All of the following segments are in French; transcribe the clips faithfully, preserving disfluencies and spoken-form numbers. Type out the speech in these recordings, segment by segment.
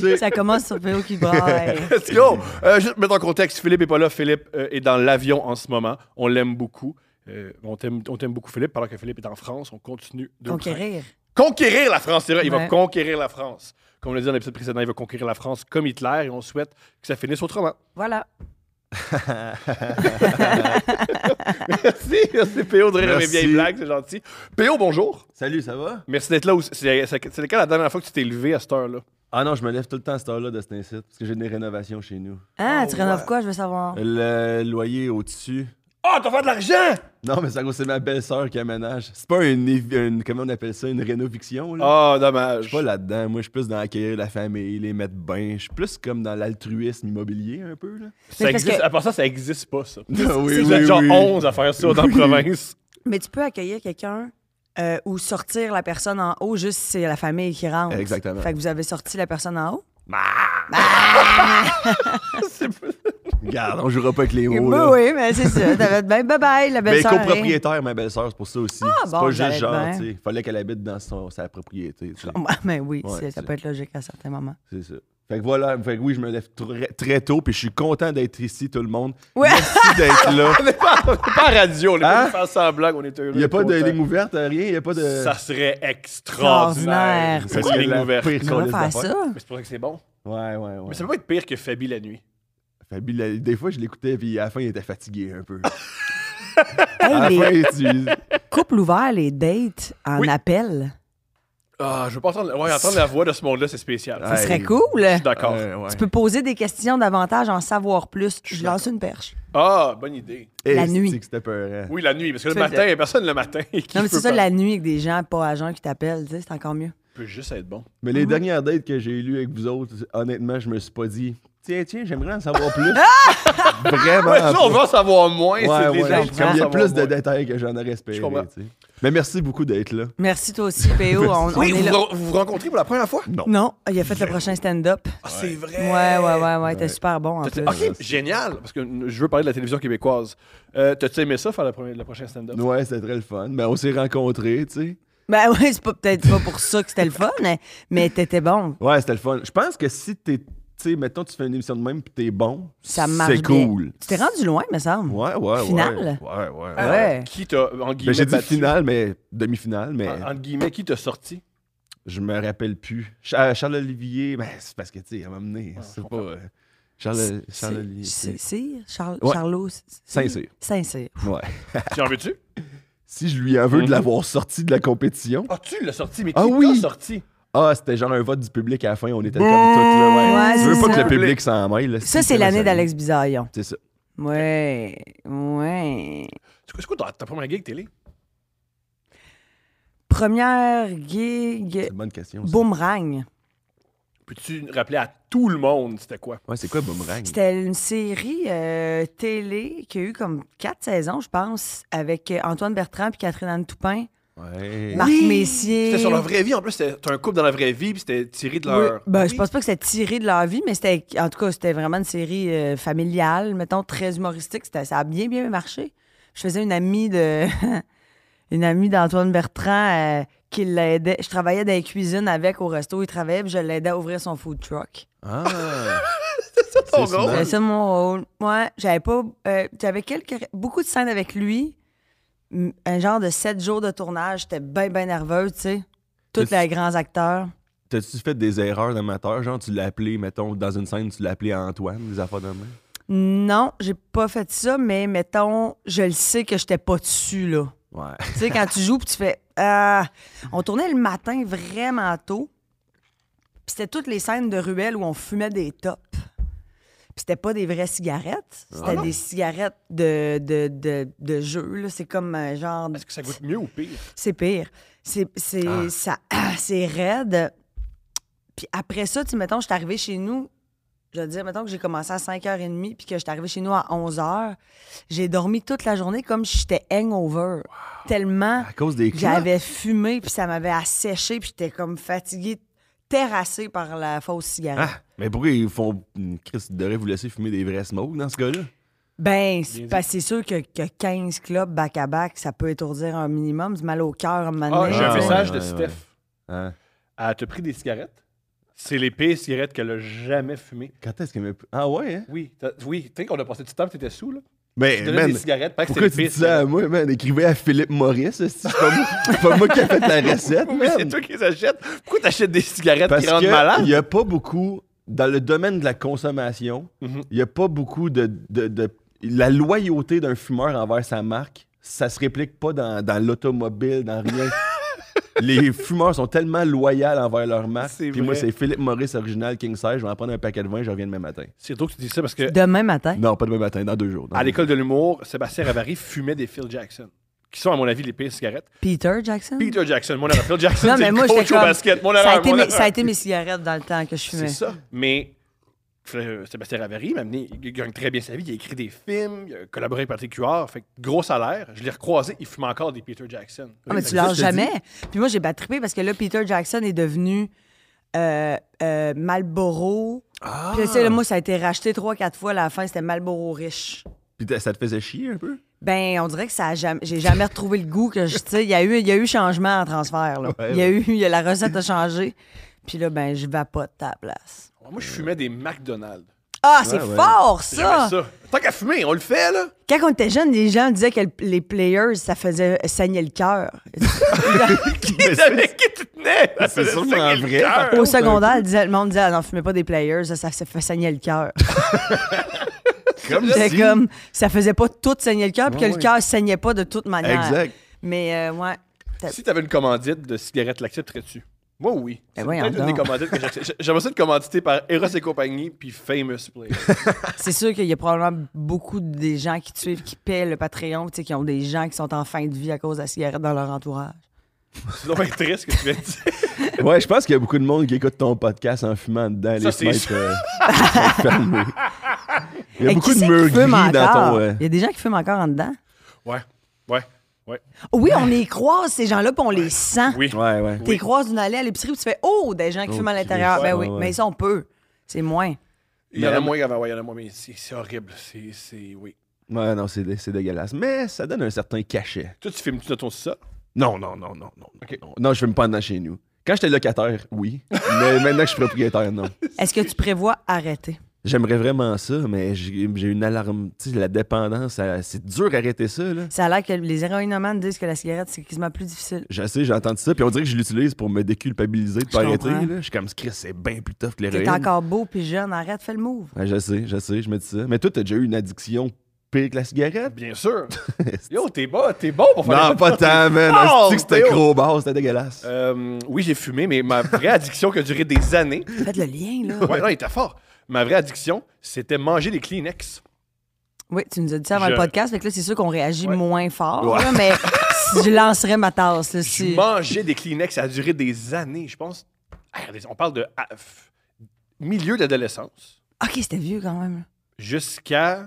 excusez. Ça commence sur P O qui braille. Let's go! Euh, juste mettre en contexte, Philippe est pas là. Philippe euh, est dans l'avion en ce moment. On l'aime beaucoup. Euh, on t'aime on t'aime beaucoup, Philippe. Pendant que Philippe est en France, on continue de... Conquérir. Conquérir la France, c'est vrai. Il va Ouais. conquérir la France. Comme on l'a dit dans l'épisode précédent, il va conquérir la France comme Hitler et on souhaite que ça finisse autrement. Voilà. Merci, merci P O de rire à mes Merci. vieilles blagues, c'est gentil. P O, bonjour. Salut, ça va? Merci d'être là. C'est c'est- c'est quand la dernière fois que tu t'es levé à cette heure-là? Ah non, je me lève tout le temps à cette heure-là de cet incite parce que j'ai des rénovations chez nous. Ah, Oh, tu rénoves ouais. quoi? Je veux savoir. Le loyer au-dessus. Ah, t'as fait de l'argent! Non, mais ça c'est ma belle-sœur qui aménage. C'est pas une, évi- une- comment on appelle ça, une rénoviction, là? Ah, Je dommage. suis pas là-dedans. Moi, je suis plus dans accueillir la famille, les mettre bien. Je suis plus comme dans l'altruisme immobilier, un peu, là. Ça Mais parce existe, que- À part ça, ça existe pas, ça. oui, Vous oui, êtes genre oui. onze à faire ça dans la province. Mais tu peux accueillir quelqu'un euh, ou sortir la personne en haut juste si c'est la famille qui rentre. Exactement. Fait que vous avez sorti la personne en haut? C'est pas- Regarde, on jouera pas avec les mots, Oui, là. oui, mais c'est ça. T'avais ben bye bye, la Mais belle-sœur. copropriétaire, ma belle-sœur, c'est pour ça aussi. c'est bon, pas j'allais juste genre, bien. tu sais, fallait qu'elle habite dans son, sa propriété, tu sais. Ouais, mais oui, Ouais, c'est- ça c'est- peut être logique à certains moments. C'est ça. Fait que voilà, fait que oui, je me lève très, très tôt, puis je suis content d'être ici, tout le monde. Ouais. Merci d'être là. On n'est pas, on est pas à radio, on est pas Hein? de faire semblant qu'on est heureux. Il n'y a pas de content. ligne ouverte, rien, il n'y a pas de... Ça serait extraordinaire. Extraordinaire. Ça C'est serait ligne la ouverte. pire Mais On va colisse faire d'affaires. ça. c'est pour ça que c'est bon. Ouais, ouais, ouais. Mais ça peut pas être pire que Fabi la nuit. Fabi, la- des fois, je l'écoutais, puis à la fin, il était fatigué un peu. Hey, à la les fin, tu... couples ouverts, les dates en Oui. appel, Ah, je veux pas entendre, ouais, entendre la voix de ce monde-là, c'est spécial. ça Hey. serait cool. Je suis d'accord. Euh, ouais. Tu peux poser des questions davantage, en savoir plus. Je lance une perche. Ah, bonne idée. Eh, la c'est- nuit. c'est que c'était peurant. Oui, la nuit, parce que le Tu fais matin, il y a personne le matin. qui Non, mais peut c'est ça, pas- la nuit avec des gens pas à jeun qui t'appellent, tu sais, c'est encore mieux. peut juste être bon. Mais les dernières dates que j'ai lues avec vous autres, honnêtement, je me suis pas dit, tiens, tiens, j'aimerais en savoir plus. Vraiment. Ouais, ça, on pas. va en savoir moins. Ouais, c'est les ouais, gens comme qui il y veulent a savoir plus de moins. détails que j'en aurais espéré. Je comprends. tu sais. Mais merci beaucoup d'être là. Merci toi aussi, P O. On, on Oui, est vous, là. vous vous rencontrez pour la première fois? Non. Non, il a fait le prochain stand-up. Ah, c'est vrai. Ouais, ouais, ouais, ouais, t'es Ouais. super bon en T'as- plus. Ok, génial, parce que je veux parler de la télévision québécoise. Euh, T'as-tu aimé ça, faire le, premier- le prochain stand-up? Ouais, c'était très le fun. Ben, on s'est rencontrés, tu sais. Ben oui, c'est pas- peut-être pas pour ça que c'était le fun, mais, mais t'étais bon. Ouais, c'était le fun. Je pense que si t'es, tu sais, mettons, tu fais une émission de même pis t'es bon, Ça marche c'est bien. cool. Tu t'es rendu loin, me semble. Ouais, ouais, ouais. Finale? Ouais, ouais, ouais. Ah, Ouais. Qui t'a, en guillemets, Ben, j'ai dit battu? finale, mais demi-finale, mais En, entre guillemets, qui t'a sorti? je me rappelle plus. Ch- Charles-Olivier, ben, c'est parce que, tu sais, elle m'a amené. Ah, c'est je pas... euh, Charles- Charles-Olivier. C'est c'est- Cyr? Charles, Ouais. Charlot? c'est- Saint-Cyr. Saint-Cyr. Ouais. Tu en veux-tu? Si je lui en veux Mhm. de l'avoir sorti de la compétition. Ah, tu l'as sorti, mais qui Ah t'a oui! sorti? Ah, c'était genre un vote du public à la fin. On était comme toutes là. Ouais. Ouais, tu veux c'est pas ça. que le public s'en mêle. là, Ça, si c'est tu l'année fais d'Alex Bisaillon. C'est ça. Ouais, ouais. C'est quoi, c'est quoi ta, ta première gig télé? Première gig, C'est une bonne question. ça. Boomerang. Peux-tu rappeler à tout le monde c'était quoi? Ouais, c'est quoi Boomerang? C'était une série euh, télé qui a eu comme quatre saisons, je pense, avec euh, Antoine Bertrand puis Catherine Anne Toupin, Ouais. Marc Messier. C'était sur leur vraie vie, en plus, c'était t'as un couple dans la vraie vie, puis c'était tiré de Oui. leur... Ben, Oui. je pense pas que c'était tiré de leur vie, mais c'était, en tout cas, c'était vraiment une série euh, familiale, mettons, très humoristique. C'était, ça a bien, bien marché. Je faisais une amie de... une amie d'Antoine Bertrand euh, qui l'aidait. Je travaillais dans les cuisines avec au resto. Il travaillait, puis je l'aidais à ouvrir son food truck. Ah! C'est ton C'est rôle. C'était ça mon rôle. Ouais, j'avais pas... euh, j'avais quelques... beaucoup de scènes avec lui. M- Un genre de sept jours de tournage. J'étais bien, bien nerveuse, tu sais. Tous T'as- les grands acteurs. T'as-tu fait des erreurs d'amateur? Genre, tu l'as appelé, mettons, dans une scène, tu l'as appelé Antoine, des affaires de même? Non, j'ai pas fait ça, mais mettons, je le sais que j'étais pas dessus, là. Ouais. Tu sais, quand tu joues, puis tu fais... Ah! On tournait le matin vraiment tôt. Puis c'était toutes les scènes de ruelle où on fumait des tops. Puis c'était pas des vraies cigarettes. C'était Ah non? des cigarettes de, de, de, de jeu, là. C'est comme un genre... Est-ce que ça goûte mieux ou pire? C'est pire. C'est c'est Ah. ça, c'est raide. Puis après ça, tu sais, mettons, je suis arrivée chez nous, je veux dire, mettons que j'ai commencé à cinq heures trente puis que je suis arrivée chez nous à onze heures. J'ai dormi toute la journée comme si j'étais hangover. Tellement À cause des que clopes? j'avais fumé, puis ça m'avait asséché, puis j'étais comme fatiguée, terrassée par la fausse cigarette. Ah! Mais pourquoi ils font... Chris, ils devraient vous laisser fumer des vrais smokes dans ce cas-là? Ben, Bien c'est dit. parce que c'est sûr que, que quinze clubs back-à-back, ça peut étourdir un minimum, du mal au cœur un moment Ah, donné, j'ai un tu sais. message de ouais, Steph. Hein? Elle t'a pris des cigarettes, C'est les pires cigarettes qu'elle a jamais fumées. Quand est-ce qu'elle m'a. Ah ouais, hein? Oui, t'as- oui. Tu sais qu'on a passé du temps, t'étais sous, là. Mais, Tu donnais man, des cigarettes, parce que pourquoi c'était tu les dis pires ça à cigarettes. moi, man? Écrivez à Philippe Maurice, c'est c'est pas, moi- c'est pas moi qui ai fait la recette, Oui, c'est man. toi qui les achètes. Pourquoi t'achètes des cigarettes Parce qui rendent qu'il malade? n'y a pas beaucoup, dans le domaine de la consommation, il Mhm. n'y a pas beaucoup de, de, de- La loyauté d'un fumeur envers sa marque, ça se réplique pas dans, dans l'automobile, dans rien. Les fumeurs sont tellement loyaux envers leur marque. C'est Puis moi, vrai. c'est Philippe Maurice original King Size. Je vais en prendre un paquet de vin, je reviens demain matin. C'est drôle que tu dis ça parce que Demain matin. Non, pas demain matin, dans deux jours. dans à deux l'école de l'humour, Sébastien Ravary fumait des Phil Jackson, qui sont, à mon avis, les pires cigarettes. Peter Jackson? Peter Jackson, mon erreur. Phil Jackson, Non, c'est mais le moi, coach j'étais au comme- basket. Mon Ça a, erreur, été mon mes, erreur. ça a été mes cigarettes dans le temps que je fumais. C'est ça. Mais euh, Sébastien Ravary m'a amené, il gagne très bien sa vie. Il a écrit des films, il a collaboré avec Patrick Huard, fait que gros salaire. Je l'ai recroisé, il fume encore des Peter Jackson. Ah, mais Fait tu que ça, lâches je te dis. jamais. Puis moi, j'ai battrippé parce que là, Peter Jackson est devenu euh, euh, Marlboro. Ah! Puis tu sais, là, moi, ça a été racheté trois, quatre fois. À la fin, c'était Marlboro riche. Puis t'as- ça te faisait chier un peu? Ben, on dirait que ça a jamais, j'ai jamais retrouvé le goût que je, tu sais, il y a eu, il y a eu changement en transfert, là. Ouais, il y a ouais. eu, il y a- la recette a changé. Puis là, ben, je vapote à la place. Moi, je fumais des McDonald's. Ah, c'est Ouais, ouais. fort, J'aimais ça! ça. Tant qu'à fumer, on le fait, là. Quand on était jeunes, les gens disaient que le- les players, ça faisait saigner le cœur. Qui avec qui tu tenais? Ça C'est faisait sûrement saigner le vrai, cœur. par Au contre, secondaire, le disait- le monde disait, ah non, fumez pas des players, ça, ça, ça fait saigner le cœur. Comme C'était si- comme, ça faisait pas tout saigner le cœur, puis Ouais, que ouais. le cœur saignait pas de toute manière. Exact. Mais, euh, ouais. Si tu avais une commandite de cigarettes, l'accepterais-tu? Moi, oui. Ben C'est voyons peut-être une des donc. commandites que j'accepte. J'aimerais ça être commandité par Eros et compagnie puis Famous Play. C'est sûr qu'il y a probablement beaucoup des gens qui te suivent, qui paient le Patreon, tu sais, qui ont des gens qui sont en fin de vie à cause de la cigarette dans leur entourage. C'est donc bien triste ce que tu viens de dire. Ouais, je pense qu'il y a beaucoup de monde qui écoute ton podcast en fumant dedans, Ça, les c'est fenêtres sûr. euh, sont fermées. Il y a Hey, beaucoup qui de c'est murs qui fume gris dans encore? ton... euh, Il y a des gens qui fument encore en dedans. Ouais, ouais, ouais. Oui, on les croise, ces gens-là, puis on les sent. Oui. Ouais, ouais. Tu les croises d'une allée à l'épicerie, puis tu fais « Oh, des gens qui Oh, fument à l'intérieur. » Christ. Ben oui, Ouais, ouais. mais ils sont peu. C'est moins. Il y en a Mais- moins qu'avant, ouais, il y en a moins, mais c'est c'est horrible. C'est, c'est, oui. Ouais, non, c'est dé- c'est dégueulasse. Mais ça donne un certain cachet. Toi, tu filmes-tu dans ton sous-sol? Non, non, non, non, non. Ok. Non, non, je fume pas dedans chez nous. Quand j'étais locataire, oui. Mais maintenant que je suis propriétaire, non. Est-ce que tu prévois arrêter? J'aimerais vraiment ça, mais j'ai j'ai une alarme. Tu sais, la dépendance, ça- c'est dur d'arrêter ça, là. Ça a l'air que les héroïnomanes disent que la cigarette, c'est quasiment plus difficile. Je sais, j'ai entendu ça, puis on dirait que je l'utilise pour me déculpabiliser de Je pas arrêter. comprends. Là. Je suis comme, Chris, c'est bien plus tough que T'es l'héroïne. encore beau puis jeune, arrête, fais le move. Ouais, je sais, je sais, je me dis ça. Mais toi, t'as déjà eu une addiction pire que la cigarette? Bien sûr. Yo, t'es bon, t'es bon pour faire Non, des pas podcasts. tant, man. Oh, C'est que c'était Théo. gros basse, c'était dégueulasse. Euh, oui, j'ai fumé, mais ma vraie addiction qui a duré des années. Faites le lien, là. Ouais, non, il était fort. Ma vraie addiction, c'était manger des Kleenex. Oui, tu nous as dit ça avant Je- le podcast, fait que là, c'est sûr qu'on réagit Ouais. moins fort, Ouais. là, mais si je lancerais ma tasse, là, Je si... mangeais des Kleenex, ça a duré des années, je pense. Ah, regardez, on parle de ah, f- milieu d'adolescence OK, c'était vieux quand même. jusqu'à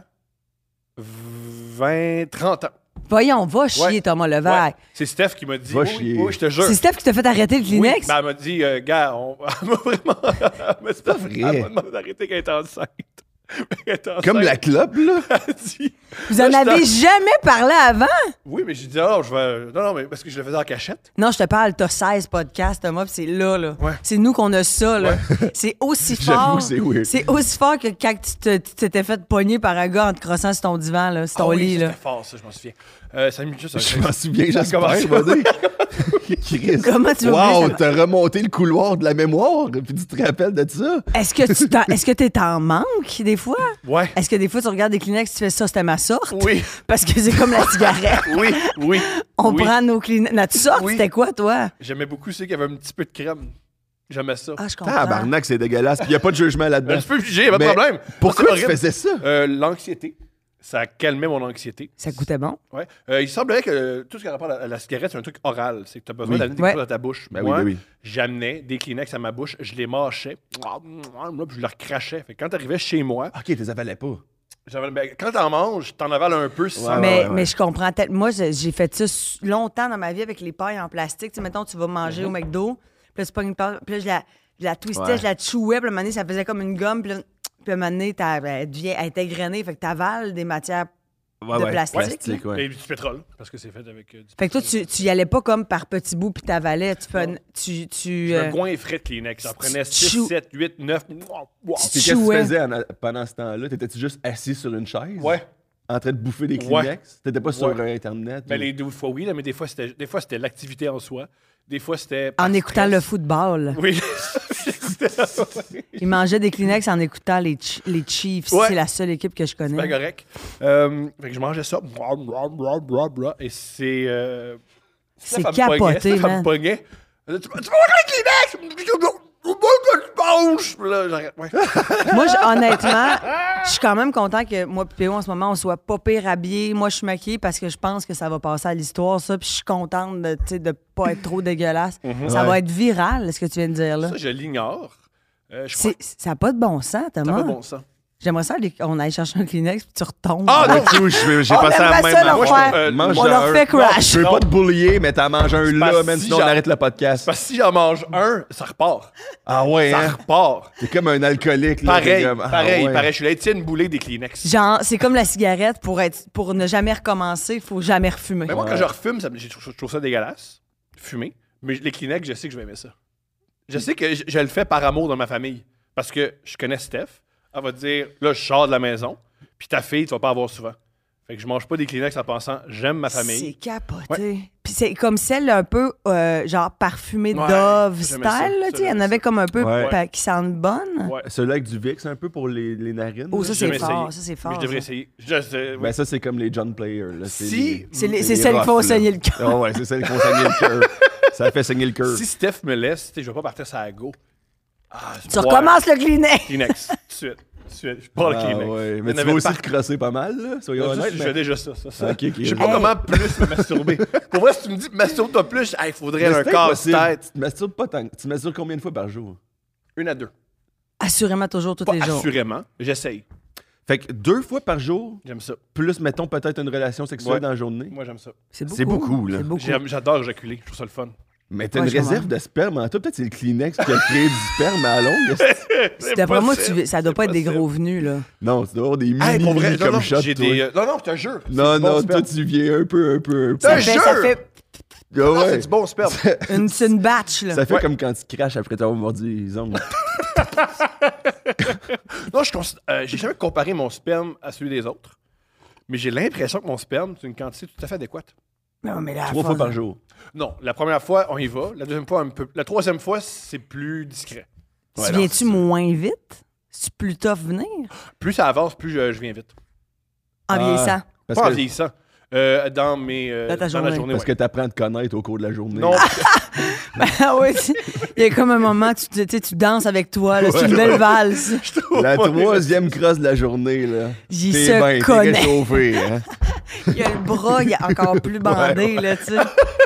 vingt, trente ans. Voyons, va chier, Ouais. Thomas Levac. Ouais. C'est Steph qui m'a dit. Va oui, chier. oui, je te jure. C'est Steph qui t'a fait arrêter le Oui, Kleenex? ben, elle m'a dit, euh, gars, on... elle m'a vraiment. Mais c'est pas vrai. Elle m'a demandé d'arrêter quand elle était enceinte. Elle était enceinte. Comme la clope, là. Elle dit, Vous là, en je avez t'en- jamais parlé avant? Oui, mais j'ai dit, oh, je vais. Non, non, mais parce que je le faisais en cachette. Non, je te parle, t'as seize podcasts, Thomas, pis c'est là, là. Ouais. C'est nous qu'on a ça, là. C'est aussi J'avoue fort. que c'est weird. C'est aussi fort que quand tu te- tu t'étais fait pogner par un gars en te crossant sur ton divan, là, sur ton Ah oui, lit, c'était là. fort, ça, je m'en souviens. Euh, ça me juste. Je m'en souviens, Ça j'espère, commence- vas-y. Chris. Comment tu veux oublier Wow, ça? t'as remonté le couloir de la mémoire, puis tu te rappelles de ça? Est-ce que tu t'en- est-ce que t'es en manque, des fois? Ouais. Est-ce que des fois, tu regardes des Kleenex, tu fais ça, c'était ma sorte? Oui, Parce que c'est comme la cigarette. oui, oui. On oui. prend nos Kleenex. Notre sorte, Oui. c'était quoi, toi? J'aimais beaucoup ceux qui avaient un petit peu de crème. J'aimais ça. Ah, je comprends. Tabarnak, c'est dégueulasse. Puis y a pas de jugement là-dedans. Ben, tu peux me juger, y a pas de Mais problème. Pourquoi C'est tu horrible. faisais ça? Euh, L'anxiété. Ça calmait mon anxiété. Ça goûtait bon. Ouais. Euh, il semblerait que euh, tout ce qui a rapport à la, à la cigarette, c'est un truc oral. C'est que tu as besoin Oui. d'amener des Ouais. choses à ta bouche. Ben oui, Moi, ben oui. j'amenais des Kleenex à ma bouche, je les mâchais, puis je les recrachais. Fait que quand tu arrivais chez moi, Ok, tu les avalais pas. j'avais- ben, quand t'en manges, t'en avales un peu sans. Ouais, mais, ouais, ouais. mais je comprends tellement. Moi, j'ai j'ai fait ça s- longtemps dans ma vie avec les pailles en plastique. Tu sais, mettons, tu vas manger au McDo, puis là, tu pognes une paille, puis là, je la, je la twistais, Ouais. je la chouais, puis à un moment donné, ça faisait comme une gomme, puis là, puis à un moment donné, t'as- elle devient, elle est égrenée, fait que t'avales des matières Ouais, de ouais, plastique. plastique, là. ouais. Et du pétrole, parce que c'est fait avec euh, du Fait que toi, pétrole. tu, tu y allais pas comme par petits bouts puis t'avalais. Tu, peux, Non. tu, tu, Je euh, me goinfrais de Kleenex. Ça en prenait tu six, chou- sept, huit, neuf. Wow, wow. Puis qu'est-ce que tu chouais. faisais en- pendant ce temps-là? T'étais-tu juste assis sur une chaise? Ouais. En train de bouffer des Ouais. Kleenex? T'étais pas sur Ouais. euh, Internet? Ben, ou- les deux fois, oui, là, mais des fois, c'était, des fois, c'était l'activité en soi. Des fois, c'était. en par écoutant stress. le football. Oui. Il mangeait des Kleenex en écoutant les, Ch- les Chiefs. Ouais. C'est la seule équipe que je C'est bien connais. correct. Euh, fait que je mangeais ça. Bra, bra, bra, bra, bra, et c'est. Euh, C'est Steph, elle me pognait. capoté, Steph, elle me man. pognait. Elle dit, Tu vas tu vas manger les Kleenex! Tu manges! Puis là, j'arrête. Ouais. Moi, je- honnêtement, je suis quand même content que moi et P O, en ce moment, on soit pas pire habillés. Moi, je suis maquillée parce que je pense que ça va passer à l'histoire, ça. Puis je suis contente de ne pas être trop dégueulasse. Ça Ouais. va être viral, ce que tu viens de dire, là. Ça, je l'ignore. Euh, je crois C'est- Ça n'a pas de bon sens, que ça Thomas. pas bon sens. J'aimerais ça aller- on aille chercher un Kleenex puis tu retombes. Ah, Moi, non! tout, j'ai j'ai On passé à la aimerait même ça leur affaire. faire. Euh, Mange On le leur un. fait crash. Je veux Non. pas te bullier, mais t'en manges un C'est là, parce man, si sinon on j'en- arrête le podcast. Parce que si j'en mange un, ça repart. Ah ouais, Ça hein? repart. T'es comme un alcoolique, là. Pareil, t'es comme- ah pareil, ouais. pareil. Je suis l'Étienne Boulay des Kleenex. Genre, c'est comme la cigarette, pour, être, pour ne jamais recommencer, il faut jamais refumer. Mais moi, quand Ouais. je refume, ça, me- je, trouve, je trouve ça dégueulasse. Fumer. Mais les Kleenex, je sais que je vais aimer ça. Je sais que je, je le fais par amour dans ma famille. Parce que je connais Steph. Elle va te dire, là, je sors de la maison. Puis ta fille, tu vas pas avoir souvent. Fait que je mange pas des Kleenex en pensant, j'aime ma C'est famille. capoté. Puis c'est comme celle un peu, euh, genre, parfumée Ouais, Dove j'aimais style, ça, là, ça, tu sais. Il y en j'aimais avait ça. comme un peu Ouais. pa- qui sentent bonne. Ouais. Celui-là avec du Vicks, un peu pour les, les narines. Oh, là. ça, J'ai c'est jamais fort. essayé. Ça, c'est Mais fort. je devrais ça. essayer. Je- je- Ben ça, c'est comme les John Player. Là. C'est Si- les- C'est les- les c'est celles qui roughs, font là. saigner le cœur. Ah ouais, c'est celles qui font saigner le cœur. Ça fait saigner le cœur. Si Steph me laisse, tu sais, je vais pas partir sur la go. Ah, c'est Tu boire. recommences le Kleenex. Kleenex. Tout de suite. Tout de suite. Je pars le Ah Kleenex. ouais. Il y Mais en tu avait vas aussi partout. te crosser pas mal, là. Soyons Non, ça, honnêtes. je mais- fais déjà ça. ça, ça. Ok, ok. Je sais pas Hey. comment plus me masturber. Pour vrai, si tu me dis masturbe-toi plus, il faudrait Mais un c'est impossible. casse-tête. Tu te masturbes pas tant. Tu te masturbes combien de fois par jour? Une à deux. Assurément, toujours, tous Pas les jours. assurément. J'essaye. Fait que deux fois par jour, J'aime ça. plus, mettons, peut-être une relation sexuelle Ouais. dans la journée. Moi, j'aime ça. C'est beaucoup. C'est beaucoup, là. C'est beaucoup. J'aime- J'adore éjaculer. Je trouve ça le fun. Mais t'as Ouais, une je comprends. réserve de sperme en toi. Peut-être c'est le Kleenex qui a créé du sperme à la longue. est-ce- D'après moi, possible. tu, ça doit C'est pas être des possible. gros venus, là. Non, tu dois avoir des mini, Hey, pour vrai, mini non, non, comme shot, j'ai toi. des. euh, Non, non, je te jure. Non, C'est du bon non, sperme. toi, tu viens un peu, un peu, un peu. Ça Te fait, ça jure! fait Ah Ah, ouais. c'est du bon sperme. une, c'est une batch, là. Ça fait Ouais. comme quand tu craches après t'avoir mordu les ongles. Non, je cons- euh, j'ai jamais comparé mon sperme à celui des autres. Mais j'ai l'impression que mon sperme, c'est une quantité tout à fait adéquate. Non, mais là, Trois faut- fois par jour. Non, la première fois, on y va. La deuxième fois, un peu. La troisième fois, c'est plus discret. Tu Ouais, non, viens-tu c'est- moins vite? C'est plus tough venir? Plus ça avance, plus je, je viens vite. En Ah. vieillissant. Parce Pas en que, vieillissant. Euh, dans mes. euh, Dans ta dans journée. la journée. parce ouais. que t'apprends à te connaître au cours de la journée. Non, Ah oui, tu- il y a comme un moment, tu, tu sais, tu danses avec toi, là, c'est une Ouais. belle valse. je trouve La pas troisième crosse de la journée, là. J'y T'es se bien, t'es connais. réchauffé, hein. Il y a le bras, il est encore plus bandé, là, tu sais.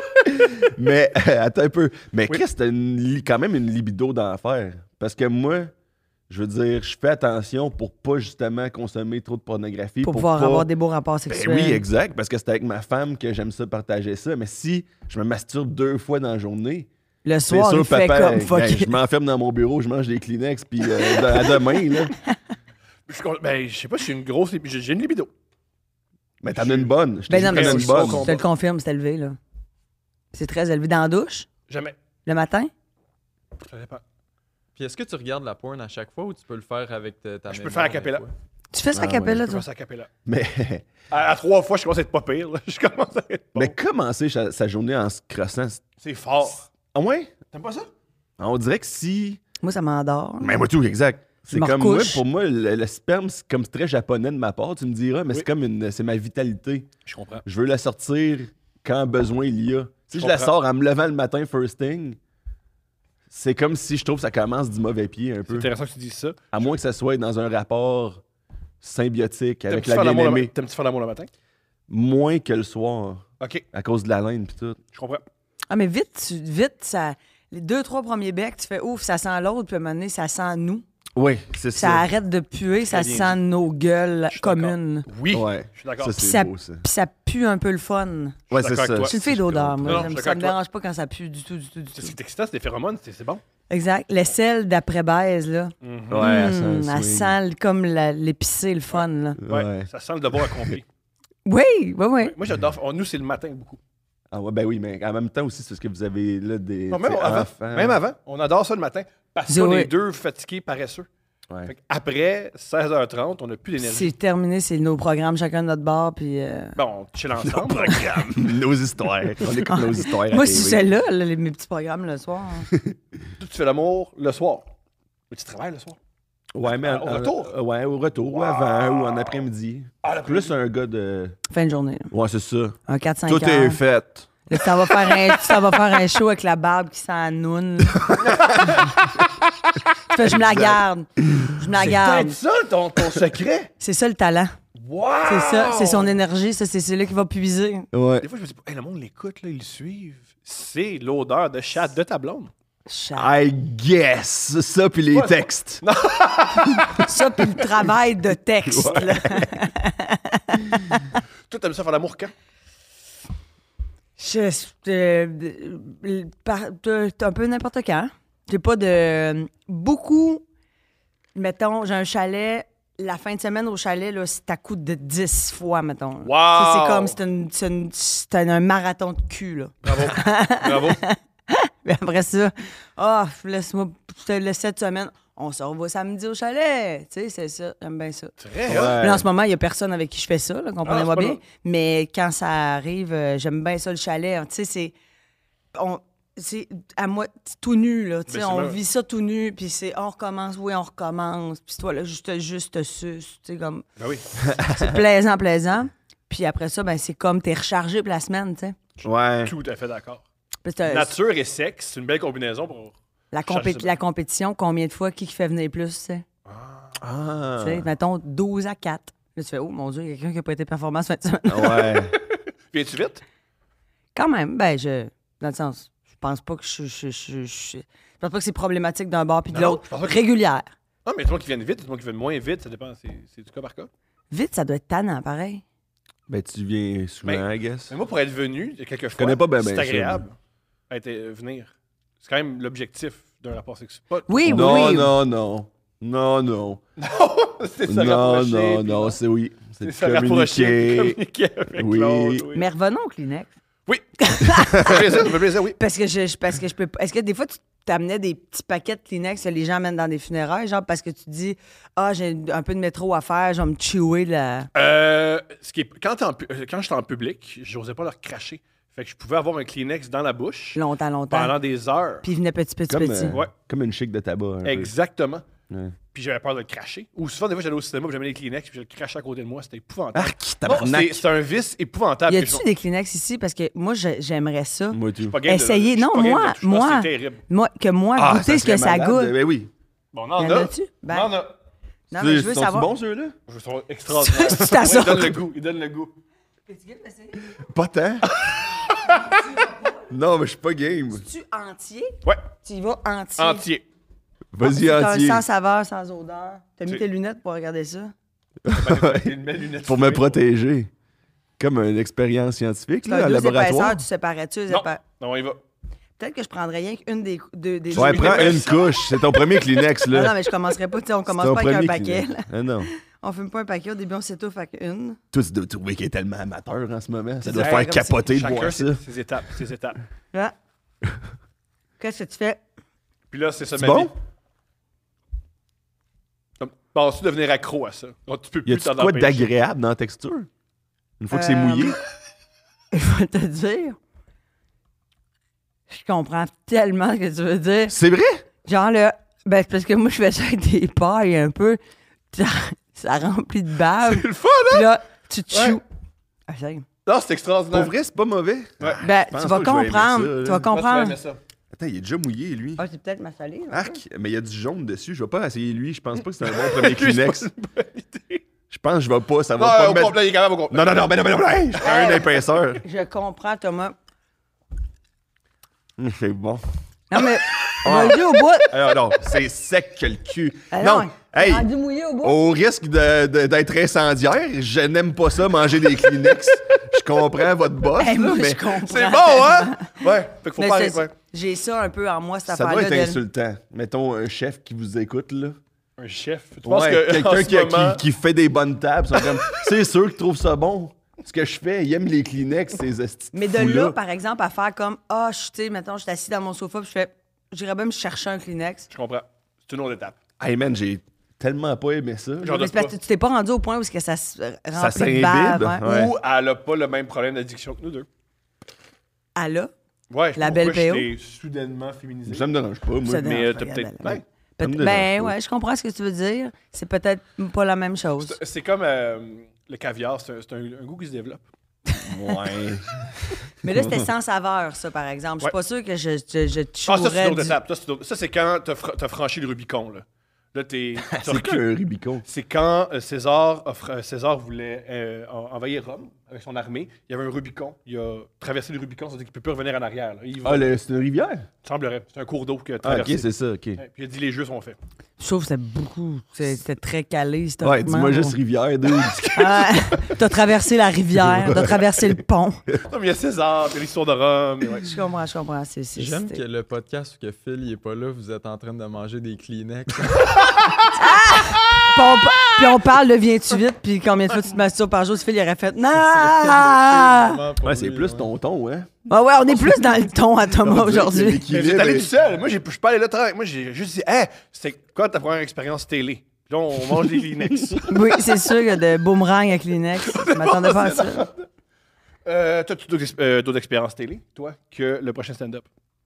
Mais, attends un peu. Mais Oui. Chris, t'as une li- quand même une libido d'enfer. Parce que moi, je veux dire, je fais attention pour pas justement consommer trop de pornographie. Pour pouvoir pas- avoir des beaux rapports Ben sexuels. oui, exact. Parce que c'est avec ma femme que j'aime ça partager ça. Mais si je me masturbe deux fois dans la journée, Le c'est soir, sûr, il fait papa, comme fuck ben, it. je m'enferme dans mon bureau, je mange des Kleenex, puis euh, à demain, là. Je, con- ben, je sais pas si j'ai une grosse. libi- J'ai j'ai une libido. Mais t'en as une bonne. Je te Ben dis non, que mais t'en as je une suis bonne. au je te le confirme, c'est élevé, là. C'est très élevé. Dans la douche, Jamais. le matin? Ça dépend. Puis est-ce que tu regardes la porn à chaque fois ou tu peux le faire avec ta, ta Je peux mémoire faire a des cappella. fois? Tu fais ça Ah à capella, Je peux toi? faire ça à cappella. Mais, À, à trois fois, je commence à être pas pire. là. Je commence à être bon. mais commencer sa, sa journée en se crossant. c'est- C'est fort. Ah ouais? T'aimes pas ça? On dirait que si. Moi, ça m'endort. Mais moi, tout, exact. C'est me comme moi, recouche. pour moi, le, le sperme, c'est comme très japonais de ma part, tu me diras, mais Oui. c'est comme une. C'est ma vitalité. Je comprends. Je veux la sortir quand besoin il y a. Si Je je la comprends. sors en me levant le matin, first thing, c'est comme si je trouve que ça commence du mauvais pied un C'est peu. intéressant que tu dises ça. À moins que ça soit dans un rapport symbiotique avec T'aimes-tu la faire l'amour le ma- bien-aimée. T'aimes-tu faire l'amour le matin? Moins que le soir, OK, à cause de la laine pis tout. je comprends. Ah, mais vite, tu- vite, ça... Les deux, trois premiers becs, tu fais ouf, ça sent l'autre, puis à un moment donné, ça sent nous. Oui, c'est Ça ça. arrête de puer, ça bien sent nos gueules Je suis d'accord. communes. Oui, Ouais. je suis d'accord. Ça, Je c'est Ça- beau, ça. Puis ça pue un peu le fun. Ouais, suis c'est d'accord ça. avec Je suis une fille Je d'odeur, comprends. moi. Non, non, J'aime je suis ça me d'accord avec dérange pas quand ça pue du tout, du tout, du C'est tout. ce qui t'excite, c'est des phéromones, c'est c'est bon. Exact. L'aisselle d'après-baise, là. Mhm. Ouais, elle sent Hum, un elle swing. sent le- comme la- l'épicé, le fun, là. Ouais, Ouais. ça sent le devoir accompli. Oui, oui, oui. Moi, j'adore. on- Nous, c'est le matin beaucoup. Ah ouais, ben oui, mais en même temps aussi, c'est parce que vous avez là des Non, même tu sais, avant. enfants. Même avant. On adore ça le matin. Parce Zoé. qu'on est deux fatigués, paresseux. Ouais. Fait après seize heures trente, on n'a plus d'énergie. C'est terminé, c'est nos programmes, chacun de notre bar, puis... euh, Bon, on chill Nos ensemble. programmes, nos histoires. On écoute nos histoires. à Moi, T V. c'est celle-là, là, les- mes petits programmes le soir. Toi, tu fais l'amour le soir. Mais tu travailles le soir. Ouais, mais Au en- retour? euh, ouais, au retour, ou Wow. avant, ou en après-midi. Ah, l'après-midi. Plus un gars de. Fin de journée. là. Ouais, c'est ça. Un quatre cinq Tout heures. est fait. Là, tu t'en vas faire un, tu t'en vas faire un show avec la barbe qui sent la noune. là. Tu fais, je me la garde. Je me la C'est garde. peut-être ça ton, ton secret. C'est ça le talent. Wow! C'est ça, c'est son énergie, ça, c'est celui qui va puiser. Ouais. Des fois, je me dis, hey, le monde l'écoute, là, ils le suivent. C'est l'odeur de chat de ta blonde. Chat. I guess. Ça, puis les Ouais, textes. Ça, puis le travail de texte. là. Toi, t'aimes ça faire l'amour quand? Je, euh, euh, par- euh, un peu n'importe quand. J'ai pas de. Beaucoup. Mettons, j'ai un chalet. La fin de semaine au chalet, là, c'est à coup de dix fois, mettons. Wow! Tu sais, C'est comme. C'est, une- c'est une- c'est un, un marathon de cul, là. Bravo. Bravo. Puis après ça, ah, laisse-moi. Je te laisse cette semaine. On se revoit samedi au chalet. Tu sais, c'est ça. J'aime bien ça. Très Ouais. hot. Là, en ce moment, il n'y a personne avec qui je fais ça, là, comprenez-moi Ah, c'est pas bien. là. Mais quand ça arrive, euh, j'aime bien ça, le chalet. Tu sais, c'est. On, c'est à moi tout nu, là. Tu sais, Ben, c'est on vrai. vit ça tout nu, puis c'est on recommence, oui, on recommence. Puis toi, là, juste, juste suce. Tu sais, comme. Ben oui. C'est plaisant, plaisant. Puis après ça, ben, c'est comme t'es rechargé pour la semaine, tu sais. Ouais. Tout à fait d'accord. Puis t'as- Nature et sexe, c'est une belle combinaison pour. la, charger compé- ça. la compétition, combien de fois qui qui fait venir plus, tu sais? Ah. Tu sais, mettons douze à quatre. Là, tu fais, oh mon Dieu, il y a quelqu'un qui n'a pas été performant cette semaine. Ouais. Viens-tu vite? Quand même, ben, je. Dans le sens, je pense pas que je. je, je, je, je pense pas que c'est problématique d'un bord puis de Non, l'autre. je pense pas que- Régulière. Ah, mais il y a des gens qui viennent vite, il y a des gens qui viennent moins vite, ça dépend. C'est, c'est du cas par cas. Vite, ça doit être tannant, pareil. Ben, tu viens souvent, Ben, I guess. Mais moi, pour être venu, il y a quelques fois, connais pas ben, ben c'est ça, agréable être, euh, venir. C'est quand même l'objectif d'un rapport sexuel. Pas- Oui, Non, oui. non, non. Non, non. c'est ça Non, rapprocher, non, puis non, c'est oui. C'est C'est ça de rapprocher, communiquer. communiquer avec Oui. l'autre. Oui. Mais revenons au Kleenex. Oui. ça fait plaisir, ça fait plaisir, oui. Parce que je, je- parce que je peux pas. Est-ce que des fois, tu t'amenais des petits paquets de Kleenex que les gens amènent dans des funérailles, genre parce que tu dis, ah, j'ai un peu de métro à faire, je vais me chewer la. Euh, ce qui est, quand, t'es en pu- euh, quand j'étais en public, j'osais pas leur cracher. Fait que je pouvais avoir un Kleenex dans la bouche Longtemps, longtemps. pendant des heures. Puis il venait petit, petit, Comme, petit. euh, Ouais. comme une chic de tabac. un peu. Exactement. Ouais. Puis j'avais peur de le cracher. Ou souvent, des fois, j'allais au cinéma, puis j'avais les Kleenex, puis je le crachais à côté de moi. C'était épouvantable. Arc, Non, tabarnak. c'est, c'est un vice épouvantable. Y que je- a-tu des Kleenex ici? Parce que moi, je- j'aimerais ça. Moi, tout. pas game de- Essayez. je suis Non, pas game moi, de- je pense que moi. C'est terrible. Moi, que moi, Ah, goûter ce serait que ça malade. goûte. Ben oui. Bon, on en Y en a. a-tu? Ben, On en a. non, mais je veux Sont-ils savoir. bons, ceux-là? Je trouve extraordinaire. Tu t'assois. Il donne le goût. Il donne le goût. Pas tant. Non, mais je suis pas game. Tu entier? Ouais, Tu y vas entier. entier. Vas-y, C'est un entier. sans saveur, sans odeur. T'as mis C'est- tes lunettes pour regarder ça? J'ai une belle lunette Pour me fumée. protéger. Comme une expérience scientifique, C'est là, un à deux laboratoire. épaisseurs, tu séparais-tu les Non, épa- non, on y va. Peut-être que je prendrais rien qu'une des, deux, des Ouais, Une prends une épaisseur. couche. C'est ton premier Kleenex, Ah non, là. mais je commencerai pas, tu sais, on C'est commence ton pas avec un premier paquet. Kleenex. là. Ah non. On fume pas un paquet, au début on s'étouffe avec une. Toi, tu dois trouver qu'il est tellement amateur en ce moment. Ça doit Ouais, faire comme capoter de Chacun voir ses, ça. ses étapes, ses étapes. Là. Qu'est-ce que tu fais? Puis là, c'est ça C'est ma bon? vie. Comme, Penses-tu devenir accro à ça? Donc, tu peux Y plus a-tu t'en de quoi empêcher. d'agréable dans la texture? Une fois que c'est Euh, mouillé? Je vais te dire. Je comprends tellement ce que tu veux dire. C'est vrai? Genre là, ben c'est parce que moi je fais ça avec des pailles un peu. Ça, ça remplit de bave. C'est le fun, hein? Puis là, tu te Ouais. choues. Ah, ça y est. Non, c'est extraordinaire. Pour vrai, c'est pas mauvais? Ouais. Ben, pense tu pas vas que je vais aimer comprendre. ça, là. tu vas Moi, tu vas comprendre. aimer ça. Attends, il est déjà mouillé, lui. Ah, c'est peut-être ma salée. un peu. Arc, mais il y a du jaune dessus. Je vais pas essayer lui. Je pense pas que c'est un bon premier Lui, c'est Kleenex. pas une bonne idée. Je pense que je vais pas. Ça va Non, pas au me mettre... complet, il est quand même au complet. Non, non, non, mais non, mais non, mais non. Hey, je prends une épaisseur. Je comprends, Thomas. Hum, C'est bon. Non, mais vas-y au bout. Alors, non, c'est sec que le cul. Ah non, t'es hey, rendu mouillé au bout. au risque de- de- d'être incendiaire, je n'aime pas ça, manger des Kleenex. Je comprends votre boss, Hey, là, moi, mais je comprends. C'est bon, hein? Ouais. Fait qu'il faut Mais pas c'est- arrêter. ouais. J'ai ça un peu en moi, cette ça doit affaire-là. être de- insultant. Mettons un chef qui vous écoute, là. Un chef. Tu penses Ouais, que en quelqu'un ce qui, moment- qui- qui fait des bonnes tables, sont comme, c'est sûr qu'il trouve ça bon. ce que je fais. Il aime les Kleenex, ces estis. Mais de là, par exemple, à faire comme ah, je tu sais, mettons, je suis assis dans mon sofa, puis je fais, j'irais bien me chercher un Kleenex. Je comprends. C'est une autre étape. Hey man, j'ai tellement pas aimé ça. J'en Mais doute c'est parce pas. que tu t'es pas rendu au point où est-ce que ça se remplit Ça de s'imbibe, bave. Ouais. ouais. Ou elle a pas le même problème d'addiction que nous deux. Elle a. Ouais, je La sais belle pourquoi P O. je t'ai soudainement féminisé. Ça me dérange pas, moi. Ça Mais dérange euh, pas, t'as regarde, peut-être. elle- Ben, Ça me Peut- dérange Ben pas. ouais, je comprends ce que tu veux dire. C'est peut-être pas la même chose. c'est- c'est comme euh, le caviar, c'est un, c'est un- un goût qui se développe. Ouais. Mais là, c'était sans saveur, ça, par exemple. Je suis Ouais. pas sûre que je, je, je Ah, ça, c'est chourais une autre du- étape. Ça, c'est d'autres- ça, c'est quand t'as fra- t'as franchi le Rubicon, là. Là, t'es. t'as C'est quoi reculé. un Rubicon? C'est quand euh, César, offre- euh, César voulait euh, en- envahir Rome avec son armée. Il y avait un Rubicon. Il a traversé le Rubicon, ça veut dire qu'il peut plus revenir en arrière. Là. Il va, Ah, le- c'est une rivière? il semblerait. C'est un cours d'eau qui a Ah, traversé. ok, c'est ça, ok. Ouais, puis il a dit les jeux sont faits. Je trouve que c'était beaucoup. c'est- C'était très calé, Ouais, historiquement. dis-moi juste rivière, dude. Ah, t'as traversé la rivière, t'as traversé le pont. Non, mais il y a César, puis l'histoire de Rome. et ouais. Je comprends, je comprends. C'est, c'est, J'aime c'était- que le podcast où que Phil il est pas là, vous êtes en train de manger des Kleenex. Puis on, pa- puis on parle de viens-tu vite, puis combien de fois tu te masturbes par jour, Phil, il aurait fait non! Ah Ouais, c'est plus ton ton, hein? ouais, on est plus dans le ton à Thomas aujourd'hui. Mais j'étais allé tout seul. Moi, j'ai- je suis pas allé là tranquille. Moi, j'ai juste dit, hey, c'était quoi ta première expérience télé? Puis là, on mange des Kleenex. Oui, c'est sûr qu'il y a de boomerang à Kleenex. Je m'attendais pas à ça. euh, T'as-tu d'autres ex- euh, d'autres expériences télé, toi, que le prochain stand-up?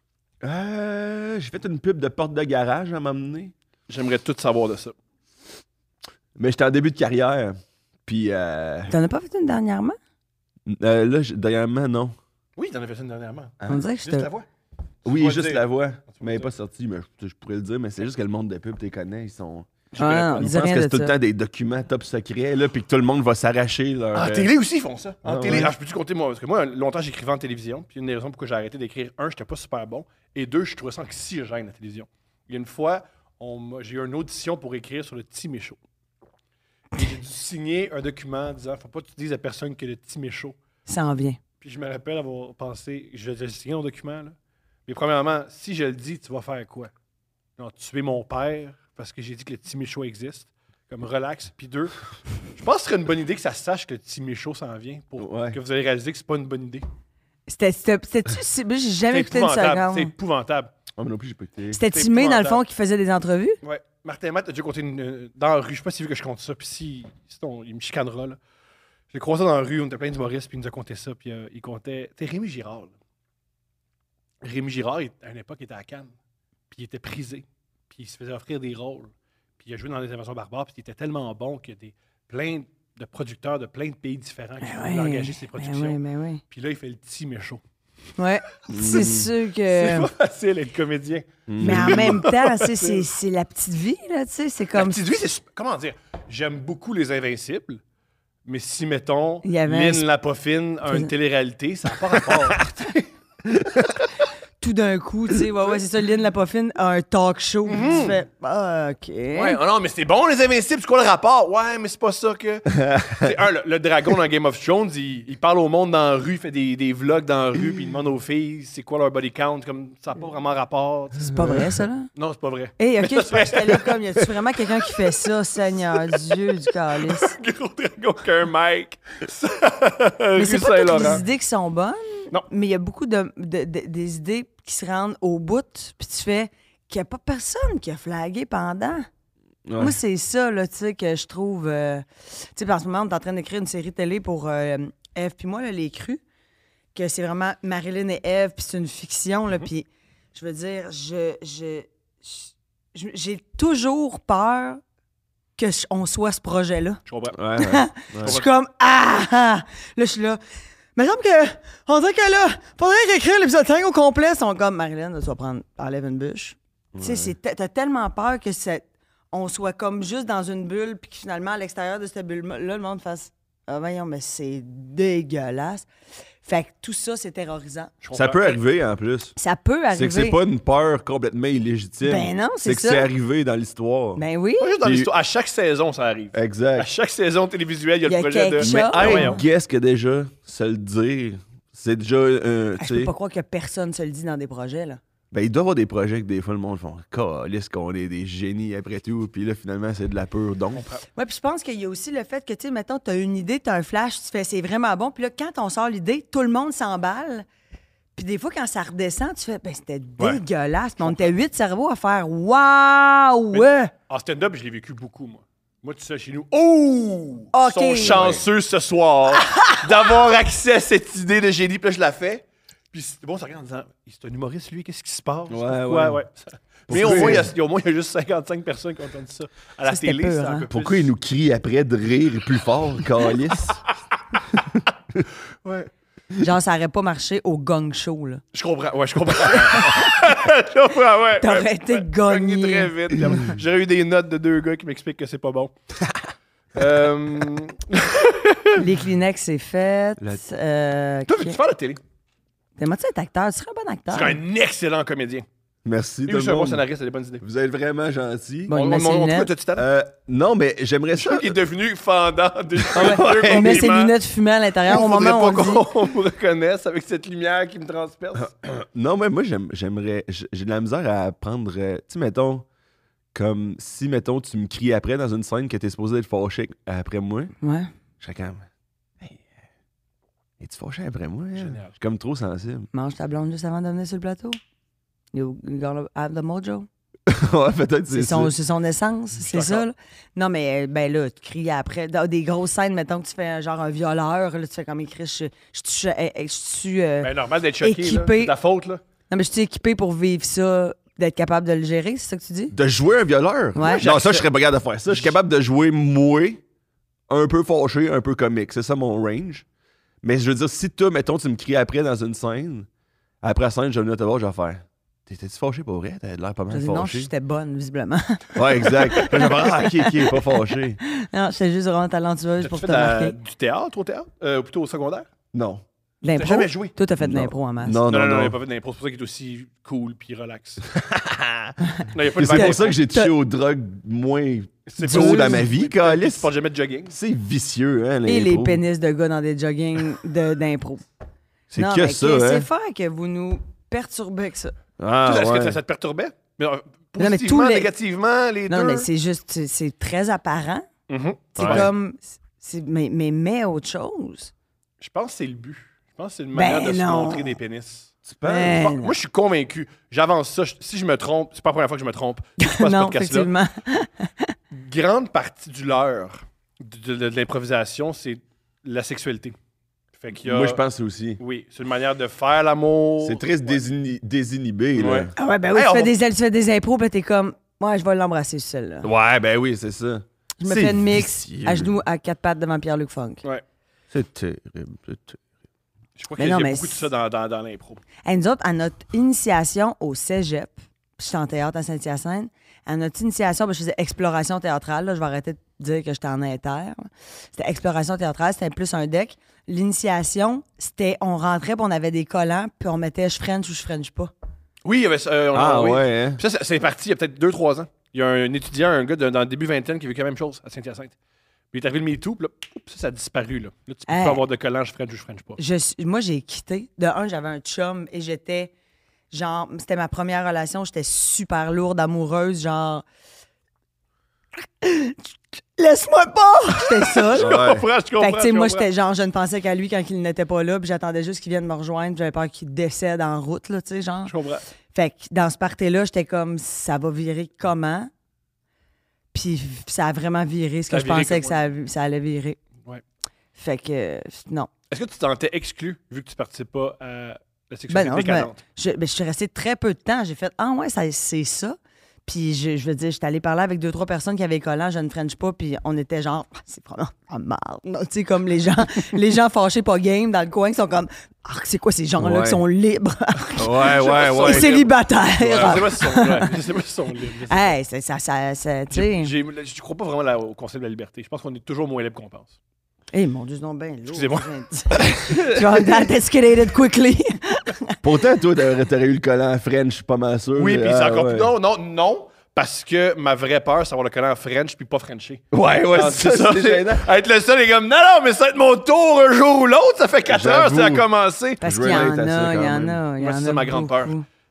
Euh, j'ai fait une pub de porte de garage à m'emmener. J'aimerais tout savoir de ça. Mais j'étais en début de carrière. Puis euh, T'en as pas fait une dernièrement? euh, là, j- dernièrement, non. Oui, t'en as fait ça une dernièrement. On dirait que je Juste te... la voix. Oui, vas le juste dire. la voix. vas Mais elle le n'est pas sortie, mais je, je pourrais le dire, mais c'est juste que le monde de pub, tu les connais, ils sont. Ah, non, Ils dis pensent rien que de c'est tout le ça. temps des documents top secrets, là, puis que tout le monde va s'arracher leur. En euh, télé aussi, ils font ça. En Ah, télé, ouais. ah, je peux-tu compter moi? Parce que moi, longtemps, j'écrivais en télévision. Puis une des raisons pourquoi j'ai arrêté d'écrire, un, j'étais pas super bon. Et deux, je trouvais ça anxiogène, la télévision. Il y a une fois, on m'a- j'ai eu une audition pour écrire sur le petit méchot. Et j'ai dû signer un document disant faut pas que tu dises à personne que le petit méchot. Ça en vient. Puis je me rappelle avoir pensé, je vais signer mon document, là. Mais premièrement, si je le dis, tu vas faire quoi? Non, tuer mon père parce que j'ai dit que le petit méchot existe. Comme relax. Puis deux, je pense que ce serait une bonne idée que ça se sache que le petit méchot s'en vient pour Ouais. que vous allez réaliser que c'est pas une bonne idée. C'était... c'était- C'était-tu... c'est- J'ai jamais C'est écouté une épouvantable. C'est seconde. épouvantable. Ah, mais non plus, j'ai pas été. C'était c'est Timé, dans le épouvantable. fond, qui faisait des entrevues? Ouais. Martin Matt a déjà compté une, euh, dans la rue. Je sais pas s'il veut que je compte ça. Puis si, sinon, il me chicanera. Là. Je l'ai croisé dans la rue. On était plein d'humoristes. Puis il nous a compté ça. Puis euh, il comptait. C'était Rémi Girard. Là. Rémi Girard, il- à une époque, il était à Cannes. Puis il était prisé. Puis il se faisait offrir des rôles. Puis il a joué dans Les Invasions barbares. Puis il était tellement bon qu'il y a des, plein de producteurs de plein de pays différents qui Ben voulaient ouais, engager ses ben productions. oui, ben oui. Puis là, il fait le petit méchot. Ouais, c'est sûr C'est que... pas facile être comédien. Mais en même temps, c'est, c'est, c'est la petite vie, là, tu sais, c'est La comme... petite vie, c'est. sup- Comment dire? J'aime beaucoup Les Invincibles, mais si, mettons, Il y avait un Lynn sp- Lapoffine a une télé-réalité, ça n'a pas rapport. Tout d'un coup, tu sais, ouais, ouais, c'est ça, Lynn Lapoffine a un talk show, puis tu fais, ah, OK. Ouais, oh non, mais c'est bon, Les Invincibles, c'est quoi le rapport? Ouais, mais c'est pas ça que. C'est un, le, le dragon dans Game of Thrones, il, il parle au monde dans la rue, il fait des, des vlogs dans la rue, puis il demande aux filles c'est quoi leur body count, comme ça n'a pas vraiment rapport. tu sais. C'est pas vrai, ça, là? Non, c'est pas vrai. Hé, OK, je pense que j'étais là comme, y a-tu vraiment quelqu'un qui fait ça, Seigneur Dieu du calice? Gros dragon qu'un mec. Mais Rue c'est pas toutes Saint-Laurent. les idées qui sont bonnes, Non. mais il y a beaucoup de, de- de- des idées qui se rendent au bout, puis tu fais qu'il n'y a pas personne qui a flagué pendant. Ouais. Moi, c'est ça, là, tu sais, que je trouve... euh, tu sais, en ce moment, on est en train d'écrire une série télé pour euh, Ève puis moi, là, Les Crus, que c'est vraiment Marilyn et Ève, puis c'est une fiction, là, puis je veux dire, je... je, je- j'ai toujours peur que je- on soit ce projet-là. Je comprends. Ouais, ouais. Je suis comme ah, ah! Là, je suis là. Mais il me semble que. On dirait que là, faudrait réécrire l'épisode cinq au complet. Ils sont comme Marilyn, là, tu vas prendre. Enlève une bûche. Tu sais, c'est- t'as t'as tellement peur que c'est- on soit comme juste dans une bulle, puis que finalement, à l'extérieur de cette bulle-là, le monde fasse ah, voyons, mais c'est dégueulasse. Fait que tout ça, c'est terrorisant. Je Ça comprends. peut arriver en plus. Ça peut arriver. C'est que c'est pas une peur complètement illégitime. Ben non, c'est que ça. c'est arrivé dans l'histoire. Ben oui. Pas juste dans Puis- l'histoire. À chaque saison, ça arrive. À Exact. chaque saison télévisuelle, il y a Il y a le projet de. quelque Mais chose. Ah, hey, voyons. guess que déjà, se le dire, c'est déjà. Euh, Ah, tu je peux sais, pas croire que personne se le dit dans des projets, là. Ben, il doit y avoir des projets que des fois, le monde font « Calisse qu'on est des génies après tout. » Puis là, finalement, c'est de la pure don. Ouais, puis je pense qu'il y a aussi le fait que, tu sais, mettons, t'as une idée, t'as un flash, tu fais « c'est vraiment bon », puis là, quand on sort l'idée, tout le monde s'emballe. Puis des fois, quand ça redescend, tu fais « ben, c'était Ouais. dégueulasse ». Mais on était huit cerveaux à faire « waouh, ouais ». En stand-up, je l'ai vécu beaucoup, moi. Moi, tout ça chez nous. Oh! Ok. Ils sont chanceux ce soir d'avoir accès à cette idée de génie. Puis là, je la fais. Puis c'est bon, ça regarde en disant, c'est un humoriste, lui, qu'est-ce qui se passe? Ouais, Pourquoi? ouais. Ouais. Ça- Mais au Pourquoi- moins, il y, a, au moins, il y a juste cinquantacinq personnes qui ont entendu ça. À la Ça, c'était télé, peur, c'est un hein. peu Pourquoi plus... ils nous crient après de rire plus fort, Calisse? Ouais. Genre, ça aurait pas marché au gong show, là. Je comprends, ouais, je comprends. je comprends, ouais. T'aurais ouais, été ouais. gagné. Gagné très vite. Comme- J'aurais eu des notes de deux gars qui m'expliquent que c'est pas bon. euh... Les Kleenex, c'est fait. La- Euh, Toi, veux-tu faire la télé? T'aimerais-tu être acteur? Tu serais un bon Tu acteur. serais un excellent comédien. Merci, Et tout je suis un le bon monde. scénariste, t'as des bonnes idées. Vous êtes vraiment gentil. Bon, il on, met on, ses on, on, lunettes. t'as-tu talent? Euh, non, mais j'aimerais Je ça. trouve qu'il est devenu fendant. De Il met ses lunettes fumées à l'intérieur au On faudrait moment où pas on dit... qu'on me reconnaisse avec cette lumière qui me transperce. Non, mais moi, j'aime- j'aimerais. J'ai j'ai de la misère à prendre. euh, Tu sais, mettons, comme si, mettons, tu me cries après dans une scène que t'es supposé être fâché après moi. Ouais. Je serais comme. Hey, euh, es-tu fâché après moi? hein? Génial. Je suis comme trop sensible. Mange ta blonde juste avant de venir sur le plateau. You you gonna have the mojo. Ouais, peut-être C'est c'est ça. son, c'est son essence, c'est d'accord. ça. Là. Non, mais ben là, tu cries après. Dans des grosses scènes, mettons que tu fais un- genre un violeur, là, tu fais comme écrit, je, je, je, je, je suis. euh, Ben, normal d'être choqué. là. Équipé. C'est ta faute, là. Non, mais je suis équipé pour vivre ça, d'être capable de le gérer, c'est ça que tu dis? De jouer un violeur? Ouais. Non, ça, je serais pas capable de faire ça. Je suis capable de jouer moi, un peu fâché, un peu comique. C'est ça mon range. Mais je veux dire, si toi, mettons, tu me cries après dans une scène, après la scène, je vais venir te voir, je vais faire. T'étais-tu fâché pour vrai? T'avais l'air pas Je mal dis non, fâché. j'étais bonne, visiblement. Ouais, exact. Puis là, je vais faire, ah, ok, ok, pas fâché. non, j'étais juste vraiment talentueuse T'as pour fait te de la- marquer. du théâtre au théâtre? Euh, ou plutôt au secondaire? Non. T'as L'impro. jamais joué? Toi, t'as fait de Non. l'impro en masse. Non, Non, non, non, non, il non. n'a pas fait d'impro. C'est pour ça qu'il est aussi cool puis relax. non, il a pas Et de c'est vibe pour ça que d'impro. j'ai touché aux drogues moins C'est tôt pas- dans ma vie, Tu Calice. portes jamais de jogging. C'est vicieux, hein, Et les l'impro. pénis de gars dans des jogging de- d'impro. C'est Non, que mais ça, c'est hein. faire que vous nous perturbez avec ça. Ah, Toi, Est-ce ouais. que ça, ça te perturbait? Mais, euh, Non, mais positivement, tous les- négativement, les Non, deux? mais c'est juste, c'est- c'est très apparent. Mhm. C'est Ouais. comme, c'est- mais, mais mets autre chose. Je pense que c'est le but. Je pense que c'est une Ben manière de se non. montrer des pénis. Tu penses? Ben Moi, non. moi, je suis convaincu. J'avance ça. Je- Si je me trompe, c'est pas la première fois que je me trompe. Je passe ce non, podcast-là. effectivement. Grande partie du leurre de, de- de l'improvisation, c'est la sexualité. Fait qu'il y a- Moi, je pense aussi. Oui, c'est une manière de faire l'amour. C'est très Ouais. désinhi- désinhibé, là. Ouais. Ah ouais, ben oui, Hey, tu, on fais va- des, tu fais des impros, puis t'es comme, ouais, je vais l'embrasser, celle-là. Ouais, ben oui, c'est ça. Je me C'est fais une mix vicieux. à genoux à quatre pattes devant Pierre-Luc Funk. Ouais. C'est terrible. c'est ter- Je crois Mais qu'il y a non, mais beaucoup de ça dans, dans, dans l'impro. Hey, nous autres, à notre initiation au cégep, puis j'étais en théâtre à Saint-Hyacinthe, à notre initiation, ben, je faisais exploration théâtrale. Là, je vais arrêter de dire que j'étais en inter. là. C'était exploration théâtrale, c'était plus un deck. L'initiation, c'était on rentrait, puis on avait des collants, puis on mettait je French ou je French pas. Oui, il y avait ça. euh, on- Ah oui. ouais, hein? Puis ça, c'est- c'est parti il y a peut-être deux trois ans. Il y a un étudiant, un gars de- dans le début vingtaine qui a vécu la même chose à Saint-Hyacinthe. Puis il est arrivé le MeToo, puis là, oups, ça, ça a disparu. Là, là tu peux Hey. pas avoir de collant, je French ou je French pas. Je suis- moi, j'ai quitté. De un, j'avais un chum et j'étais, genre, c'était ma première relation, j'étais super lourde, amoureuse, genre. Laisse-moi pas! J'étais ça. Je là. Ouais. comprends, je comprends. Fait que, tu sais, je moi, comprends. j'étais genre, je ne pensais qu'à lui quand il n'était pas là, puis j'attendais juste qu'il vienne me rejoindre, puis j'avais peur qu'il décède en route, là, tu sais, genre. Je comprends. Fait que dans ce party-là, j'étais comme, ça va virer comment? Puis ça a vraiment viré ce Ça que a je viré pensais que comme ça, a- ça allait virer. Ouais. Fait que, euh, non. Est-ce que tu t'en étais exclu vu que tu participes pas à la Ben sexualité non, je, me- décadente? je, ben, je suis restée très peu de temps. J'ai fait, ah ouais, ça, c'est ça. Puis je, je veux dire, j'étais allée parler avec deux, trois personnes qui avaient collant, je ne French pas, puis on était genre, ah, c'est vraiment ah, marre. Non, tu sais, comme les gens, les gens fâchés pas game dans le coin qui sont comme, ah, c'est quoi ces gens-là Ouais. qui sont libres Ouais, ouais, et ouais. Je célibataires? sais pas si sont, ouais, je sais pas s'ils sont libres. je sais pas. Hey, ça, ça, ça, ça, tu J'ai- sais. j'ai- Je crois pas vraiment là, au concept de la liberté. Je pense qu'on est toujours moins libre qu'on pense. Eh, mon Dieu, non, ben lourd. Excusez-moi. Tu vois, that escalated quickly. Pourtant, toi, t'aurais t'aurais eu le collant French, pas mal sûr. Oui, puis Ah, c'est encore ouais. plus. Non, non, non. Parce que ma vraie peur, c'est avoir le collant French puis pas Frenché. Ouais, ouais, Ah, c'est ça, c'est gênant. Être le seul est comme, non, non, mais ça va être mon tour un jour ou l'autre. Ça fait quatre heures que ça a J'avoue. commencé. Parce Je qu'il y veux en être à ça a, il y quand en même. a, il y Moi, en c'est a ça ma grande peur. beaucoup.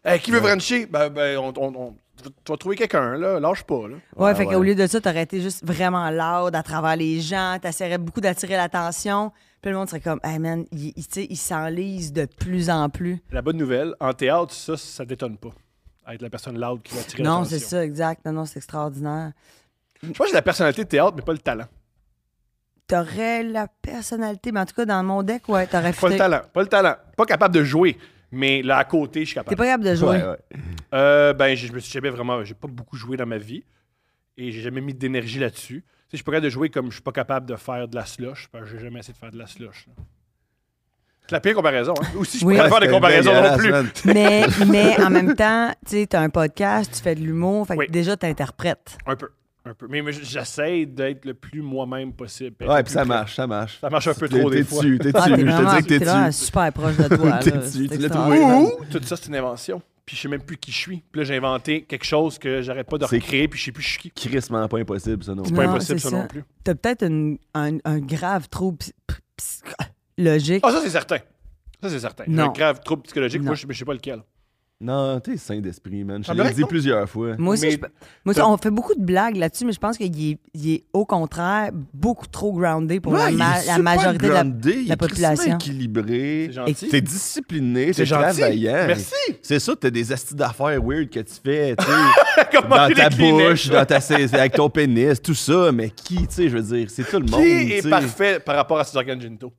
Hey, qui veut Frencher? Ben, ben on, on, on- tu vas trouver quelqu'un, là. Lâche pas, là. Ouais, Ouais, fait ouais. qu'au lieu de ça, t'aurais été juste vraiment loud à travers les gens, t'essaierais beaucoup d'attirer l'attention, puis le monde serait comme, hey man, il, il, tu sais, il s'enlise de plus en plus. La bonne nouvelle, en théâtre, ça, ça détonne pas. Être la personne loud qui va attirer Non, l'attention. c'est ça, exact. Non, non, c'est extraordinaire. Je pense que j'ai la personnalité de théâtre, mais pas le talent. T'aurais la personnalité, mais en tout cas, dans mon deck, ouais, t'aurais Pas le fait. talent. Pas le talent. Pas capable de jouer, mais là, à côté, je suis T'es capable. pas capable de jouer. Ouais, ouais. Euh, ben, je je me suis jamais vraiment... J'ai pas beaucoup joué dans ma vie. Et j'ai jamais mis d'énergie là-dessus. Tu sais, je suis pas capable de jouer comme je suis pas capable de faire de la slush. Parce que j'ai jamais essayé de faire de la slush. là. C'est la pire comparaison. Hein? Aussi, je suis Oui. pas capable de faire des C'était comparaisons non dégueulasse, plus. man. Mais, mais en même temps, tu sais, t'as un podcast, tu fais de l'humour, fait que Oui. déjà, t'interprètes. Un peu. Un peu. Mais, mais j'essaie d'être le plus moi-même possible. être Ouais, le puis plus ça prêt. marche, ça marche. Ça marche un peu T'es- trop des t'es fois. dessus, t'es Ah, dessus. t'es Je te vraiment, dis que t'es t'es vraiment dessus. super proche de toi. là. T'es C'est dessus, tu l'as extraordinaire. trouvé, man. Ou tout ça, c'est une invention. Puis je sais même plus qui je suis. Puis là, j'ai inventé quelque chose que j'arrête pas de C'est- recréer, puis je sais plus je suis qui. Crissement pas impossible, ça, non. C'est pas Non, impossible, c'est ça, ça. non plus. T'as peut-être une- un, un grave trouble psy- psychologique. Ah, ça, c'est certain. Ça, c'est certain. J'ai Non. un grave trouble psychologique. Non. Moi, je, mais je sais pas lequel. Non, t'es sain d'esprit, man. Je te Semblerait l'ai que dit non. plusieurs fois. Moi aussi, Mais je- moi aussi, t'as- on fait beaucoup de blagues là-dessus, mais je pense qu'il est, il est au contraire beaucoup trop groundé pour la, Ouais, il ma- est la super majorité de la, groundé, il la est population. crissement équilibré. C'est gentil. T'es discipliné, t'es C'est gentil. travaillant. Merci. C'est ça, t'as des astuces d'affaires weird que tu fais, tu sais, Comment dans les ta Kleenex, bouche, là. dans ta, c'est- avec ton pénis, tout ça. Mais qui, tu sais, je veux dire, c'est tout le monde. Qui tu est sais. parfait par rapport à ses organes génitaux?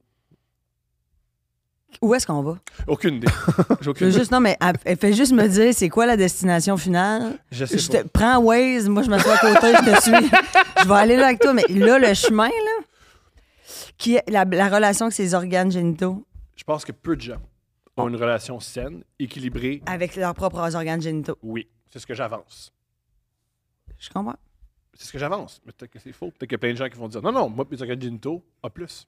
Où est-ce qu'on va? Aucune idée. J'ai Je aucune veux idée. juste, non, mais elle- elle fait juste me dire c'est quoi la destination finale. Je sais Je pas. te prends Waze, moi je me suis à côté, je te suis. Je vais aller là avec toi, mais là, le chemin, là, qui est la, la relation avec ses organes génitaux Je pense que peu de gens ont une relation saine, équilibrée. avec leurs propres organes génitaux. Oui, c'est ce que j'avance. Je comprends. C'est ce que j'avance. Mais peut-être que c'est faux. Peut-être qu'il y a plein de gens qui vont dire non, non, moi, mes organes génitaux, A plus.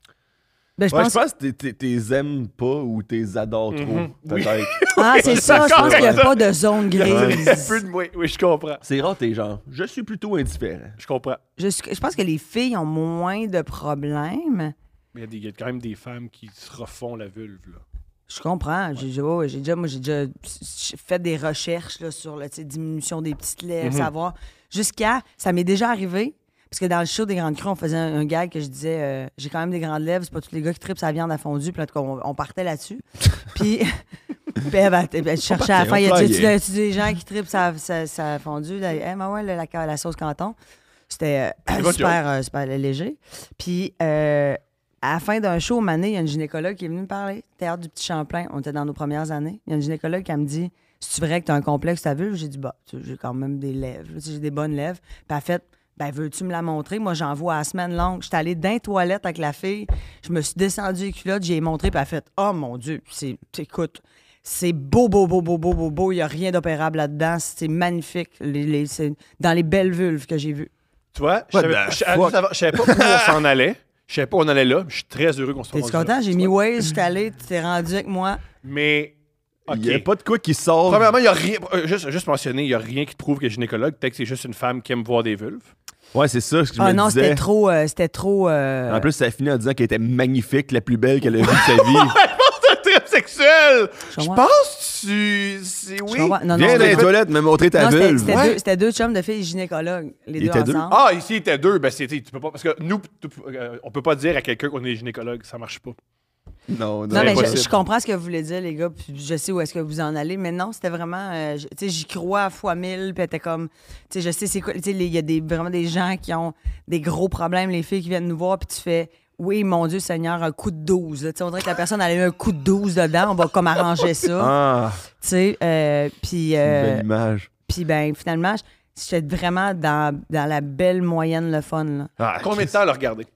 Ben, je Ouais, pense. je pense que t'es- t'es- t'es aimes pas ou t'es adores trop, Mhm. Oui. peut-être. Ah, c'est ça, je pense qu'il n'y a pas de zone Il y a grise. peu de moi. Oui, je comprends. C'est rare, t'es genre, je suis plutôt indifférent. Je comprends. Je, suis- je pense que les filles ont moins de problèmes. Mais il y a des- il y, a quand même des femmes qui se refont la vulve. Là. Je comprends. J'ai ouais, ouais, j'ai déjà, moi, j'ai déjà fait des recherches là, sur la diminution des petites lèvres, Mhm. savoir. Jusqu'à. Ça m'est déjà arrivé. Parce que dans le show des Grandes Crues, on faisait un, un gag que je disais euh, j'ai quand même des grandes lèvres, c'est pas tous les gars qui tripent sa viande à fondue. Puis là, en tout cas, on, on partait là-dessus. Puis. Puis elle, ben, elle, elle cherchait à la fin, on y a-tu flyait. y a-tu des gens qui tripent sa, sa, sa fondue? Là, Eh, ben ouais, la, la, la sauce canton. C'était euh, votre super, euh, super léger. Puis euh, à la fin d'un show, une année, il y a une gynécologue qui est venue me parler. Théâtre du Petit Champlain, on était dans nos premières années. Il y a une gynécologue qui elle me dit c'est vrai que tu as un complexe ta vulve? J'ai dit bah, tu sais, j'ai quand même des lèvres, tu sais, j'ai des bonnes lèvres. Puis elle a fait ben veux-tu me la montrer? Moi, j'en vois à la semaine longue. J'étais allée dans les toilettes avec la fille, je me suis descendue les culottes, j'ai montré, puis elle a fait oh mon Dieu, c'est, écoute. C'est beau, beau, beau, beau, beau, beau, beau. Il n'y a rien d'opérable là-dedans. C'est magnifique. Les, les- c'est dans les belles vulves que j'ai vues. Tu vois, je What savais, the je- fuck? juste avant, je savais pas où on s'en allait. Je savais pas où on allait là. Je suis très heureux qu'on soit T'es-tu rendu là. content? J'ai mis Waze, j'étais allé, tu t'es rendu avec moi. Mais, OK. Il y a pas de quoi qui sort. Premièrement, il n'y a rien. euh, Juste, juste mentionner, il n'y a rien qui te prouve que gynécologue. Peut-être que c'est juste une femme qui aime voir des vulves. Ouais, c'est ça ce que je Ah me non, disais. c'était trop. euh, c'était trop. euh, En plus, ça a fini en disant qu'elle était magnifique, la plus belle qu'elle a vue de sa vie. C'est très sexuel! Je Je comprends. pense que tu. C'est je oui. comprends. Non, non, Viens dans mais- les toilettes, me montrer ta non, c'était, vulve. c'était Ouais. deux, c'était deux chums de filles gynécologues, les Ils deux étaient deux? ensemble. Ah, ici, il était deux. Ben, c'était. Tu peux pas. Parce que nous, tu- euh, on peut pas dire à quelqu'un qu'on est gynécologue. Ça marche pas. Non, non, Non, mais je, impossible. je comprends ce que vous voulez dire, les gars, puis je sais où est-ce que vous en allez, mais non, c'était vraiment, euh, je- tu sais, j'y crois à fois mille, puis elle était comme, tu sais, je sais c'est quoi, tu sais, les- il y a des, vraiment des gens qui ont des gros problèmes, les filles qui viennent nous voir, puis tu fais, oui, mon Dieu Seigneur, un coup de douze, là. Tu sais, on dirait que la personne, elle a eu un coup de douze dedans, on va comme arranger ça, Ah, tu sais, euh, puis, une euh, belle image. puis ben, finalement, j'étais vraiment dans, dans la belle moyenne, le fun, là. Ah, Combien de temps à le regarder?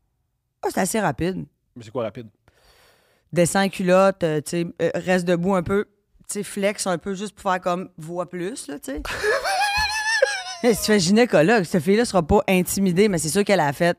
Ah, c'était assez rapide. Mais c'est quoi rapide? Descends culotte, euh, tu sais, euh, reste debout un peu, tu sais, flex un peu juste pour faire comme voix plus, là, tu sais. Hey, si tu fais gynécologue, cette fille-là sera pas intimidée, mais c'est sûr qu'elle a fait.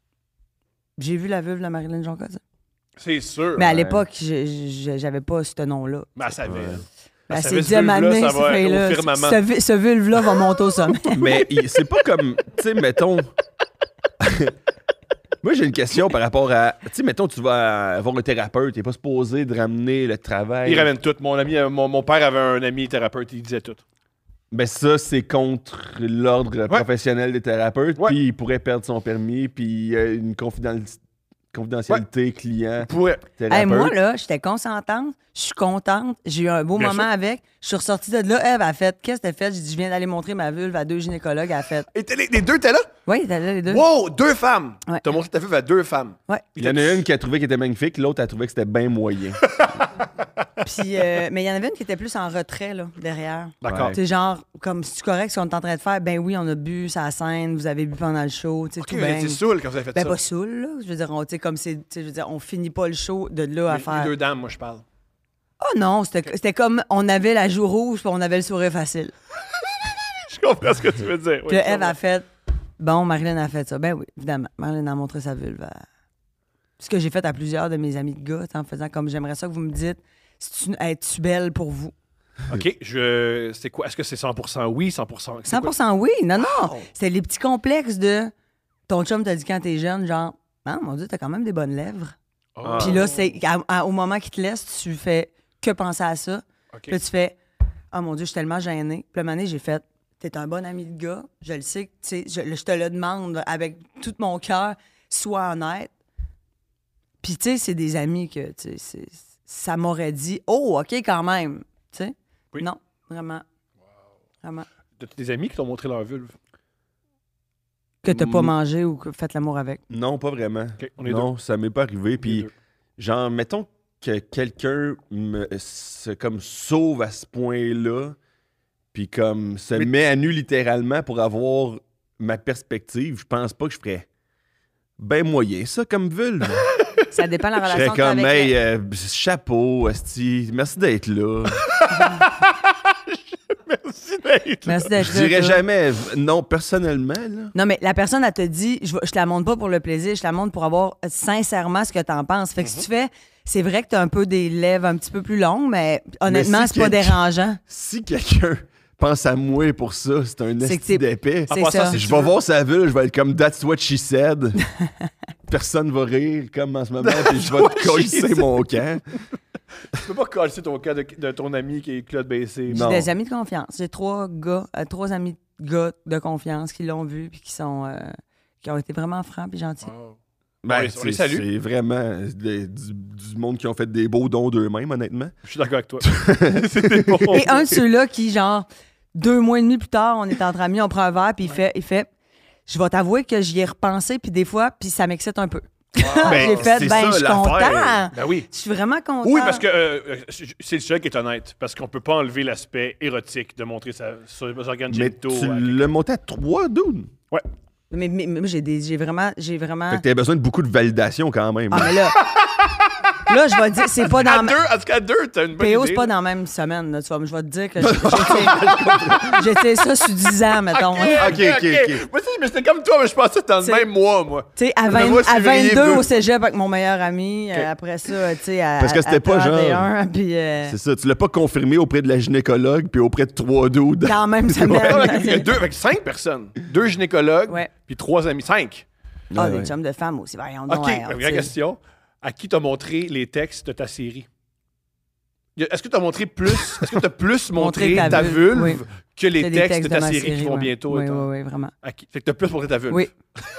J'ai vu la vulve de Marilyn Jonca, ça. C'est sûr. Mais à Ouais. l'époque, je- je- j'avais pas ce nom-là. Mais elle savait. Ouais. Elle Ben, savait, c'est ce dit à vulve-là, m'amener, ça cette va fille-là. au firmament. Ce, vi- ce vulve-là va monter au sommet. Mais il- c'est pas comme, tu sais, mettons. Moi, j'ai une question par rapport à. Tu sais, mettons, tu vas avoir un thérapeute, t'es pas supposé de ramener le travail. Il ramène tout. Mon, ami, euh, mon, mon père avait un ami thérapeute, il disait tout. Ben, ça, c'est contre l'ordre professionnel des thérapeutes, Ouais. puis il pourrait perdre son permis, puis euh, une confiden- confidentialité client. Pourrait. Thérapeute. Hey, moi, là, j'étais consentante, je suis contente, j'ai eu un beau Bien moment sûr. avec. Je suis ressortie de là, Eve a fait, qu'est-ce que t'as fait? J'ai dit, je viens d'aller montrer ma vulve à deux gynécologues, elle a fait. Et t'es- les, les deux étaient là? Oui, t'as là les deux. Wow, deux femmes! Ouais. T'as montré ta vulve à deux femmes. Ouais. Il y en a une qui a trouvé qu'elle était magnifique, l'autre a trouvé que c'était bien moyen. Puis, euh, mais il y en avait une qui était plus en retrait, là, derrière. D'accord. Ouais. C'est genre, comme, c'est correct ce qu'on est en train de faire? Ben oui, on a bu sa scène, vous avez bu pendant le show, tu sais, Ok, tout vous bien. étiez saoul quand vous avez fait Ben ça. pas saoul, là. Je veux dire, on, tu sais, comme c'est, tu sais, je veux dire, on finit pas le show de là à Les- faire. Les deux dames, moi, je parle. Oh non, c'était, c'était comme, on avait la joue rouge, puis on avait le sourire facile. Je comprends ce que tu veux dire. Puis là, Eve a fait, bon, Marilyn a fait ça. Ben oui, évidemment. Marilyn a montré sa vulve. à- Ce que j'ai fait à plusieurs de mes amis de gars, tu sais, en faisant comme, j'aimerais ça que vous me dites, si tu, es-tu belle pour vous? OK, je... c'est quoi? Est-ce que c'est cent pour cent oui, cent pour cent... c'est cent quoi? pour cent oui, non, non. Wow. C'était les petits complexes de ton chum t'a dit quand t'es jeune, genre, ah, mon Dieu, t'as quand même des bonnes lèvres. Oh. Puis là, c'est à- à- au moment qu'il te laisse, tu fais que penser à ça. OK. Puis là, tu fais, ah mon Dieu, je suis tellement gênée. Puis là, un moment donné, j'ai fait, t'es un bon ami de gars, je le sais, tu sais, je, je te le demande avec tout mon cœur, sois honnête. Puis tu sais, c'est des amis que, tu sais, c'est- ça m'aurait dit, oh, OK, quand même. Tu sais? Oui. Non, vraiment. Vraiment. T'as des amis qui t'ont montré leur vulve? Que t'as pas Mm. mangé ou que fait l'amour avec. Non, pas vraiment. OK, on est Non, ça m'est pas arrivé. deux. Puis, Les deux. genre, mettons que quelqu'un me se comme sauve à ce point-là, puis comme se Mais- met à nu littéralement pour avoir ma perspective, je pense pas que je ferais ben moyen ça comme vulve. Ça dépend de la Je relation serais que t'as comme, avec hey, elle. euh, chapeau, esti, merci d'être là. Merci d'être là. Merci d'être Je là, dirais toi. jamais, non, personnellement, là. Non, mais la personne, elle te dit, je, vais- je te la montre pas pour le plaisir, je te la montre pour avoir sincèrement ce que t'en penses. Fait que si tu fais, c'est vrai que t'as un peu des lèvres un petit peu plus longues, mais honnêtement, Mais si c'est pas quelqu'un- dérangeant. Si quelqu'un pense à moi pour ça, c'est un C'est que esti t'es- d'épais. C'est En passant, ça. c'est- Je vais voir sa ville, je vais être comme That's what she said. Personne va rire comme en ce moment, puis je vais what te she coller said. mon camp. Tu peux pas coller ton cas de, de ton ami qui est Claude Bessé. J'ai Non. des amis de confiance. J'ai trois gars, euh, trois amis de gars de confiance qui l'ont vu puis qui sont euh, qui ont été vraiment francs puis gentils. Wow. Ben, On les- on les c'est- salue. C'est vraiment des- du, du monde qui ont fait des beaux dons d'eux-mêmes, honnêtement. Je suis d'accord avec toi. C'était bon. Et un de ceux-là qui, genre, deux mois et demi plus tard, on est entre amis, on prend un verre, puis il fait, il fait, je vais t'avouer que j'y ai repensé, puis des fois, puis ça m'excite un peu. Ben, J'ai fait, c'est ben, ça, je suis l'affaire. content. Ben oui. Je suis vraiment content. Oui, parce que euh, euh, c'est le seul qui est honnête. Parce qu'on peut pas enlever l'aspect érotique de montrer sa, ses organes Mais génitaux. tu à- l'as monté à trois dudes. Mais, mais, mais moi, j'ai des, j'ai vraiment, j'ai vraiment. Fait que t'avais besoin de beaucoup de validation quand même. Ah, mais là, là, je vais te dire, c'est pas dans À ma. deux, en tout cas, à deux, t'as une bonne P O, idée. c'est pas là. dans la même semaine, là, tu vois. Mais je vais te dire que j'ai- j'ai- j'ai été ça sur dix ans, mettons. Ok, hein. Ok, ok, ok. Moi, aussi, mais c'était comme toi, mais je pensais que c'était dans le C'est- même mois, moi. Tu sais, à, Mais vingt- moi, à février vingt-deux deux. au cégep avec mon meilleur ami. euh, Ok. après ça, tu sais, à. Parce que à- c'était à pas genre- trente et un, puis. euh, C'est ça, tu l'as pas confirmé auprès de la gynécologue puis auprès de trois dudes. Dans la même Ah, avec, il y a semaine. deux, avec cinq personnes. Deux gynécologues, Ouais. puis trois amis. Cinq. Ah, Ouais, des ouais. chums de femmes aussi. Voyons OK, donc, ouais, vraie tu sais. question. À qui t'as montré les textes de ta série? Y a- Est-ce que t'as montré plus, est-ce que t'as plus montré Montré ta ta vulve, vulve oui. que les C'est des textes, de ta ma série, qui vont ouais. bientôt Oui, être en- oui, oui, vraiment. À qui? Fait que t'as plus montré ta vulve. Oui.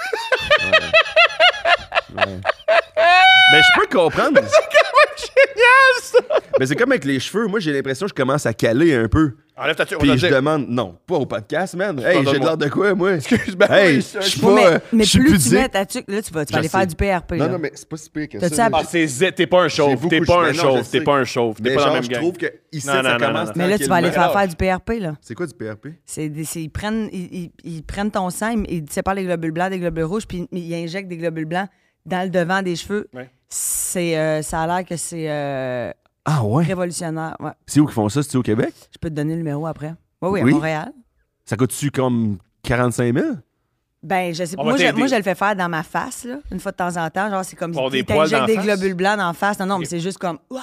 Mais je peux comprendre. Génial, ça! Mais c'est comme avec les cheveux. Moi, j'ai l'impression que je commence à caler un peu. Enlève ta tu- on Puis va je dire- demande, non, pas au podcast, man. Hey, Pardonne-moi. j'ai l'air de quoi, moi? Excuse, ben Hey, oui, je je- suis pas. Oui, mais, euh, mais je suis plus tu pudique. mets ta tuque, là, tu vas, tu vas Je aller sais. faire du P R P. Non, là. non, mais c'est pas si pire que T'as-tu ça. appris- Ah, c'est zé- t'es pas un chauve. beaucoup T'es de- pas un mais non, je chauve. sais. T'es pas un chauve. T'es Mais pas dans genre, la même je gang. trouve que ici, Non, non, ça non, commence non, Mais là, tu vas aller Mais faire alors- faire du P R P, là. C'est quoi du P R P? C'est des- c'est- ils, prennent, ils, ils- ils prennent ton sang, ils, ils séparent les globules blancs des globules rouges, puis ils, ils injectent des globules blancs dans le devant des cheveux. Ouais. C'est, euh, ça a l'air que c'est euh, Ah ouais? révolutionnaire. Ouais. C'est où qu'ils font ça? C'est au Québec? Je peux te donner le numéro après. Oui, oui, à Oui. Montréal. Ça coûte-tu comme quarante-cinq mille? Ben, je sais pas. On va Moi je, t'aider. moi, je le fais faire dans ma face, là, une fois de temps en temps. Genre, c'est comme Avoir des ils poils dans t'injectent la des face? globules blancs dans la face. Non, non, mais Ok. c'est juste comme, ouah,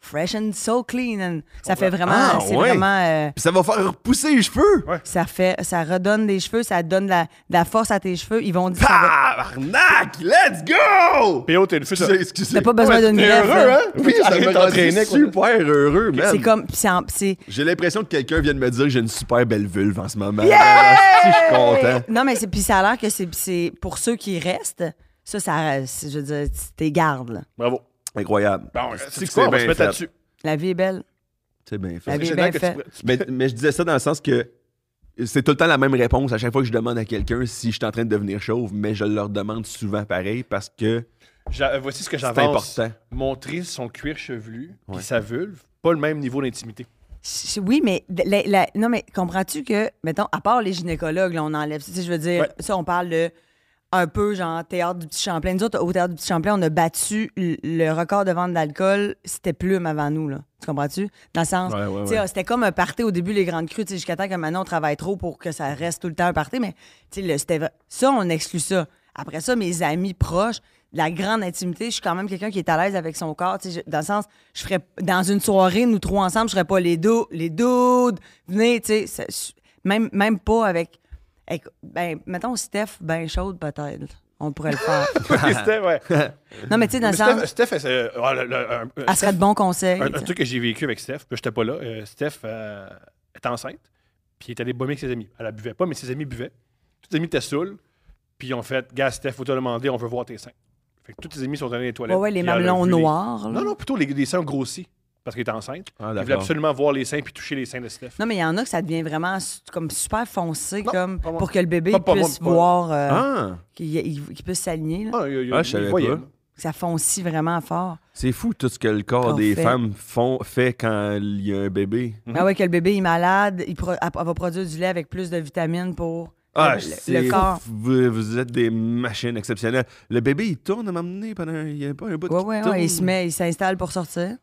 fresh and so clean. And ça fait comprends. vraiment, Ah, c'est ouais. vraiment, euh, Puis ça va faire repousser les cheveux. ça fait, ça redonne des cheveux, ça donne de la, de la force à tes cheveux. Ils vont dire, ça va- Tabarnak! Let's go! P O, t'es une fille. Excusez, excusez. t'as pas besoin Ouais, d'une t'es greffe. heureux, là. hein? Oui, ça Arrête me de rend t'entraîner, quoi. super heureux, man. C'est comme, c'est, en- c'est, J'ai l'impression que quelqu'un vient de me dire que j'ai une super belle vulve en ce moment. Ah, si, je suis content. non, mais c'est, puis ça a l'air que c'est, c'est pour ceux qui restent, ça, ça, c'est- je veux dire, t'es gardes, là. Bravo. Incroyable. Bon, C'est c'est quoi? On va bien se mettre fait. là-dessus. La vie est belle. C'est bien La fait. vie est Génial bien que tu faite. pourrais- tu- Mais, mais je disais ça dans le sens que c'est tout le temps la même réponse à chaque fois que je demande à quelqu'un si je suis en train de devenir chauve, mais je leur demande souvent pareil parce que J'a- Voici ce que c'est j'avance. important. Montrer son cuir chevelu Ouais. puis sa vulve, pas le même niveau d'intimité. Je- Oui, mais la- la- non, mais comprends-tu que, mettons, à part les gynécologues, là, on enlève. Tu sais, je veux dire, Ouais. ça, on parle de un peu genre théâtre du Petit Champlain. Nous autres, au théâtre du Petit Champlain, on a battu l- le record de vente d'alcool. C'était Plume avant nous, là. Tu comprends-tu? Dans le sens, Ouais, ouais, tu sais, ouais. c'était comme un party au début, les grandes crues, tu sais, jusqu'à temps que maintenant on travaille trop pour que ça reste tout le temps un party. Mais, tu sais, le- c'était vra- ça, on exclut ça. Après ça, mes amis proches, de la grande intimité, je suis quand même quelqu'un qui est à l'aise avec son corps. Tu sais, je- dans le sens, je ferais dans une soirée, nous trois ensemble, je ferais pas les dos, les dudes, venez, tu sais, ça- je- même, même pas avec, avec- ben, mettons Steph, ben chaude peut-être. On pourrait le faire. Steph, ouais. Non, mais tu sais, dans Mais le sens, Steph, Steph, elle, c'est- ah, le- le- un- un- elle serait de bons conseils. Un, un tu sais. truc que j'ai vécu avec Steph, puis j'étais pas là. euh, Steph euh, est enceinte, puis elle est allée bomber avec ses amis. Elle la buvait pas, mais ses amis buvaient. Tous ses amis étaient saouls, puis ils ont fait, gars, Steph, faut te demander, on veut voir tes seins. Fait que tous ses amis sont allés dans les toilettes. Ouais, ouais, les puis elle a mamelons vu les- noirs. là. Non, non, plutôt les, les seins grossis, parce qu'elle était enceinte. Ah, Ils voulaient d'accord. absolument voir les seins puis toucher les seins de Steph. Non, mais il y en a que ça devient vraiment su- comme super foncé, Non, comme pas moi. pour que le bébé Pas- pas moi, puisse pas- voir, euh, Ah, qu'il il- qu'il puisse s'aligner. là. Ah, il y a- il y a- Ah, je il savais voyait, pas. là. Ça foncit vraiment fort. c'est fou tout ce que le corps Qu'on des fait. femmes font, fait quand il y a un bébé. Mhm. Ah ouais, que le bébé est malade, il pro- elle va produire du lait avec plus de vitamines pour Ah, le, c'est le corps. fou. Vous, vous êtes des machines exceptionnelles. Le bébé, il tourne à m'amener pendant. Il n'y a pas un bout Ouais, qui ouais, tourne. ouais, il se met, il s'installe pour sortir.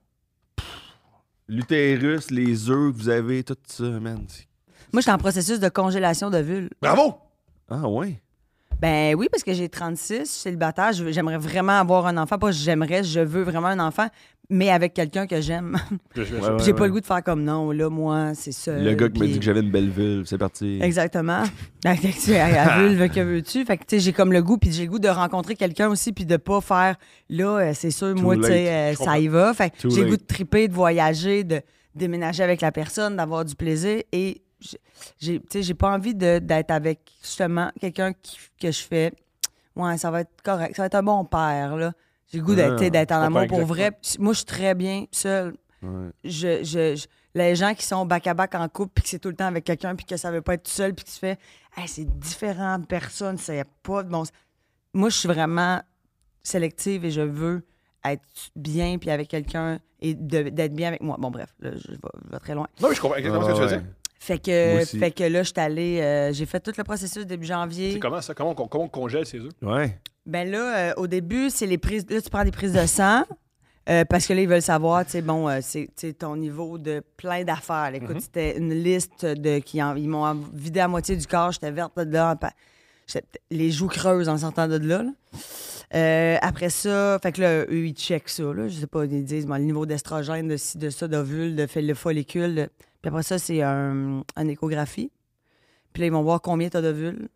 L'utérus, les œufs que vous avez, tout ça, man. c'est- Moi, je suis en processus de congélation de vulve. Bravo! Ah, ouais. Ben oui, parce que j'ai trente-six, je suis célibataire, je veux- j'aimerais vraiment avoir un enfant. Pas j'aimerais, je veux vraiment un enfant, mais avec quelqu'un que j'aime. Je- je- Ouais, je- ouais. J'ai pas le goût de faire comme non, là, moi, c'est ça. Le gars qui m'a puis- dit que j'avais une belle vulve, c'est parti. Exactement. Fait que tu sais, à vulve, que veux-tu? Fait que, tu sais, j'ai comme le goût, puis j'ai le goût de rencontrer quelqu'un aussi, puis de pas faire, là, euh, c'est sûr, Too moi, tu sais, late. euh, Je ça comprends. y va. Fait que Too j'ai le goût late. de triper, de voyager, de déménager avec la personne, d'avoir du plaisir. Et j'ai- j'ai, tu sais, j'ai pas envie de- d'être avec, justement, quelqu'un qui- que je fais, ouais, ça va être correct, ça va être un bon père, là. J'ai le goût d'être, tu sais, d'être en je amour comprends pour vrai. Moi, je suis très bien seule. Ouais. Je, je, je- les gens qui sont back-à-back en couple, puis que c'est tout le temps avec quelqu'un, puis que ça veut pas être tout seul, puis que tu fais, hey, c'est différentes personnes, c'est pas de bon. sens. Moi, je suis vraiment sélective et je veux être bien, puis avec quelqu'un et de- d'être bien avec moi. Bon, bref, là, je, vais, je vais très loin. Non, mais je comprends exactement ce que tu veux Ah, dire. ouais. Fait Moi que, aussi. fait que là, je suis allée, euh, j'ai fait tout le processus début janvier. C'est comment ça? Comment on, comment on congèle ses œufs? Ouais. Ben là, euh, au début, c'est les prises. Là, tu prends des prises de sang. euh, parce que là, ils veulent savoir, tu sais, bon, euh, c'est tu sais, ton niveau de plein d'affaires. là. Écoute, Mhm. c'était une liste de. Qui en- ils m'ont en- vidé à moitié du corps. J'étais verte de là. pa- j'étais les joues creuses en sortant de là. là. Euh, après ça, fait que là, eux, ils checkent ça. Là. Je sais pas, ils disent bon, le niveau d'estrogène, de ci, de ça, d'ovule, de fait le follicule. de- Puis après ça, c'est un, une échographie. Puis là, ils vont voir combien t'as d'ovules.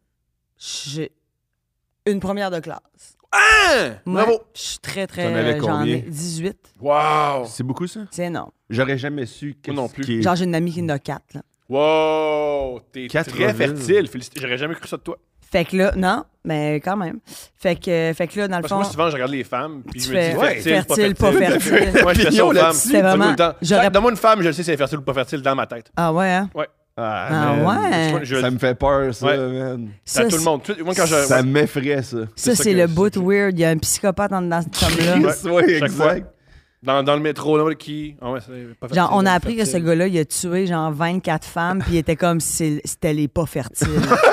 J'ai une première de classe. Hein? Moi, Bravo! je suis très, très. T'en avais euh, J'en ai combien? dix-huit. Wow! C'est beaucoup, ça? C'est énorme. J'aurais jamais su. Moi non qu'est-ce plus. qui est- Genre, j'ai une amie qui en a quatre. Là. Wow! T'es Quatre très ovules. fertile. Félicitations. J'aurais jamais cru ça de toi. Fait que là, non, mais quand même. Fait que, fait que là, dans le Parce que fond. moi, souvent, je regarde les femmes, puis Tu je me dis fais, fertile, fertile, pas pas fertile. fertile. Moi, je fais ça Opinion aux femmes. là-dessus. C'est vraiment- Tout le temps. j'aurais- Donne-moi une femme, je le sais si elle est fertile ou pas fertile dans ma tête. Ah ouais, hein? Ah, Ah man. ouais? Je- Ça me fait peur, ça, Ouais. man. C'est à tout le monde. Tout- Moi, quand je. Ça ouais. m'effraie, ça. Ça, c'est ça c'est que- le c'est bout ça que- weird. Il y a un psychopathe en dedans de ce là Ouais. Ouais, Chaque fois. exact. Dans, dans le métro, là, qui. Ah ouais, c'est pas Genre, fertile, on a appris que ce fertile. gars-là, il a tué genre vingt-quatre femmes, puis il était comme si c'était les pas fertiles.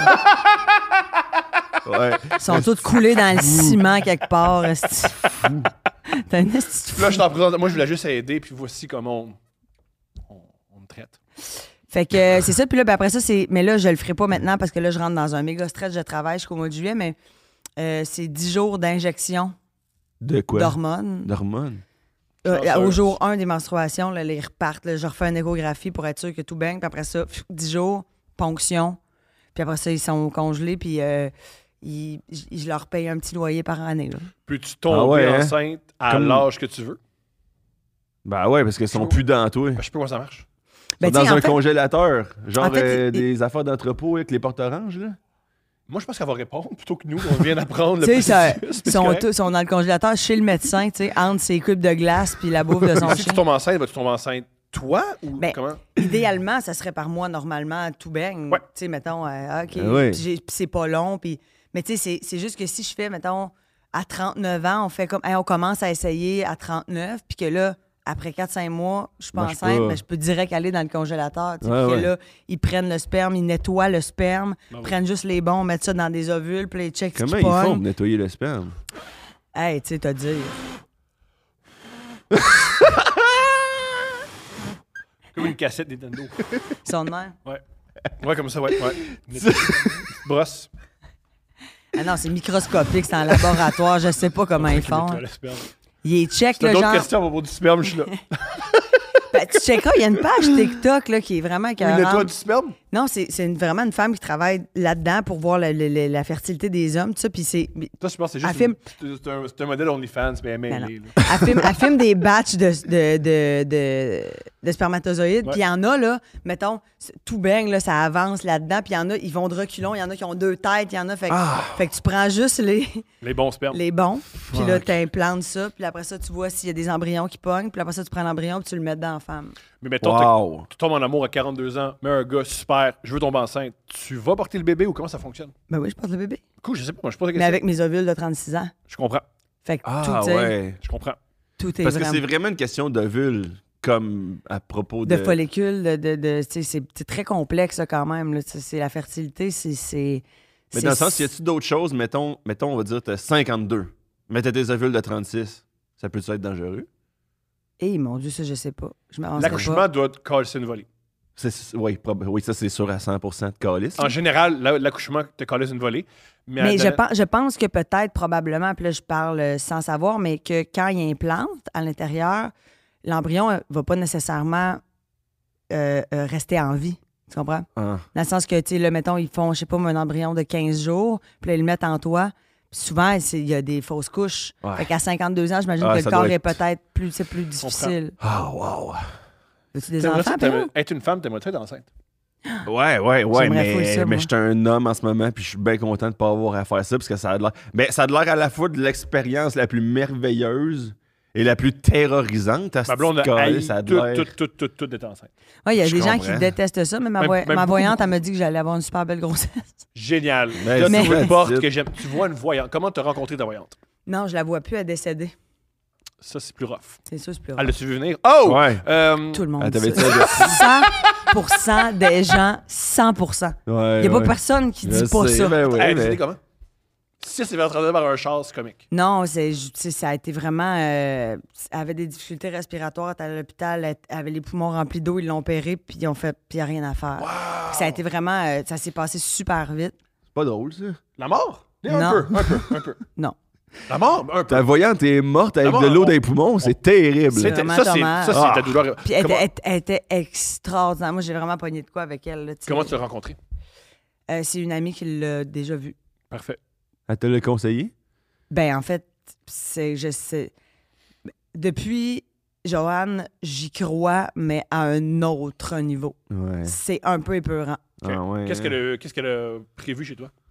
Ouais. Ils sont tous coulés dans le ciment quelque part. esti. T'as un esti de fou. Là, je t'en présente. Moi, je voulais juste aider, puis voici comment on, on, on me traite. Fait que euh, c'est ça. Puis là, ben après ça, c'est. Mais là, je le ferai pas maintenant parce que là, je rentre dans un méga stress de travail jusqu'au mois de juillet, mais euh, c'est dix jours d'injection De quoi? d'hormones. D'hormones. Euh, Chanceuse. au jour un des menstruations, là, ils repartent. Là, je refais une échographie pour être sûr que tout baigne. Puis après ça, pff, dix jours, ponction. Puis après ça, ils sont congelés. Puis euh, ils- j- je leur paye un petit loyer par année. Là. Peux-tu tomber Ah ouais, hein? enceinte à Comme- l'âge que tu veux? Ben ouais, parce qu'ils sont plus dans toi. Ben, je sais pas comment ça marche. Ils Ben, sont tu sais, dans en un fait- congélateur. Genre en fait, euh, il- des affaires d'entrepôt avec les portes oranges, là. Moi, je pense qu'elle va répondre plutôt que nous. On vient d'apprendre le Tu sais, ça- processus. ils C'est sont, correct. tous- sont dans le congélateur chez le médecin, tu sais, entre ses cubes de glace puis la bouffe de son Si tu chien. tombes enceinte, vas-tu tomber enceinte toi ou Ben, comment? Idéalement, ça serait par mois, normalement, tout baigne. Ouais. Tu sais, mettons, euh, OK, Ah oui. puis j'ai- puis c'est pas long. Puis... Mais tu sais, c'est- c'est juste que si je fais, mettons, à trente-neuf ans, on fait comme, hey, on commence à essayer à trente-neuf, puis que là, après quatre cinq mois, je suis pas Marche enceinte, pas. mais je peux direct aller dans le congélateur. tu sais, Ouais, puis que ouais. là, ils prennent le sperme, ils nettoient le sperme, Ben oui. prennent juste les bons, mettent ça dans des ovules, puis là, ils checkent ce Comment qu'ils ils font pour pognent. nettoyer le sperme? Hey, tu sais, t'as dit. Comme une cassette Nintendo. Ils sont de même. Ouais. Ouais, comme ça, ouais. ouais. Une petite brosse. Ah non, c'est microscopique, c'est en laboratoire, je sais pas comment ils font. Nettoie le sperme. Ils checkent, Si t'as le d'autres genre. questions à propos du sperme, je suis là. Ben, tu checkeras, il y a une page TikTok là, qui est vraiment Il nettoie écœurante. du sperme? Non, c'est c'est une- vraiment une femme qui travaille là-dedans pour voir la, la- la- la fertilité des hommes, tout ça. Puis c'est. Toi, je pense que c'est Elle juste. filme- une- C'est un, c'est un modèle OnlyFans, mais Ben non. mêlé. là. Elle filme, elle filme des batchs de, de, de, de, de spermatozoïdes. Ouais. Puis il y en a, là, mettons, c'est- tout baigne, là, ça avance là-dedans. Puis il y en a, ils vont de reculons. Il y en a qui ont deux têtes. Il y en a. Fait, que- Ah! fait que tu prends juste les, Les bons spermes. les bons. Puis là, Fuck. tu implantes ça. Puis après ça, tu vois s'il y a des embryons qui pognent. Puis après ça, tu prends l'embryon. Puis tu le mets dans la femme. Mais mettons, t'as- Wow! tu tombes en amour à quarante-deux ans, mais un gars super, je veux tomber enceinte. Tu vas porter le bébé ou comment ça fonctionne? Ben oui, je porte le bébé. Cool, je sais pas, moi, je pose la Mais question. avec mes ovules de trente-six ans. Je comprends. Fait que Ah tout, est, ouais! Je comprends. tout est Parce que vraiment... c'est vraiment une question d'ovule, comme à propos de... de follicules, de, de, de- tu sais, c'est c'est très complexe ça, quand même. Là. Tu sais, c'est la fertilité, c'est... c'est- Mais c'est- dans le sens, y a-tu d'autres choses, mettons, mettons, on va dire, t'as cinquante-deux, mais t'as tes ovules de trente-six, ça peut-tu être dangereux? Eh, mon Dieu, ça, je sais pas. Je m'avancerai L'accouchement pas. doit te casser une volée. C'est- Oui, prob- oui, ça c'est sûr à cent pour cent de calice. En général, la- l'accouchement te calisse une volée. Mais, Mais à- je, pense, je pense que peut-être, probablement, puis là, je parle euh, sans savoir, mais que quand il implante à l'intérieur, l'embryon euh, va pas nécessairement euh, euh, rester en vie. Tu comprends? Ah. Dans le sens que, tu sais, là, mettons, ils font, je sais pas, un embryon de quinze jours, puis là, ils le mettent en toi. Puis souvent, c'est- il y a des fausses couches. Ouais. Fait qu'à cinquante-deux ans, j'imagine Ah, que le ça corps doit est être- peut-être plus, c'est plus difficile. Ah, wow! Veux-tu des T'aimerais enfants, ça, t'aimerais- Pierrot? être une femme, t'aimerais-tu être enceinte? Ouais, ouais, ouais, J'aimerais full mais, ça, moi. mais je suis un homme en ce moment, puis je suis bien content de pas avoir à faire ça, parce que ça a de l'air... Ben, ça a de l'air à la fois de l'expérience la plus merveilleuse et la plus terrorisante à ce Ma blonde a cas haï ça a de tout, l'air... tout, tout, tout, tout d'être enceinte. Ouais, il y a Je des gens comprends. qui détestent ça, mais ma, Même- voy- même ma beaucoup, voyante, beaucoup. elle m'a dit que j'allais avoir une super belle grossesse. Génial. Mais Là, c'est tu vois une fait, porte c'est- que j'aime. Tu vois une voyante. Comment t'as rencontré ta voyante? Non, je la vois plus, elle est décédée. Ça, c'est plus rough. C'est sûr, c'est plus Elle rare. l'a-tu vu venir? Oh! Ouais. Euh, Tout le monde Ah, dit t'avais ça. dit ça cent pour cent des gens, cent pour cent. Ouais, Il n'y a ouais. pas personne qui dit Je pas sais, ça. ben oui, hey, mais- tu sais comment? Si elle s'est fait entraîner par un char, c'est comique. Non, c'est, tu sais, ça a été vraiment... euh, elle avait des difficultés respiratoires, elle était à l'hôpital, elle avait les poumons remplis d'eau, ils l'ont opéré, puis ils ont fait, puis il n'y a rien à faire. Ça a été vraiment... euh, ça s'est passé super vite. C'est pas drôle, ça. La mort? Un Non. peu, un peu, un peu. Non. La mort? Un peu. Ta voyante est morte avec D'abord, de l'eau on- dans les poumons, c'est terrible. C'est C'était- vraiment ça, c'est, dommage. ça, c'est Ah. ta douleur. Puis elle, comment, était- elle- elle était extraordinaire. Moi, j'ai vraiment pogné de quoi avec elle. Là, tu sais. comment tu l'as rencontrée? Euh, c'est une amie qui l'a déjà vue. Parfait. Elle te l'a conseillé? Ben, en fait, c'est, je sais. Depuis Joanne, j'y crois, mais à un autre niveau. Ouais. C'est un peu épeurant. Ok. Ah ouais. Qu'est-ce, qu'elle a, qu'est-ce qu'elle a prévu chez toi?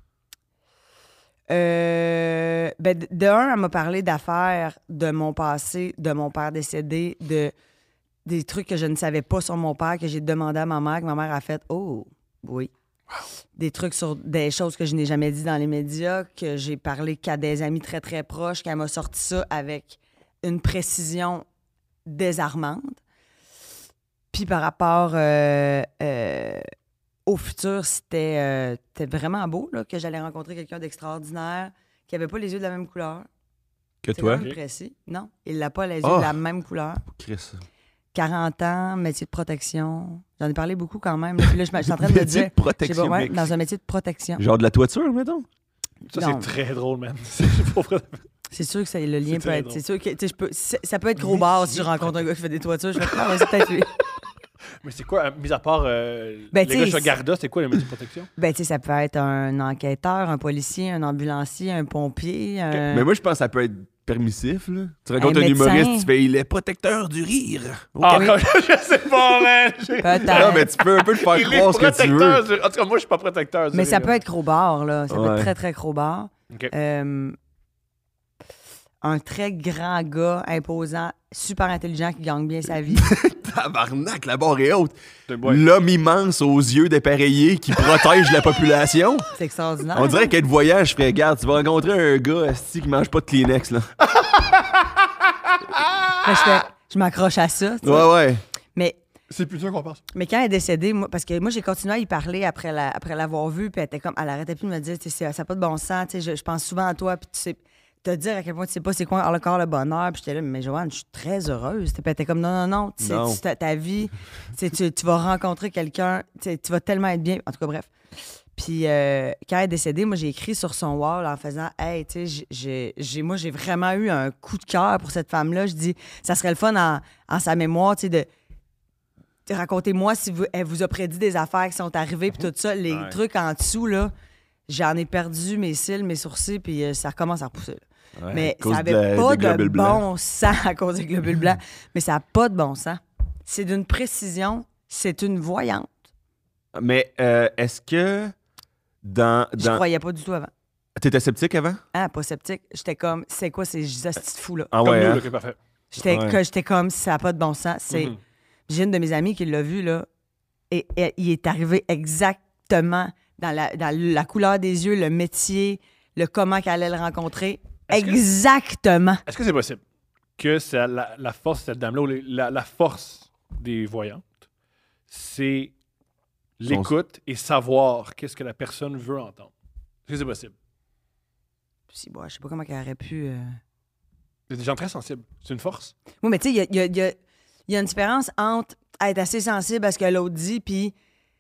Euh, ben, de de un, elle m'a parlé d'affaires de mon passé, de mon père décédé, de des trucs que je ne savais pas sur mon père, que j'ai demandé à ma mère, que ma mère a fait « Oh, oui ». Des trucs sur des choses que je n'ai jamais dit dans les médias, que j'ai parlé qu'à des amis très, très proches, qu'elle m'a sorti ça avec une précision désarmante. Puis par rapport euh, euh, au futur, c'était euh, c'était vraiment beau là, que j'allais rencontrer quelqu'un d'extraordinaire, qui n'avait pas les yeux de la même couleur. Que C'est toi? quand même précis. Non, il n'a pas les yeux Oh. de la même couleur. Chris. quarante ans, métier de protection. J'en ai parlé beaucoup quand même. là. Puis là, je, me- je suis en train de me Métier dire... de protection. je sais pas, ouais, mec. dans un métier de protection. Genre de la toiture, mettons? Ça, Non. c'est très drôle, man. C'est pour vrai. C'est sûr que ça, le lien C'est peut très être. drôle. C'est sûr que tu sais, je peux, c'est- ça peut être gros barre si je rencontre un gars qui fait des toitures. Je vais faire, ah, ouais, c'est peut-être lui. Mais c'est quoi, euh, mis à part euh, Ben, les tu gars sais, sur Garda, c'est quoi les métiers de protection? Ben, tu sais, ça peut être un enquêteur, un policier, un ambulancier, un pompier. Un... Mais moi, je pense que ça peut être permissif, là. Tu rencontres Un un, médecin. humoriste, tu fais « Il est protecteur du rire. » Ah, oui. je sais pas, man! J'ai- Peut-être. Non, mais tu peux un peu le faire Il est croire ce que tu veux. protecteur du- En tout cas, moi, je suis pas protecteur du Mais ça rire. peut être gros barre, là. Ça peut Ouais. être très, très gros barre. OK. Euh, un très grand gars, imposant, super intelligent, qui gagne bien sa vie. Tabarnak, la barre est haute. Ouais. L'homme immense aux yeux dépareillés qui protège la population. C'est extraordinaire. On dirait qu'être voyant, je ferais, regarde, tu vas rencontrer un gars esti, qui mange pas de Kleenex, là. Mais je fais- je m'accroche à ça. tu sais. Ouais, ouais. Mais, C'est plus dur qu'on pense. mais quand elle est décédée, moi, parce que moi, j'ai continué à y parler après, la, après l'avoir vue, puis elle était comme, elle arrêtait plus de me dire, tu sais, ça n'a pas de bon sens, tu sais, je, je pense souvent à toi, puis tu sais, te dire à quel point tu sais pas c'est quoi encore le bonheur, puis j'étais là, mais Joanne, je suis très heureuse. Puis elle était comme, non, non, non, tu sais, Non. tu- ta, ta vie, tu, sais, tu, tu vas rencontrer quelqu'un, tu sais, tu vas tellement être bien. En tout cas, bref. Puis euh, quand elle est décédée, moi, j'ai écrit sur son wall en faisant, hey, tu sais, j'ai- j'ai, j'ai- moi, j'ai vraiment eu un coup de cœur pour cette femme-là. Je dis, ça serait le fun en, en sa mémoire, tu sais, de. de racontez-moi si vous, elle vous a prédit des affaires qui sont arrivées, puis tout ça. Les Ouais. trucs en dessous, là, j'en ai perdu mes cils, mes sourcils, puis euh, ça recommence à repousser. là. Ouais, Mais à cause ça de n'avait la- pas des de globules blancs. bon sens à cause des globules blancs. Mais ça n'a pas de bon sens. C'est d'une précision. C'est une voyante. Mais euh, est-ce que dans. Je dans... croyais pas du tout avant. T'étais sceptique avant? Ah, pas sceptique. J'étais comme, c'est quoi ces hosties de fous-là? Ah Comme ouais, nous, hein? là, OK, parfait. J'étais Ouais. que- j'étais comme, ça n'a pas de bon sens. C'est... Mhm. J'ai une de mes amies qui l'a vu, là, et, et il est arrivé exactement dans la, dans la couleur des yeux, le métier, le comment qu'elle allait le rencontrer. Est-ce que- Exactement. Est-ce que c'est possible que c'est la, la force de cette dame-là, ou les- la, la force des voyantes, c'est l'écoute et savoir qu'est-ce que la personne veut entendre? Est-ce que c'est possible? Si, bon, je sais pas comment elle aurait pu... euh, C'est des gens très sensibles. C'est une force. Oui, mais tu sais, il y a, il y a- il y a- il y a une différence entre être assez sensible à ce que l'autre dit, puis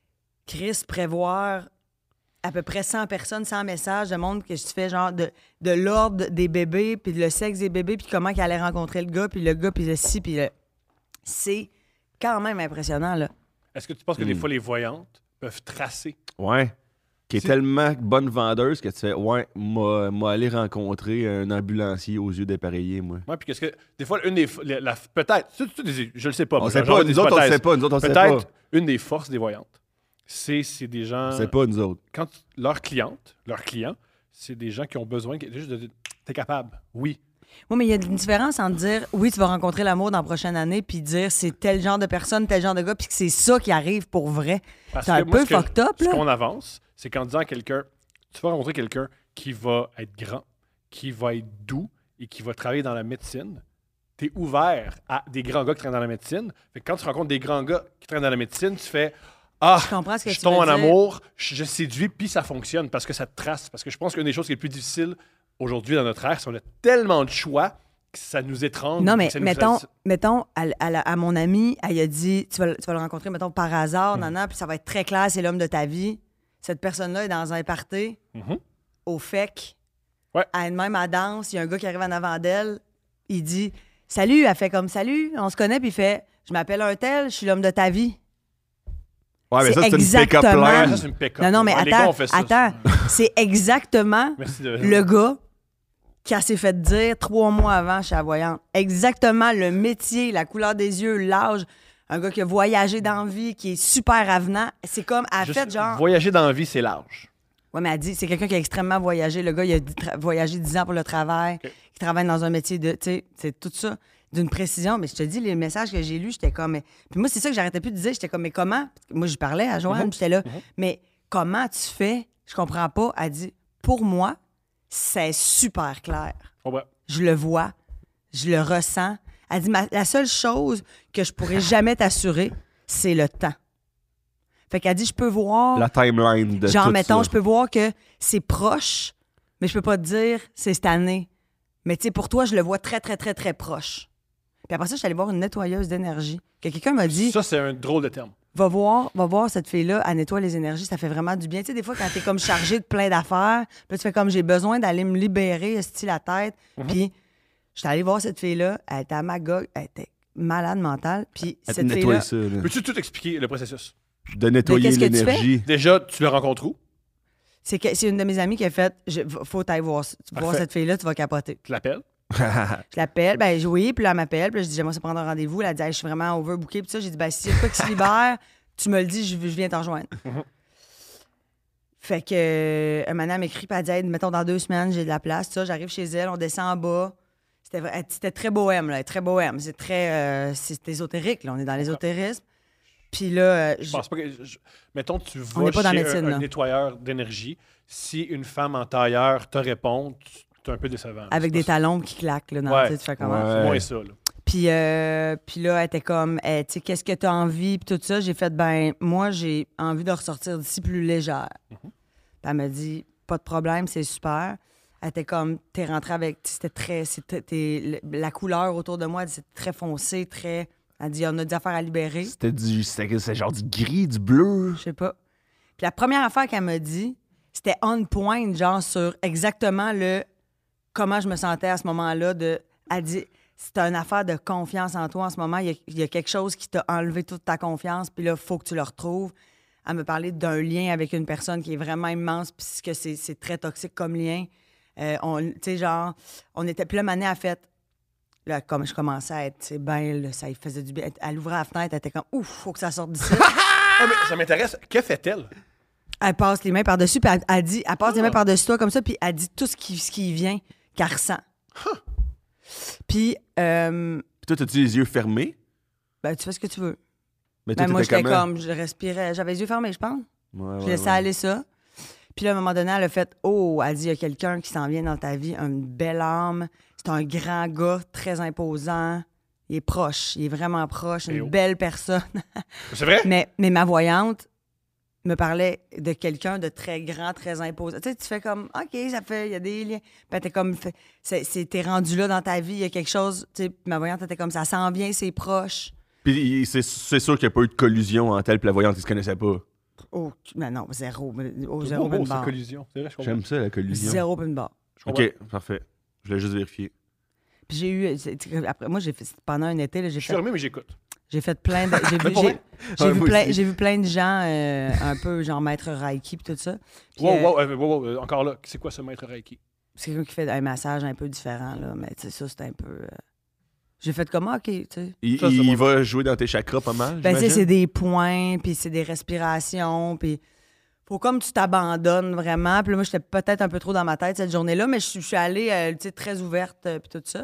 Chris, prévoir à peu près cent personnes, cent messages de monde que tu fais genre de, de l'ordre des bébés, puis le sexe des bébés, puis comment qu'elle allait rencontrer le gars, puis le gars, puis le ci, puis le... C'est quand même impressionnant, là. Est-ce que tu penses que des Hmm. fois, les voyantes peuvent tracer? Ouais. Qui est C'est- tellement bonne vendeuse que tu fais, ouais, m'a m'a allé rencontrer un ambulancier aux yeux dépareillés, moi. Oui, puis qu'est-ce que. Des fois, une des. fo- la- la- peut-être. c'est- c'est des- Je le sais pas. On moi, sait genre pas, des nous autres, on hypothèses. sait pas, nous autres, on sait Peut-être pas. une des forces des voyantes, c'est c'est des gens. On sait pas, nous autres. Quand tu- leur cliente, leur client, c'est des gens qui ont besoin que- juste de dire t'es capable. Oui. Oui, mais il y a une différence entre dire oui, tu vas rencontrer l'amour dans la prochaine année, puis dire c'est tel genre de personne, tel genre de gars, puis que c'est ça qui arrive pour vrai. Parce C'est un que moi, peu ce que- fucked up, Ce là. qu'on avance, c'est qu'en disant à quelqu'un, tu vas rencontrer quelqu'un qui va être grand, qui va être doux et qui va travailler dans la médecine. Tu es ouvert à des grands gars qui traînent dans la médecine. Fait que quand tu rencontres des grands gars qui traînent dans la médecine, tu fais ah, Je comprends ce que je tu tombe veux en dire. amour, je, je séduis, puis ça fonctionne parce que ça te trace. Parce que je pense qu'une des choses qui est le plus difficile aujourd'hui dans notre ère, c'est qu'on a tellement de choix que ça nous étrangle. Non, mais ça nous mettons, fait- mettons à, à la- à mon ami, elle a dit tu vas, le- tu vas le rencontrer, mettons, par hasard, Hmm. nana, puis ça va être très clair, c'est l'homme de ta vie. Cette personne-là est dans un party, Mhm. au F E C. Ouais. Elle même à danse, il y a un gars qui arrive en avant d'elle, il dit salut, elle fait comme salut, on se connaît, puis il fait je m'appelle un tel, je suis l'homme de ta vie. Ouais, mais C'est ça, c'est une exactement- pick-up Ouais, line. ça, c'est une pick-up. Non, non, mais Ouais, les gars, attends, on fait ça. attends, c'est exactement Merci de. le gars qui s'est fait dire trois mois avant chez la voyante. Exactement le métier, la couleur des yeux, l'âge. Un gars qui a voyagé dans la vie, qui est super avenant. C'est comme, elle a Juste fait genre... Voyager dans la vie, c'est large. Ouais, mais elle dit, c'est quelqu'un qui a extrêmement voyagé. Le gars, il a dit- tra- voyagé dix ans pour le travail. Ok. Il travaille dans un métier de... Tu sais, c'est tout ça d'une précision. Mais je te dis, les messages que j'ai lus, j'étais comme... mais- Puis moi, c'est ça que j'arrêtais plus de dire. J'étais comme, mais comment? Moi, je parlais à Joanne, Mhm. puis j'étais là. Mhm. Mais comment tu fais? Je comprends pas. Elle dit, pour moi, c'est super clair. On va. Je le vois, je le ressens. Elle dit, Ma- la seule chose que je pourrais jamais t'assurer, c'est le temps. Fait qu'elle dit, je peux voir, La timeline de genre, tout mettons, ça. je peux voir que c'est proche, mais je peux pas te dire, c'est cette année. Mais tu sais, pour toi, je le vois très, très, très, très proche. Puis après ça, je suis allée voir une nettoyeuse d'énergie, que quelqu'un m'a dit, Ça, c'est un drôle de terme. Va voir, va voir cette fille-là, elle nettoie les énergies, ça fait vraiment du bien. Tu sais, des fois, quand t'es comme chargé de plein d'affaires, puis là, tu fais comme j'ai besoin d'aller me libérer, style la tête. Mhm. Puis, j'étais allée voir cette fille-là, elle était à Magog, elle était malade mentale. Puis, Elle te cette nettoie fille-là. ça, là. Peux-tu tout expliquer le processus? De nettoyer qu'est-ce que tu l'énergie. Déjà, tu le rencontres où? C'est, que, c'est une de mes amies qui a fait je- faut t'aller voir, voir Parfait. cette fille-là, tu vas capoter. Tu l'appelles? Je l'appelle, ben oui, puis là, elle m'appelle, puis là, je dis j'aimerais ça prendre un rendez-vous. Elle a dit hey, je suis vraiment overbookée, puis ça, j'ai dit ben si y a quoi qui se libère, tu me le dis, je, je viens t'en rejoindre. Fait que euh, un moment, elle m'écrit, puis elle dit hey, mettons dans deux semaines, j'ai de la place, ça, j'arrive chez elle, on descend en bas. C'était, vrai- c'était très bohème, là, très bohème. C'est très, euh, c'est ésotérique, là, on est dans l'ésotérisme. Puis là, euh, Je je- pense pas que. je- Mettons, tu On vas n'est pas dans chez la médecine, un, un là. nettoyeur d'énergie. Si une femme en tailleur te répond, tu- c'est un peu décevant. là. avec C'est des pas- talons qui claquent, là, dans Ouais. tu sais, tu fais comment? Ouais. C'est moins ça, là. Puis, euh, puis là, elle était comme, eh, tu sais, qu'est-ce que tu as envie? Puis tout ça, j'ai fait, ben, moi, j'ai envie de ressortir d'ici plus légère. Puis elle m'a dit, pas de problème, c'est super. Elle était comme, t'es rentrée avec, c'était très, c'était, t'es- la couleur autour de moi, c'était très foncé, très. Elle dit, on a des affaires à libérer. C'était du. C'était c'est genre du gris, du bleu. Je sais pas. Puis la première affaire qu'elle m'a dit, c'était on point, genre sur exactement le comment je me sentais à ce moment-là. De, elle dit, c'est une affaire de confiance en toi en ce moment. Il y a, il y a quelque chose qui t'a enlevé toute ta confiance, puis là, il faut que tu le retrouves. Elle me parlait d'un lien avec une personne qui est vraiment immense, puis que c'est, c'est très toxique comme lien. Euh, on, tu sais, genre, on était. Puis là, Mané a fait. Là, comme je commençais à être, tu sais, ben, là, ça lui faisait du bien. Elle ouvrait la fenêtre, elle était comme, ouf, faut que ça sorte d'ici. Ah, mais ça m'intéresse. Que fait-elle? Elle passe les mains par-dessus, puis elle, elle dit, elle passe les Ah. mains par-dessus toi comme ça, puis elle dit tout ce qui, ce qui vient, qu'elle ressent. Puis, euh, Puis toi, t'as-tu les yeux fermés? ben, tu fais ce que tu veux. Mais toi, Ben, moi, t'étais j'étais comment? comme, je respirais, j'avais les yeux fermés, je pense. Ouais, Je ouais, laissais ouais. aller ça. Puis là, à un moment donné, elle a fait, oh, elle dit, il y a quelqu'un qui s'en vient dans ta vie, une belle âme. C'est un grand gars, très imposant. Il est proche, il est vraiment proche, Eh une oh. belle personne. C'est vrai? mais, mais ma voyante me parlait de quelqu'un de très grand, très imposant. Tu sais, tu fais comme, OK, ça fait, il y a des liens. Puis t'es comme, fait- c'est, c'est- t'es rendu là dans ta vie, il y a quelque chose. Tu sais, puis ma voyante était comme, ça s'en vient, c'est proche. Puis c'est c'est sûr qu'il n'y a pas eu de collusion entre elle et la voyante, ils se connaissaient pas. Oh, mais non, zéro. Oh, C'est zéro beau, pin c'est barre. collusion. C'est vrai, je comprends. J'aime ça, la collusion. Zéro pin barre. Je comprends. OK, parfait. Je voulais juste vérifier. Puis j'ai eu, c'est- c'est- après, moi, j'ai fait, pendant un été, là, j'ai Je suis fait, fermé, mais j'écoute. j'ai fait plein de, j'ai vu, Pour j'ai, vrai? j'ai Ouais, vu moi plein, aussi. j'ai vu plein de gens, euh, un peu genre maître Reiki puis tout ça. Puis, Wow, euh, wow, euh, wow, wow, euh, encore là, c'est quoi ce maître Reiki? c'est quelqu'un qui fait un massage un peu différent, là, mais tu sais, ça, c'est un peu... euh, J'ai fait comme, OK, tu sais. Il, Ça, c'est il bon. va jouer dans tes chakras pas mal, Ben, tu sais, j'imagine? c'est des points, puis c'est des respirations, puis faut comme tu t'abandonnes vraiment. Puis là, moi, j'étais peut-être un peu trop dans ma tête cette journée-là, mais je suis- je suis allée, euh, tu sais, très ouverte, euh, puis tout ça.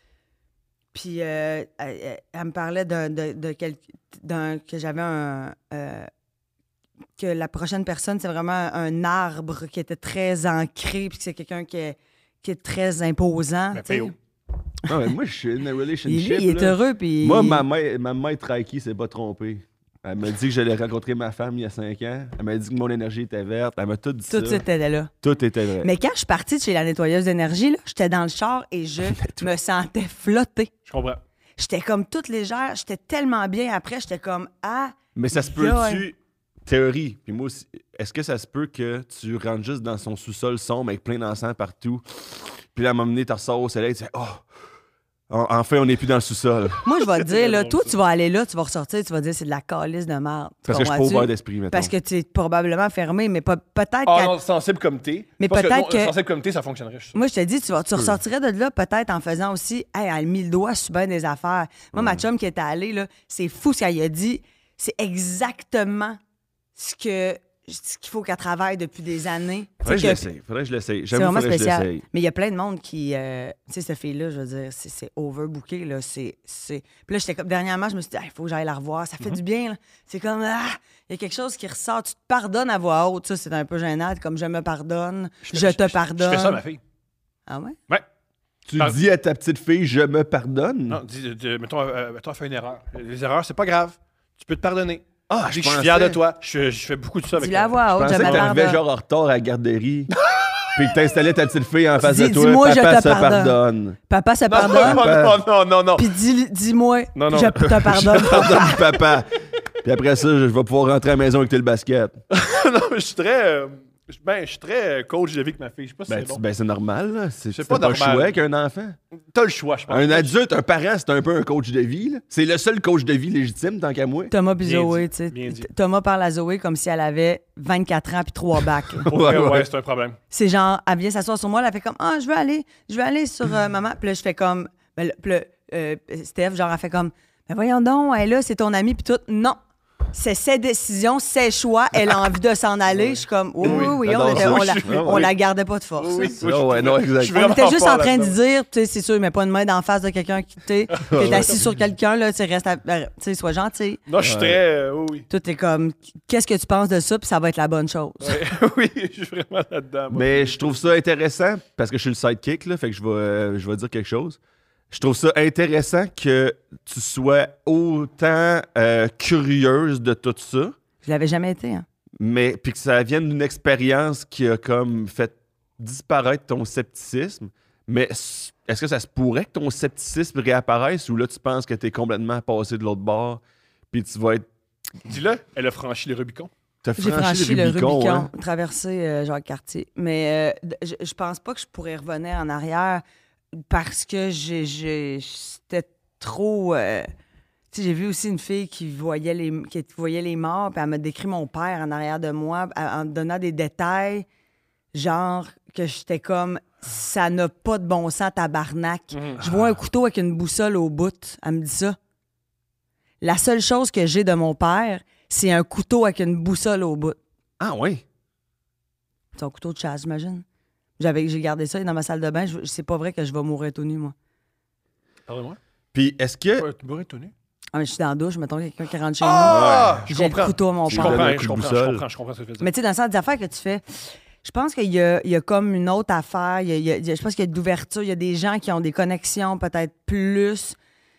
Puis euh, elle, elle me parlait d'un, de, de quel- d'un- que j'avais un... euh, que la prochaine personne, c'est vraiment un arbre qui était très ancré, puis que c'est quelqu'un qui est, qui est très imposant. Ben, tu sais. P O. Ah, mais moi, je suis in a Et relationship. lui, il est là. heureux, puis... Moi, ma, mère- ma maître Reiki s'est pas trompée. Elle m'a dit que j'allais rencontrer ma femme il y a cinq ans. Elle m'a dit que mon énergie était verte. Elle m'a tout dit Tout ça. était là. Tout était vrai. Mais quand je suis partie de chez la nettoyeuse d'énergie, là, j'étais dans le char et je me sentais flotter. Je comprends. J'étais comme toute légère, j'étais tellement bien. Après, j'étais comme ah. Mais ça se peut-tu, théorie, puis moi aussi, est-ce que ça se peut que tu rentres juste dans son sous-sol sombre avec plein d'encens partout, puis là, à un moment donné, tu ressors au soleil, tu fais « Oh! En- Enfin, on n'est plus dans le sous-sol. Moi, je vais te dire, là, drôle, toi, ça. tu vas aller là, tu vas ressortir, tu vas dire c'est de la calice de merde. » Parce que je suis pas Comprends-tu? ouvert d'esprit, maintenant. Parce que tu es probablement fermé, mais pas- peut-être Ah qu'à- non, sensible comme t'es. Mais Je pense peut-être non, que- Sensible comme t'es, ça fonctionnerait. je suis sûr. Moi, je te dis, tu, vas, tu ressortirais de là peut-être en faisant aussi, hey, elle a mis le doigt sur bien des affaires. Moi, ma chum qui était allée, là, c'est fou ce qu'elle a dit. C'est exactement ce que ce qu'il faut qu'elle travaille depuis des années. Faudrait que Tu je sais que- l'essaye. Faudrait que je l'essaye. C'est J'avoue, vraiment faudrait que je spécial. l'essaye. Mais il y a plein de monde qui. euh, tu sais, cette fille-là, je veux dire, c'est, c'est overbooké. Là, c'est, c'est... Puis là, j'étais comme. Dernièrement, je me suis dit, il faut que j'aille la revoir. Ça fait Mm-hmm. du bien. Là. C'est comme. Ah, il y a quelque chose qui ressort. Tu te pardonnes à voix haute. Ça, c'est un peu gênant. Comme je me pardonne. Je, fais- te je- pardonne. Je fais ça à ma fille. Ah ouais? Ouais. Tu Par- dis à ta petite fille, je me pardonne? Non, dis, dis- mettons, euh, mettons, elle fait une erreur. Les erreurs, c'est pas grave. Tu peux te pardonner. Ah, Dis que je suis fier de toi. Je, je fais beaucoup de ça avec Dis-la à toi. voix Je haute. Je, pensais me que t'arrivais pardonne. genre en retard à la garderie. Puis que t'installais ta petite fille en face Dis- de toi. dis-moi, je Papa te se pardonne. pardonne. Papa se Non, pardonne. non, non, non, non, non. Puis dis, dis-moi, Non, non. je te pardonne. Pardonne, papa. Puis après ça, je vais pouvoir rentrer à la maison avec le basket. non, mais je suis très. euh, je- ben, je suis très euh, coach de vie avec ma fille. Je sais pas si Ben, c'est tu- bon. ben, c'est normal, là. C'est C'est pas, pas pas le normal. choix qu'un enfant. T'as le choix, je pense. Un adulte, un parent, c'est un peu un coach de vie, là. C'est le seul coach de vie légitime, tant qu'à moi. Thomas puis Bien Zoé, dit, tu sais. bien dit. T- Thomas parle à Zoé comme si elle avait vingt-quatre ans puis trois bacs. là. Pour vrai, Ouais, ouais, ouais. c'est un problème. C'est genre, elle vient s'asseoir sur moi, elle fait comme, ah, je veux aller, je veux aller sur euh, maman. Puis là, je fais comme, ben, là, puis là, euh, Steph, genre, elle fait comme, ben voyons donc, elle est là, c'est ton ami, puis tout. Non. C'est ses décisions, ses choix. Elle a envie de s'en aller. Je suis comme, oui, oui, oui, on, J'adore était- ça. on, la, Oui, on oui. la gardait pas de force. Oui, ça. oui. Ah ouais, non, exact. Je suis On vraiment était juste fort en train de là-dedans. dire, tu sais, c'est sûr, mais pas une main d'en face de quelqu'un qui t'es t'es assis sur quelqu'un, là, tu sais, reste, à- tu sais, sois gentil. Non, je suis Ouais. très. euh, oui, oui. Tout est comme, qu'est-ce que tu penses de ça, puis ça va être la bonne chose. Ouais, oui, je suis vraiment là-dedans. moi. Mais je trouve ça intéressant, parce que je suis le sidekick, là, fait que je vais, euh, je vais dire quelque chose. Je trouve ça intéressant que tu sois autant euh, curieuse de tout ça, Je l'avais jamais été, hein. mais puis que ça vienne d'une expérience qui a comme fait disparaître ton scepticisme. Mais s- est-ce que ça se pourrait que ton scepticisme réapparaisse ou là tu penses que tu es complètement passé de l'autre bord puis tu vas être. Dis-le, elle a franchi le Rubicon. T'as J'ai franchi le Rubicon, Rubicon, hein? traversé euh, Jacques-Cartier. Mais euh, d- je, je pense pas que je pourrais revenir en arrière parce que j'ai, j'ai- c'était trop. euh, tu sais, j'ai vu aussi une fille qui voyait les, qui voyait les morts, puis elle m'a décrit mon père en arrière de moi en en me donnant des détails, genre que j'étais comme ça n'a pas de bon sens, tabarnak. Je vois un couteau avec une boussole au bout. Elle me dit ça. La seule chose que j'ai de mon père, c'est un couteau avec une boussole au bout. Ah oui. C'est un couteau de chasse, j'imagine. J'avais, j'ai gardé ça dans ma salle de bain. Je, c'est pas vrai que je vais mourir tout nu, moi. Pardonne-moi. Puis est-ce que. Ouais, tu m'aurais étonné. Ah, mais je suis dans la douche, mettons quelqu'un qui rentre chez Ah! Je nous. J'ai le comprends. couteau à mon Tu Je père. donnes comprends, un coup je de comprends, je boussole. comprends, je comprends ce que tu veux dire. Mais tu sais, dans le sens des affaires que tu fais, je pense qu'il y a, il y a comme une autre affaire. Il y a- il y a- il y a- je pense qu'il y a de l'ouverture. Il y a des gens qui ont des connexions peut-être plus.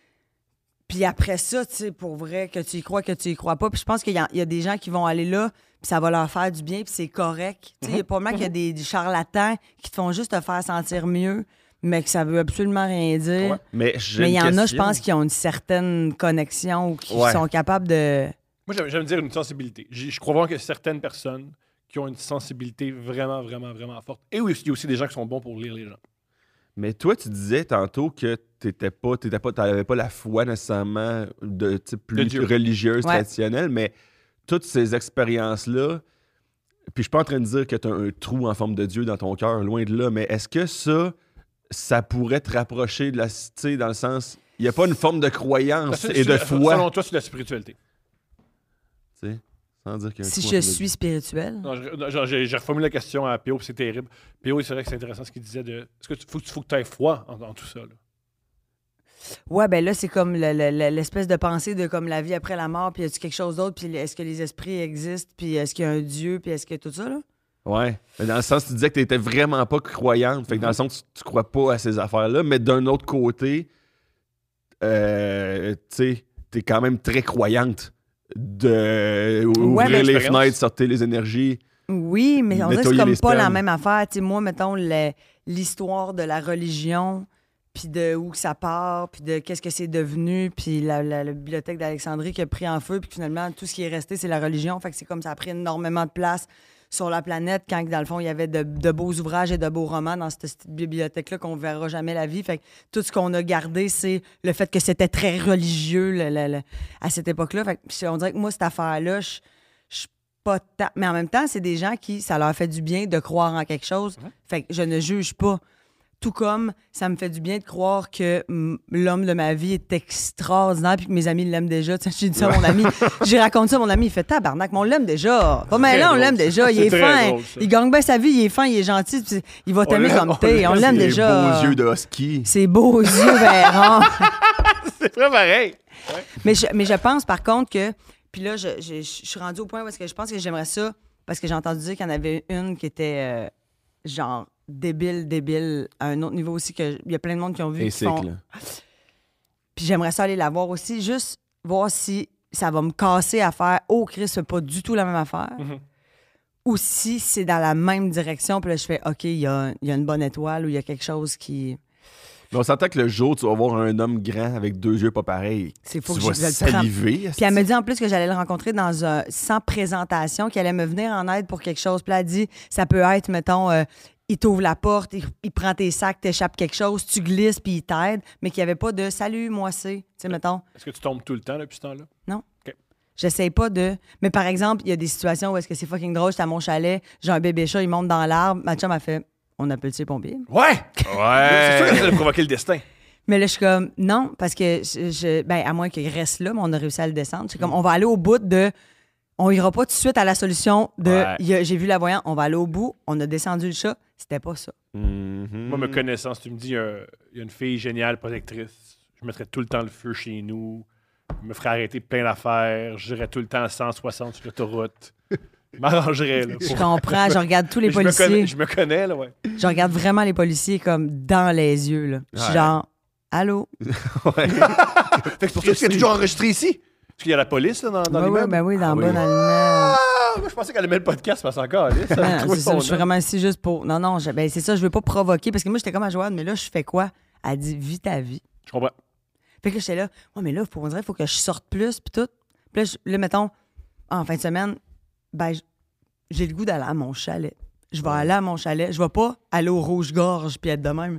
Puis après ça, tu sais, pour vrai, que tu y crois, que tu y crois pas. Puis je pense qu'il y a, il y a des gens qui vont aller là, puis ça va leur faire du bien, puis c'est correct. Tu sais, il y a probablement qu'il y a des, des charlatans qui te font juste te faire sentir mieux, mais que ça veut absolument rien dire. Ouais. Mais j'ai Mais il une y en a, je question. pense, qui ont une certaine connexion ou qui Ouais. sont capables de. Moi, j'aime, j'aime dire une sensibilité. J'ai- Je crois vraiment qu'il y a certaines personnes qui ont une sensibilité vraiment, vraiment, vraiment forte. Et oui, il y a aussi des gens qui sont bons pour lire les gens. Mais toi, tu disais tantôt que t'étais pas, t'étais pas, t'avais pas la foi nécessairement de type De plus Dieu. religieuse, Ouais. traditionnelle, mais toutes ces expériences-là, puis je suis pas en train de dire que tu as un trou en forme de Dieu dans ton cœur, loin de là, mais est-ce que ça, ça pourrait te rapprocher de la cité dans le sens, il n'y a pas une forme de croyance C'est- et de c'est- foi, Selon toi, c'est de la spiritualité. tu sais, sans dire qu'il y a un Si trou en je forme de suis spirituel. Non, je- non, genre, j'ai, j'ai reformulé la question à P O, puis c'est terrible. P O, c'est vrai que c'est intéressant ce qu'il disait de. Est-ce que tu faut, que- faut que tu aies foi en, en tout ça? Là? Ouais, ben là, c'est comme le- le- le- l'espèce de pensée de comme la vie après la mort, puis y a-tu quelque chose d'autre, puis est-ce que les esprits existent, puis est-ce qu'il y a un Dieu, puis est-ce que tout ça, là? Ouais. Mais dans le sens, tu disais que tu n'étais vraiment pas croyante. Fait que dans le sens, tu, tu crois pas à ces affaires-là. Mais d'un autre côté, euh, tu sais, t'es quand même très croyante de ouvrir mais- les Expérience. fenêtres, sortir les énergies. Oui, mais on dirait que c'est Nettoyer comme les pas la spermes. même affaire. Tu sais, moi, mettons, le- l'histoire de la religion, puis de où que ça part, puis de qu'est-ce que c'est devenu, puis la, la- la bibliothèque d'Alexandrie qui a pris en feu, puis que finalement, tout ce qui est resté, c'est la religion. Fait que c'est comme ça a pris énormément de place sur la planète quand, dans le fond, il y avait de, de beaux ouvrages et de beaux romans dans cette, cette bibliothèque-là qu'on verra jamais la vie. Fait que tout ce qu'on a gardé, c'est le fait que c'était très religieux le- le- le- à cette époque-là. Fait que on dirait que moi, cette affaire-là, je je suis pas tant... Mais en même temps, c'est des gens qui, ça leur fait du bien de croire en quelque chose. Fait que je ne juge pas. Tout comme ça me fait du bien de croire que mm, l'homme de ma vie est extraordinaire puis que mes amis l'aiment déjà. Tu sais, j'ai dit ça à mon ami. J'ai raconté ça à mon ami. Il fait tabarnak, mais on l'aime déjà. Pas mal Très là, on drôle, l'aime ça. déjà. Il C'est est très fin. drôle, ça. Il gagne bien sa vie. Il est fin. Il est gentil. puis il va t'aimer l'aime, comme on t'es. On l'aime Les déjà. beaux yeux de husky. Ses beaux yeux verrons. C'est vrai pareil. Mais je, mais je pense par contre que. Puis là, je, je, je suis rendue au point parce que je pense que j'aimerais ça. Parce que j'ai entendu dire qu'il y en avait une qui était euh, genre débile, débile, à un autre niveau aussi. que Il y a plein de monde qui ont vu. Et qui font... là. Puis j'aimerais ça aller la voir aussi, juste voir si ça va me casser à faire « Oh, Chris, c'est pas du tout la même affaire Mhm. ou si c'est dans la même direction. Puis là, je fais « OK, il y a, il y a une bonne étoile ou il y a quelque chose qui... » Mais on s'entend que le jour où tu vas voir un homme grand avec deux yeux pas pareils, C'est tu faux que vas je je le prends. saliver. Puis elle me dit en plus que j'allais le rencontrer dans un sans présentation, qu'elle allait me venir en aide pour quelque chose. Puis elle a dit, ça peut être, mettons, euh, il t'ouvre la porte, il, il prend tes sacs, t'échappes quelque chose, tu glisses, puis il t'aide, mais qu'il n'y avait pas de salut, moi c'est. Tu sais, mettons. Est-ce que tu tombes tout le temps depuis ce temps-là? Non. OK. J'essaye pas de. Mais par exemple, il y a des situations où est-ce que c'est fucking drôle, j'étais à mon chalet, j'ai un bébé chat, il monte dans l'arbre, ma chum a fait, on appelle les pompiers. Ouais! Ouais. C'est sûr qu'elle essaie de provoquer le destin. Mais là, je suis comme, non, parce que, je, je- ben, à moins qu'il reste là, mais on a réussi à le descendre. C'est comme, on va aller au bout de. On ira pas tout de suite à la solution de. Ouais. il y a- J'ai vu la voyante, on va aller au bout, on a descendu le chat. C'était pas ça. Mhm. Moi, me connaissant, si tu me dis, euh, il y a une fille géniale, protectrice, je mettrais tout le temps le feu chez nous, je me ferais arrêter plein d'affaires, j'irais tout le temps à cent soixante sur l'autoroute. Je m'arrangerais, là. Je pour- comprends, je regarde tous les je me policiers. connais, je me connais, là, ouais. Je regarde vraiment les policiers comme dans les yeux, là. Je suis Ouais. genre, allô? Ouais. Fait que c'est pour ça que c'est toujours enregistré ici. Parce qu'il y a la police, là, dans, dans Oui, oui, l'immeuble. ben oui, dans Ah le bas, oui. dans l'immeuble. Ah, moi, je pensais qu'elle aimait le podcast, parce encore, là. Ça Non, me trouvait c'est ça, son je suis nom. vraiment ici juste pour. Non, non, je- ben, c'est ça, je veux pas provoquer parce que moi, j'étais comme à Joanne, mais là, je fais quoi? Elle dit, vis ta vie. Je comprends. Fait que là, j'étais là, ouais, mais là, pour dire, il faut que je sorte plus, puis tout. Puis là, je- là, mettons, en fin de semaine, ben, j- j'ai le goût d'aller à mon chalet. Je vais aller à mon chalet. Je vais pas aller au Rouge-Gorge puis être de même.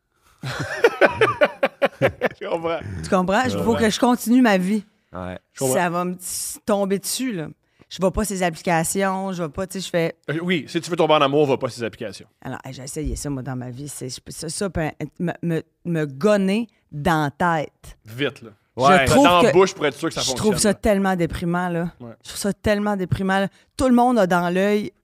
Je comprends. Tu comprends? Il faut ouais. que je continue ma vie. Ouais. Je comprends. Ça va me t- tomber dessus, là. Je vais pas ces applications, je vais pas, tu sais, je fais. Euh, Oui, si tu veux tomber en amour, va pas ces applications. Alors, hey, j'ai essayé ça, moi, dans ma vie. C'est, je peux- ça, ça peut me, me, me gonner dans la tête. Vite, là. Ouais. Je trouve dans la que- bouche pour être sûr que ça Je fonctionne. trouve ça là. tellement déprimant, là. Ouais. Je trouve ça tellement déprimant. là. Tout le monde a dans l'œil.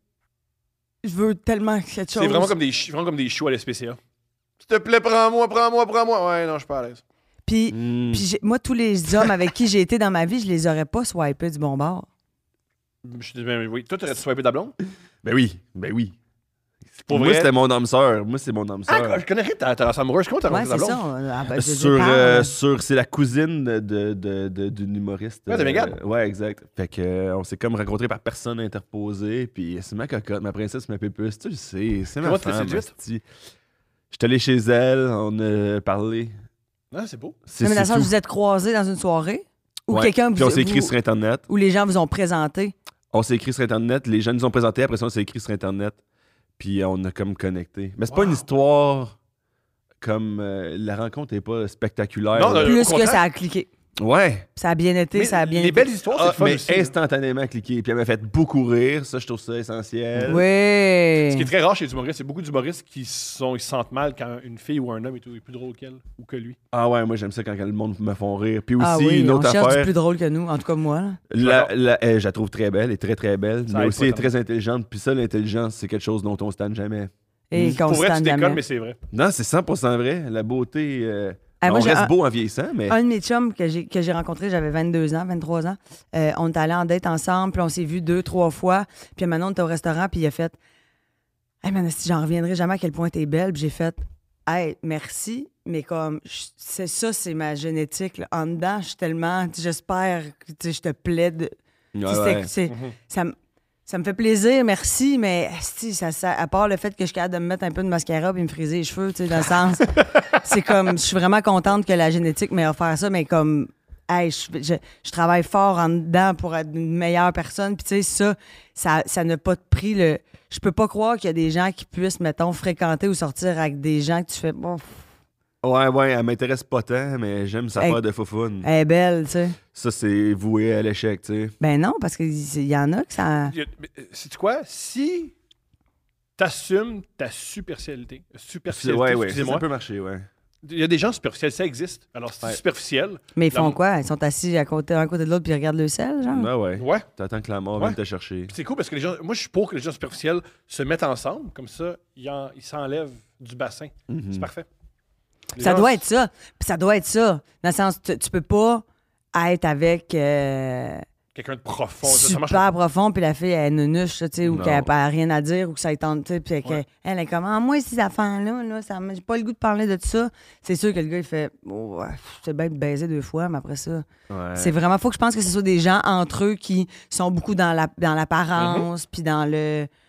Je veux tellement quelque chose. C'est vraiment comme des, chi- vraiment comme des choux à l'S P C A. S'il te plaît, prends-moi, prends-moi, prends-moi. Ouais, non, je suis pas à l'aise. Puis, Mm. puis j'ai- moi, tous les hommes avec qui j'ai été dans ma vie, je les aurais pas swipés du bon bord. Je te dis, ben oui. Toi, t'aurais swipé ta blonde? Ben oui, ben oui. Pour Moi, vrai? c'était mon âme sœur. Moi, c'est mon âme Ah, sœur. je connais ta, ta relation amoureuse. Comment t'as Ouais, rencontré ta c'est blonde? ça. Ah, ben, je- je sur, parle, euh, euh, sur c'est la cousine de, de, de- d'une humoriste. Ouais, de Mégane. Euh, ouais, exact. Fait que euh, on s'est comme rencontrés par personne interposée, puis c'est ma cocotte, ma princesse, ma pépuce, tu le sais, c'est ma Comment t'as femme. séduite? asti. J'étais allé chez elle, on a parlé. Ah, c'est beau. C'est, Non, mais dans le c'est sens, tout. vous êtes croisés dans une soirée ou Ouais. quelqu'un Puis on vous, s'est écrit vous- sur Internet. ou les gens vous ont présenté. On s'est écrit sur Internet, les gens nous ont présenté, après ça, on s'est écrit sur Internet, puis on a comme connecté. Mais c'est pas Wow. une histoire comme... euh, la rencontre est pas spectaculaire. Non, là. Euh, au Plus que contraire. ça a cliqué. Ouais. Ça a bien été, Mais ça a bien les été. belles histoires, c'est Ah, le fun mais aussi. là. instantanément cliqué. Puis elle m'a fait beaucoup rire. Ça, je trouve ça essentiel. Oui. Ce qui est très rare chez les humoristes, c'est beaucoup d'humoristes qui sont, ils se sentent mal quand une fille ou un homme est, est plus drôle qu'elle ou que lui. Ah ouais, moi j'aime ça quand le monde me font rire. Puis aussi, Ah oui, une autre on cherche du affaire, plus drôle que nous, en tout cas moi. là. la, la- eh, je la trouve très belle, elle est très très belle, Ça mais aide aussi pas elle est tant. très intelligente. Puis ça, l'intelligence, c'est quelque chose dont on se tanne jamais. Et Mm. qu'on Pour se vrai, tu tente déconnes, jamais. mais c'est vrai. Non, c'est cent pour cent vrai. La beauté, euh, Ah, moi, on j'ai reste un- beau en vieillissant, mais Un de mes chums que j'ai, que j'ai rencontré, j'avais vingt-deux ans, vingt-trois ans. Euh, on est allé en date ensemble, puis on s'est vu deux, trois fois. Puis maintenant, on était au restaurant, puis il a fait Hey, man, si j'en reviendrai jamais à quel point t'es belle. Puis j'ai fait Hey, merci, mais comme, je- c'est ça, c'est ma génétique. là. En dedans, je suis tellement. J'espère que tu sais, je te plaide. ouais, Tu sais, c'est- ouais. c'est- Mhm. ça, me- ça me fait plaisir, merci, mais asti, ça, ça, à part le fait que je suis capable de me mettre un peu de mascara et me friser les cheveux, tu sais, dans le sens, c'est comme, je suis vraiment contente que la génétique m'ait offert ça, mais comme, hey, je, je, je travaille fort en dedans pour être une meilleure personne, puis tu sais, ça, ça, ça n'a pas de prix, le, je peux pas croire qu'il y a des gens qui puissent, mettons, fréquenter ou sortir avec des gens que tu fais, bon, Ouais, ouais, elle m'intéresse pas tant, mais j'aime sa Hey. part de foufoune. elle est belle, tu sais. Ça, c'est voué à l'échec, tu sais. Ben non, parce qu'il y en a que ça... Il y a- mais, euh, sais-tu quoi? Si t'assumes ta superficialité, superficialité, Ouais, ouais, ça, excusez-moi, ça peut marcher, ouais. il y a des gens superficiels, ça existe. Alors, si c'est Ouais. superficiel, Mais ils font La- quoi? Ils sont assis à côté, un côté de l'autre puis ils regardent le sel, genre? Ouais, ouais. ouais. T'attends que la mort Ouais. vienne te chercher. Puis c'est cool parce que les gens, moi, je suis pour que les gens superficiels se mettent ensemble, comme ça, ils en- ils s'enlèvent du bassin. Mhm. C'est parfait. Les Ça gens- doit être ça. Puis ça doit être ça. Dans le sens, tu, tu peux pas être avec euh, Quelqu'un de profond. Ça, ça marche super profond, puis la fille, elle est nunuche, tu sais, ou Non. qu'elle n'a rien à dire, ou que ça est tente, tu sais, puis qu'elle Ouais. elle est comme, ah, moi, ces affaires-là, là, ça m'a- j'ai pas le goût de parler de ça. C'est sûr que le gars, il fait, oh, ouais, c'est bien de baiser deux fois, mais après ça. Ouais. C'est vraiment, faut que je pense que ce soit des gens entre eux qui sont beaucoup dans la dans l'apparence, puis dans le.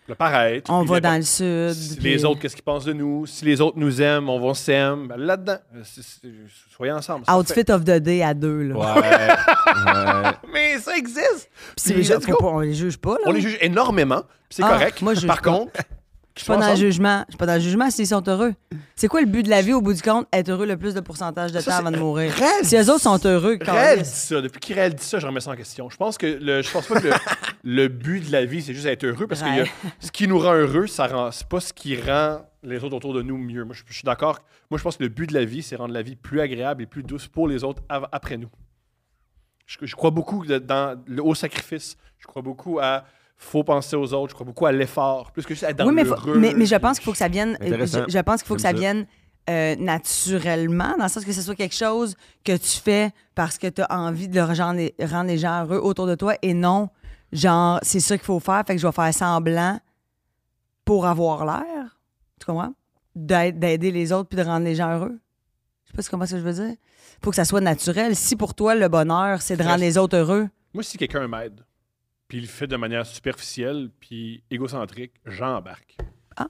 Le paraître. On puis va l'import- dans le sud. Si puis- les autres, qu'est-ce qu'ils pensent de nous? Si les autres nous aiment, on va s'aime. Ben, là-dedans, euh, c'est- c'est- soyez ensemble. c'est Outfit of the day à deux, là. Ouais. ouais. parfait. Mais ça existe! Puis c'est- Puis, je- let's faut go. pas- on les juge pas, là. On les juge énormément, puis c'est Ah, correct. moi, je juge Par pas. contre, Je suis pas dans le jugement. Je suis pas dans le jugement s'ils sont heureux. C'est quoi le but de la vie, au bout du compte? Être heureux le plus de pourcentage de Ça, temps c'est- avant de mourir. Réel Si eux autres sont heureux, Réel dit câlisse. ça. Depuis qu'il Réel dit ça, je remets ça en question. Je pense que le, je pense pas que le, le but de la vie, c'est juste être heureux, parce que Ouais. ce qui nous rend heureux, ça rend, c'est pas ce qui rend les autres autour de nous mieux. Moi, je, je suis d'accord. Moi, je pense que le but de la vie, c'est rendre la vie plus agréable et plus douce pour les autres av- après nous. Je, je crois beaucoup de- dans le haut sacrifice. Je crois beaucoup à faut penser aux autres. Je crois beaucoup à l'effort, plus que juste être dans Oui, mais, faut- l'heureux. mais, mais je pense qu'il faut que ça vienne. Intéressant. Je, je pense qu'il faut que ça J'aime ça. vienne euh, naturellement, dans le sens que ce soit quelque chose que tu fais parce que tu as envie de leur rendre, les- rendre les gens heureux autour de toi et non, genre, c'est ça qu'il faut faire, fait que je vais faire semblant pour avoir l'air, tu comprends? D'aide- D'aider les autres puis de rendre les gens heureux. Je sais pas si tu comprends ce que je veux dire. Faut que ça soit naturel. Si pour toi, le bonheur, c'est de rendre les autres heureux, Moi, si quelqu'un m'aide, puis il le fait de manière superficielle, puis égocentrique, j'embarque. Ah.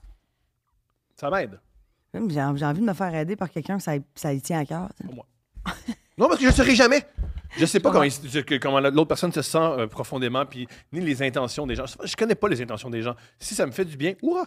Ça m'aide. j'ai j'ai envie de me faire aider par quelqu'un que ça, ça y tient à cœur. tu sais. Non, parce que je ne saurais jamais. Je sais pas Je comment, il- que- comment l'autre personne se sent euh, profondément, puis ni les intentions des gens. Je connais pas les intentions des gens. Si ça me fait du bien, ouah,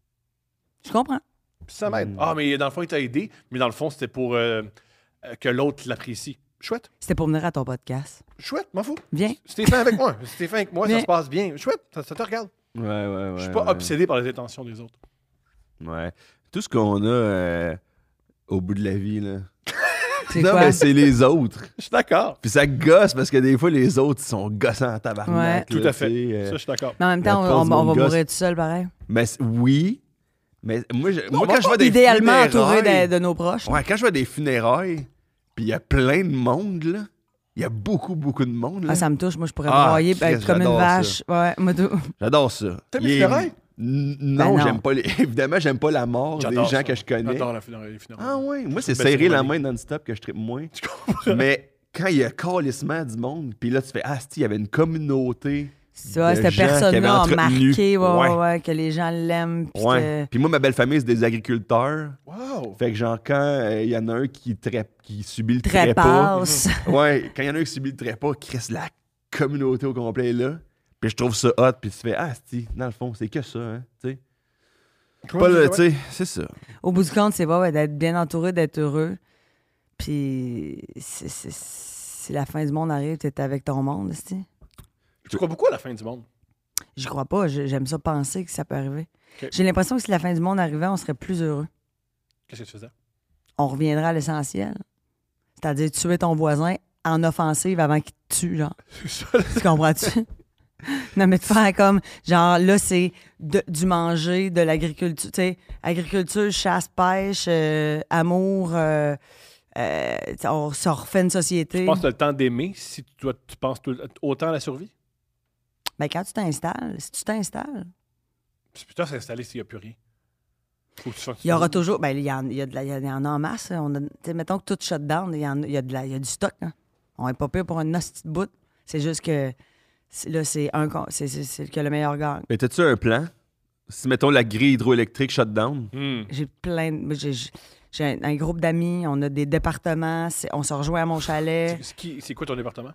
Je comprends. puis ça m'aide. Mm. Ah, mais dans le fond, il t'a aidé, mais dans le fond, c'était pour euh, euh, que l'autre l'apprécie. Chouette, C'était pour venir à ton podcast. chouette, m'en fous. Viens. Stéphane avec moi. Stéphane avec moi, ça Viens. se passe bien. Chouette, ça, ça te regarde. Ouais, ouais, ouais. Je suis pas ouais. obsédé par les intentions des autres. Ouais. Tout ce qu'on a euh, au bout de la vie, là. C'est Non, quoi? mais c'est les autres. Je suis d'accord. Puis ça gosse parce que des fois, les autres, ils sont gossants en tabarnak. Ouais. là, Tout à fait. tu sais, euh. Ça, je suis d'accord. Mais en même temps, La on, pause on- on de va gosse. mourir tout seul, pareil. Mais c- oui. Mais moi, je- moi on va quand je vois des Idéalement entouré funérailles- de, de nos proches. Ouais, quand je vois des funérailles, puis il y a plein de monde, là. Il y a beaucoup, beaucoup de monde, là. Ah, ça me touche. Moi, je pourrais Ah, broyer Christ, être comme une j'adore vache. Ouais, moi, tout. J'adore ça. T'aimes Il les est- funérailles? N- Ben non, non. j'aime pas les... Évidemment, j'aime pas la mort des J'adore gens ça. que je connais. J'adore la funéraille, les funérailles. Ah ouais, moi, c'est une belle serrer la cérémonie. main non-stop que je tripe moins. Tu comprends? Mais quand il y a calissement du monde, puis là, tu fais « Ah, c'ti, il y avait une communauté. Ça, De cette gens qui avaient personne-là a entretenu. marqué, ouais, ouais, Ouais. ouais, que les gens l'aiment. » puis Ouais. que- Puis moi, ma belle famille, c'est des agriculteurs. Wow! Fait que genre, quand euh, il y en a un qui, traite, qui subit le trépas... Trépasse. Ouais, quand il y en a un qui subit le trépas, Chris, la communauté au complet est là. Puis je trouve ça hot, puis tu fais « Ah, c'ti, dans le fond, c'est que ça, hein, tu sais. » Pas le, tu sais, c'est ça. Au bout du compte, c'est vrai, ouais, d'être bien entouré, d'être heureux. Puis c'est- c'est si la fin du monde arrive, t'es avec ton monde, tu sais. Tu crois beaucoup à la fin du monde? J'y crois pas. je- J'aime ça penser que ça peut arriver. Ok. J'ai l'impression que si la fin du monde arrivait, on serait plus heureux. Qu'est-ce que tu faisais? On reviendrait à l'essentiel. C'est-à-dire tuer ton voisin en offensive avant qu'il te tue, genre. Tu comprends-tu? Non, mais de faire comme, genre, là, c'est de- du manger, de l'agriculture, tu sais, agriculture, chasse, pêche, euh, amour, euh, euh, on se refait une société. Tu penses que tu as le temps d'aimer si tu, dois- tu penses tout- autant à la survie? Ben, quand tu t'installes, si tu t'installes, C'est plutôt s'installer s'il n'y a plus rien. Faut que tu fasses- il y aura toujours, ben, il y en, il y a de la- il y en a en masse. On a- tu sais, mettons que tout shut down, il y, en a- il y a de la- il y a du stock. Hein. On est pas pire pour une hostie de bout. C'est juste que c'est- là, c'est un con- c'est c'est- c'est que le meilleur gagne. Mais t'as-tu un plan? Si, mettons, la grille hydroélectrique shut down, Hmm. J'ai plein de. j'ai- J'ai j'ai un, un groupe d'amis, on a des départements, c'est- on se rejoint à mon chalet. C'est- c'est qui- C'est quoi ton département?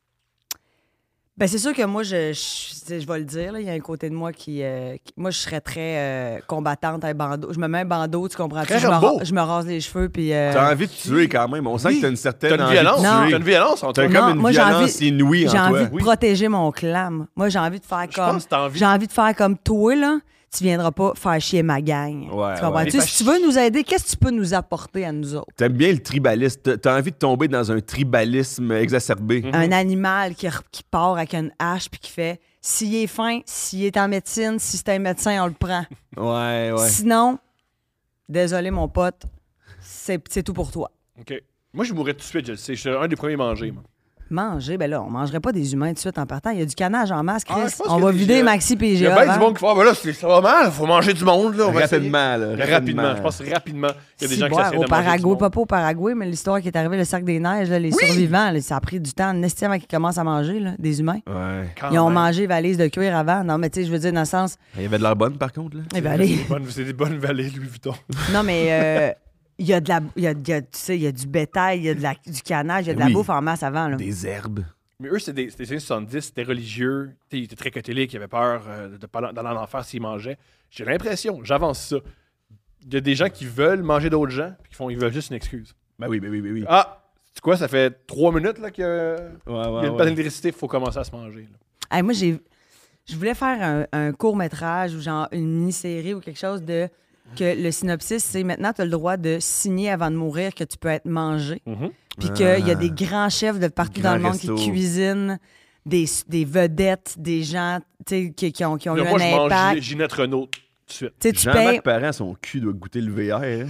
Ben, c'est sûr que moi, je, je, je vais le dire, là, il y a un côté de moi qui. euh, qui- moi, je serais très euh, combattante avec bandeau. Je me mets un bandeau, tu comprends-tu? Très Je, me Rambo. ra- je me rase les cheveux, puis. euh, t'as envie de tuer quand même. On sent Oui. que t'as une certaine T'as une envie violence? de Non. tuer. T'as une violence en toi? T'as Non, comme une moi, j'ai violence envie- inouïe en J'ai toi. envie de Oui. protéger mon clan. Moi, j'ai envie de faire Je comme. pense que t'as envie. J'ai envie de faire comme toi, là. Tu viendras pas faire chier ma gang. Ouais, tu comprends-tu? ouais. Si tu veux nous aider, qu'est-ce que tu peux nous apporter à nous autres? T'aimes bien le tribalisme. T'as- T'as envie de tomber dans un tribalisme exacerbé. Mhm. Un animal qui, re- qui part avec une hache puis qui fait s'il est fin, s'il est en médecine, si c'est un médecin, on le prend. Ouais, ouais. Sinon, désolé, mon pote, c'est c'est tout pour toi. OK. Moi, je mourrais tout de suite, je le sais. Je suis un des premiers mangés, moi. Manger, ben là, on mangerait pas des humains tout de suite en partant. Il y a du canage en masse, Chris. Ah, je pense on qu'il y va a des- vider Maxi Il y P G A. a bien du avant. monde qui fait, ah, ben là, c'est- ça va mal, faut manger du monde, là. On va essayer. Rapidement, là. Rapidement. rapidement. Je pense rapidement. Il y a des Si, gens qui boire, essaient de au manger du Paraguay, monde. pas pas au Paraguay, mais l'histoire qui est arrivée, le sac des neiges, là, les survivants, là, ça a pris du temps, en estime qu'ils commencent à manger, là, des humains. Ouais. Quand Ils ont même. mangé valise de cuir avant. Non, mais tu sais, je veux dire, dans le sens. Il y avait de la bonne, par contre, là. Eh ben, C'est allez. des bonnes- C'est des bonnes vallées, Louis Vuitton. Non, mais euh, il y a de la. Il y a, il y a, tu sais, il y a du bétail, il y a de la, du canage, il y a de la Oui. bouffe en masse avant, là. Des herbes. Mais eux, c'est des, c'était des années soixante-dix, c'était religieux, t'sais, ils étaient très catholiques, ils avaient peur euh, de pas d'aller en enfer s'ils mangeaient. J'ai l'impression, j'avance ça. Il y a des gens qui veulent manger d'autres gens, puis qui font, ils veulent juste une excuse. Ben oui, ben oui, ben oui. Ah, c'est quoi, ça fait trois minutes là, qu'il y a, Ouais, il y ouais, a une ouais. panne d'électricité, il faut commencer à se manger. là. Hey, moi, j'ai. Je voulais faire un, un court-métrage ou genre une mini-série ou quelque chose de. Que le synopsis, c'est maintenant, tu as le droit de signer avant de mourir que tu peux être mangé. Mhm. Puis qu'il y a Ah. des grands chefs de partout Grand dans le monde resto. qui cuisinent, des, des vedettes, des gens tu sais, qui, qui ont, qui ont Là, eu moi, je un mange impact. Gin- Ginette Renault tout de suite. Tu sais, tu Jean-Marc payes. Parent, son cul doit goûter le V R. Hein?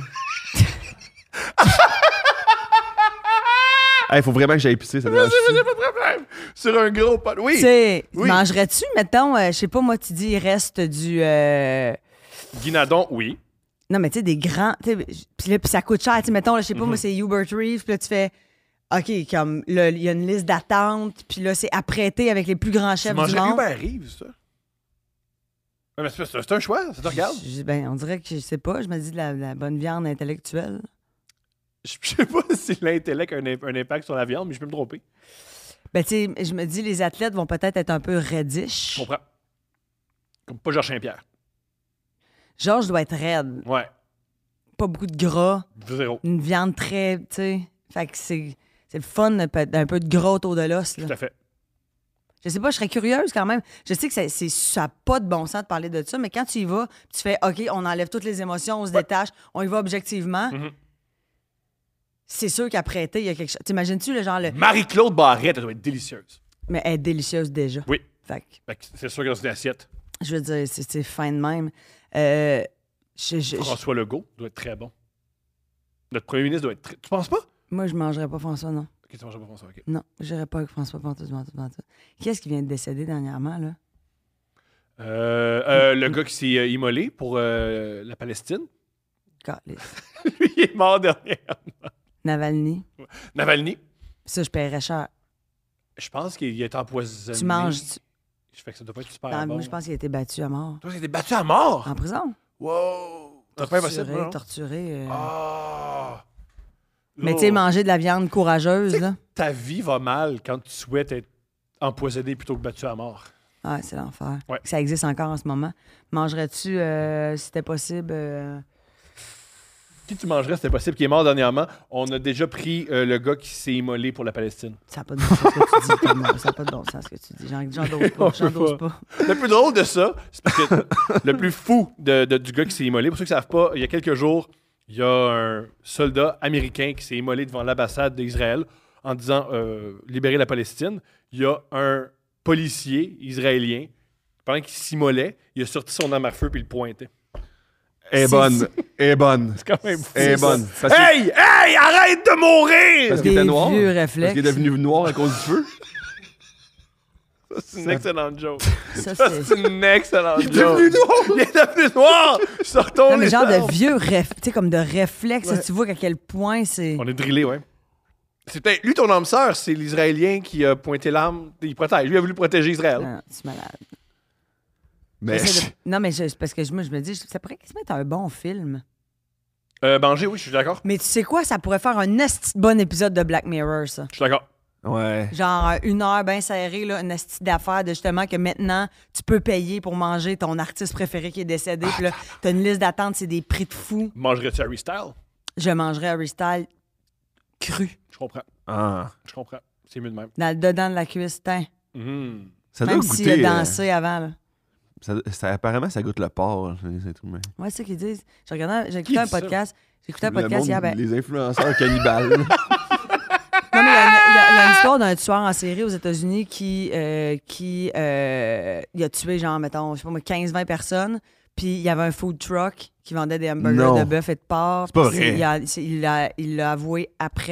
Il faut vraiment que j'aille pisser, ça doit J'ai pas de problème. Sur un gros pot. Tu Oui. sais, Oui. mangerais-tu, mettons, euh, je sais pas, moi, tu dis, il reste du. euh, Guinadon, oui. Non, mais tu sais, des grands. tu sais, Puis là, puis ça coûte cher. Tu sais, mettons, là, je sais pas, moi, c'est Hubert Reeves. Puis là, tu fais. OK, comme, là, il y a une liste d'attente. Puis là, c'est apprêté avec les plus grands Tu chefs du mangerais monde. Uber Reeves, ça? Ouais, mais c'est, c'est- c'est un choix, ça te regarde. Je- je- Ben, on dirait que je sais pas. Je me dis de la, de la bonne viande intellectuelle. Je je sais pas si l'intellect a un, imp- un impact sur la viande, mais je peux me tromper. Ben, tu sais, je me dis, les athlètes vont peut-être être un peu Je reddish. comprends. Comme pas Georges Saint-Pierre. Georges doit être raide. Ouais. Pas beaucoup de gras. Zéro. Une viande très, tu sais. Fait que c'est, c'est le fun d'un peu, d'un peu de gras autour de l'os, là. Tout à fait. Je sais pas, je serais curieuse quand même. Je sais que ça, c'est, ça n'a pas de bon sens de parler de ça, mais quand tu y vas, tu fais OK, on enlève toutes les émotions, on se détache, on y va objectivement. Mhm. C'est sûr qu'après, il y a quelque chose. T'imagines-tu le genre le. Marie-Claude Barrette, elle doit être délicieuse. Mais elle est délicieuse déjà. Oui. Fait que, Fait que c'est sûr que dans une assiette, je veux dire, c'est, c'est fin de même. Euh, je- je- je- François Legault doit être très bon. Notre premier ministre doit être très... Tu penses pas? moi, je mangerais pas François, non. Ok, tu manges pas François, ok. Non, je n'irais pas avec François Pantoute, Pantoute, Pantoute. Qui est-ce qui vient de décéder dernièrement, là? Euh, euh, le gars qui s'est euh, immolé pour euh, la Palestine. Calisse. Lui, il est mort dernier. Navalny. Navalny, Ça, je paierais cher. je pense qu'il est empoisonné. Tu manges. Tu... Je fais que ça doit pas être super Non, bon. moi, je pense qu'il a été battu à mort. Toi, il a été battu à mort. En prison. Wow! C'est pas impossible, Torturé, non? torturé. euh. Ah! Mais tu sais, Oh. manger de la viande courageuse, là. Ta vie va mal quand tu souhaites être empoisonné plutôt que battu à mort. Ouais, c'est l'enfer. Ouais. Ça existe encore en ce moment. Mangerais-tu, euh, si c'était possible... euh, Qui tu mangerais, c'était possible, qui est mort dernièrement. On a déjà pris euh, le gars qui s'est immolé pour la Palestine. Ça n'a pas de bon sens ce que tu dis, Thomas. Ça n'a pas de bon sens ce que tu dis. J'en, j'en dose On pas. J'en peut dose pas. pas. Le plus drôle de ça, c'est parce que le plus fou de, de- du gars qui s'est immolé, pour ceux qui ne savent pas, il y a quelques jours, il y a un soldat américain qui s'est immolé devant l'ambassade d'Israël en disant euh, libérer la Palestine. Il y a un policier israélien, pendant qu'il s'immolait, il a sorti son arme à feu puis il le pointait. Elle est C'est- bonne. Elle est bonne. C'est quand même fou. Elle est ça. bonne. Parce que- Hey! Hey! Arrête de mourir! Parce qu'il Des était noir. vieux Parce réflexes. qu'il est devenu noir à cause du feu. C'est une excellente joke. Ça, Ça, c'est... c'est une excellente joke. devenu noir. Il est devenu noir! Sortons Non, mais les genre armes. de vieux réflexes, tu sais, comme de réflexes. Ouais. Tu vois à quel point c'est... On est drillé, ouais. C'est peut-être lui, ton âme sœur, c'est l'Israélien qui a pointé l'arme. Il protège. Lui a voulu protéger Israël. Non, c'est malade. Mais J'essaie de- Non, mais je- c'est parce que je- moi, je me dis, ça pourrait quasiment être un bon film. Euh, Manger, oui, je suis d'accord. Mais tu sais quoi, ça pourrait faire un esti de bon épisode de Black Mirror, ça. Je suis d'accord. ouais. Genre euh, une heure bien serrée, là, une esti d'affaires de justement que maintenant, tu peux payer pour manger ton artiste préféré qui est décédé. Puis là, t'as une liste d'attente, c'est des prix de fou. Mangerais-tu Harry Style? Je mangerais Harry Styles cru, Je comprends. Ah. Je comprends. C'est mieux de même. dans le dedans de la cuisse, teint. Mhm. Ça doit Même s'il a goûter. euh, dansé avant, là. ça, ça- apparemment, ça goûte le porc. ces trucs, mais- Ouais, c'est ça qu'ils disent. J'ai regardé, j'ai Qui écouté un dit ça? podcast. J'ai écouté un Le podcast monde, hier. Ben, Les influenceurs cannibales. non, mais il y, a une- il y a- il y a une histoire d'un tueur en série aux États-Unis qui, euh, qui euh, il a tué, genre, mettons, je sais pas moi, quinze vingt personnes. Puis il y avait un food truck qui vendait des hamburgers Non. de bœuf et de porc. C'est pas Puis vrai. Il a- c'est- il l'a il l'a avoué après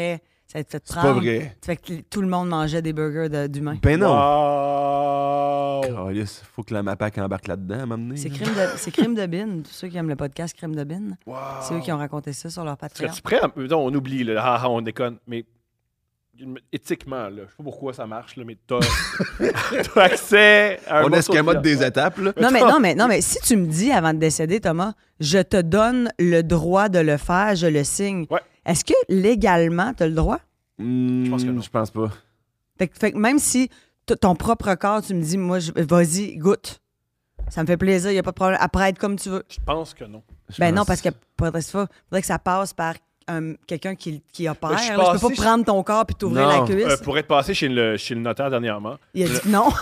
Ça a été fait C'est prendre. pas vrai. Ça fait que tout le monde mangeait des burgers de- d'humains. Ben non. Wow! Calisse, faut que la MAPAC embarque là-dedans à m'amener. C'est crime de, c'est crime de bin. Tous ceux qui aiment le podcast Crime de bin. Wow. C'est eux qui ont raconté ça sur leur Patreon. Serais-tu prêt à... Mettons, on oublie, là, ah, ah, on déconne, mais éthiquement, là, je sais pas pourquoi ça marche, là, mais t'as, t'as accès à un On morceau de escamote viande. des étapes, là. Non mais, non, mais, non, mais si tu me dis avant de décéder, Thomas, je te donne le droit de le faire, je le signe. Ouais. Est-ce que légalement, tu as le droit? Je pense que non. Je pense pas. Fait que, fait que même si t- ton propre corps, tu me dis, moi, je- vas-y, goûte. Ça me fait plaisir, il n'y a pas de problème. Après, être comme tu veux. Je pense que non. Je Ben pense- non, parce que faudrait, faudrait que ça passe par un- quelqu'un qui, qui opère. Ben, je suis là. Je peux passé pas chez- prendre ton corps puis t'ouvrir Non. la cuisse. Euh, pour être passé chez le, chez le notaire dernièrement. Il a dit que non.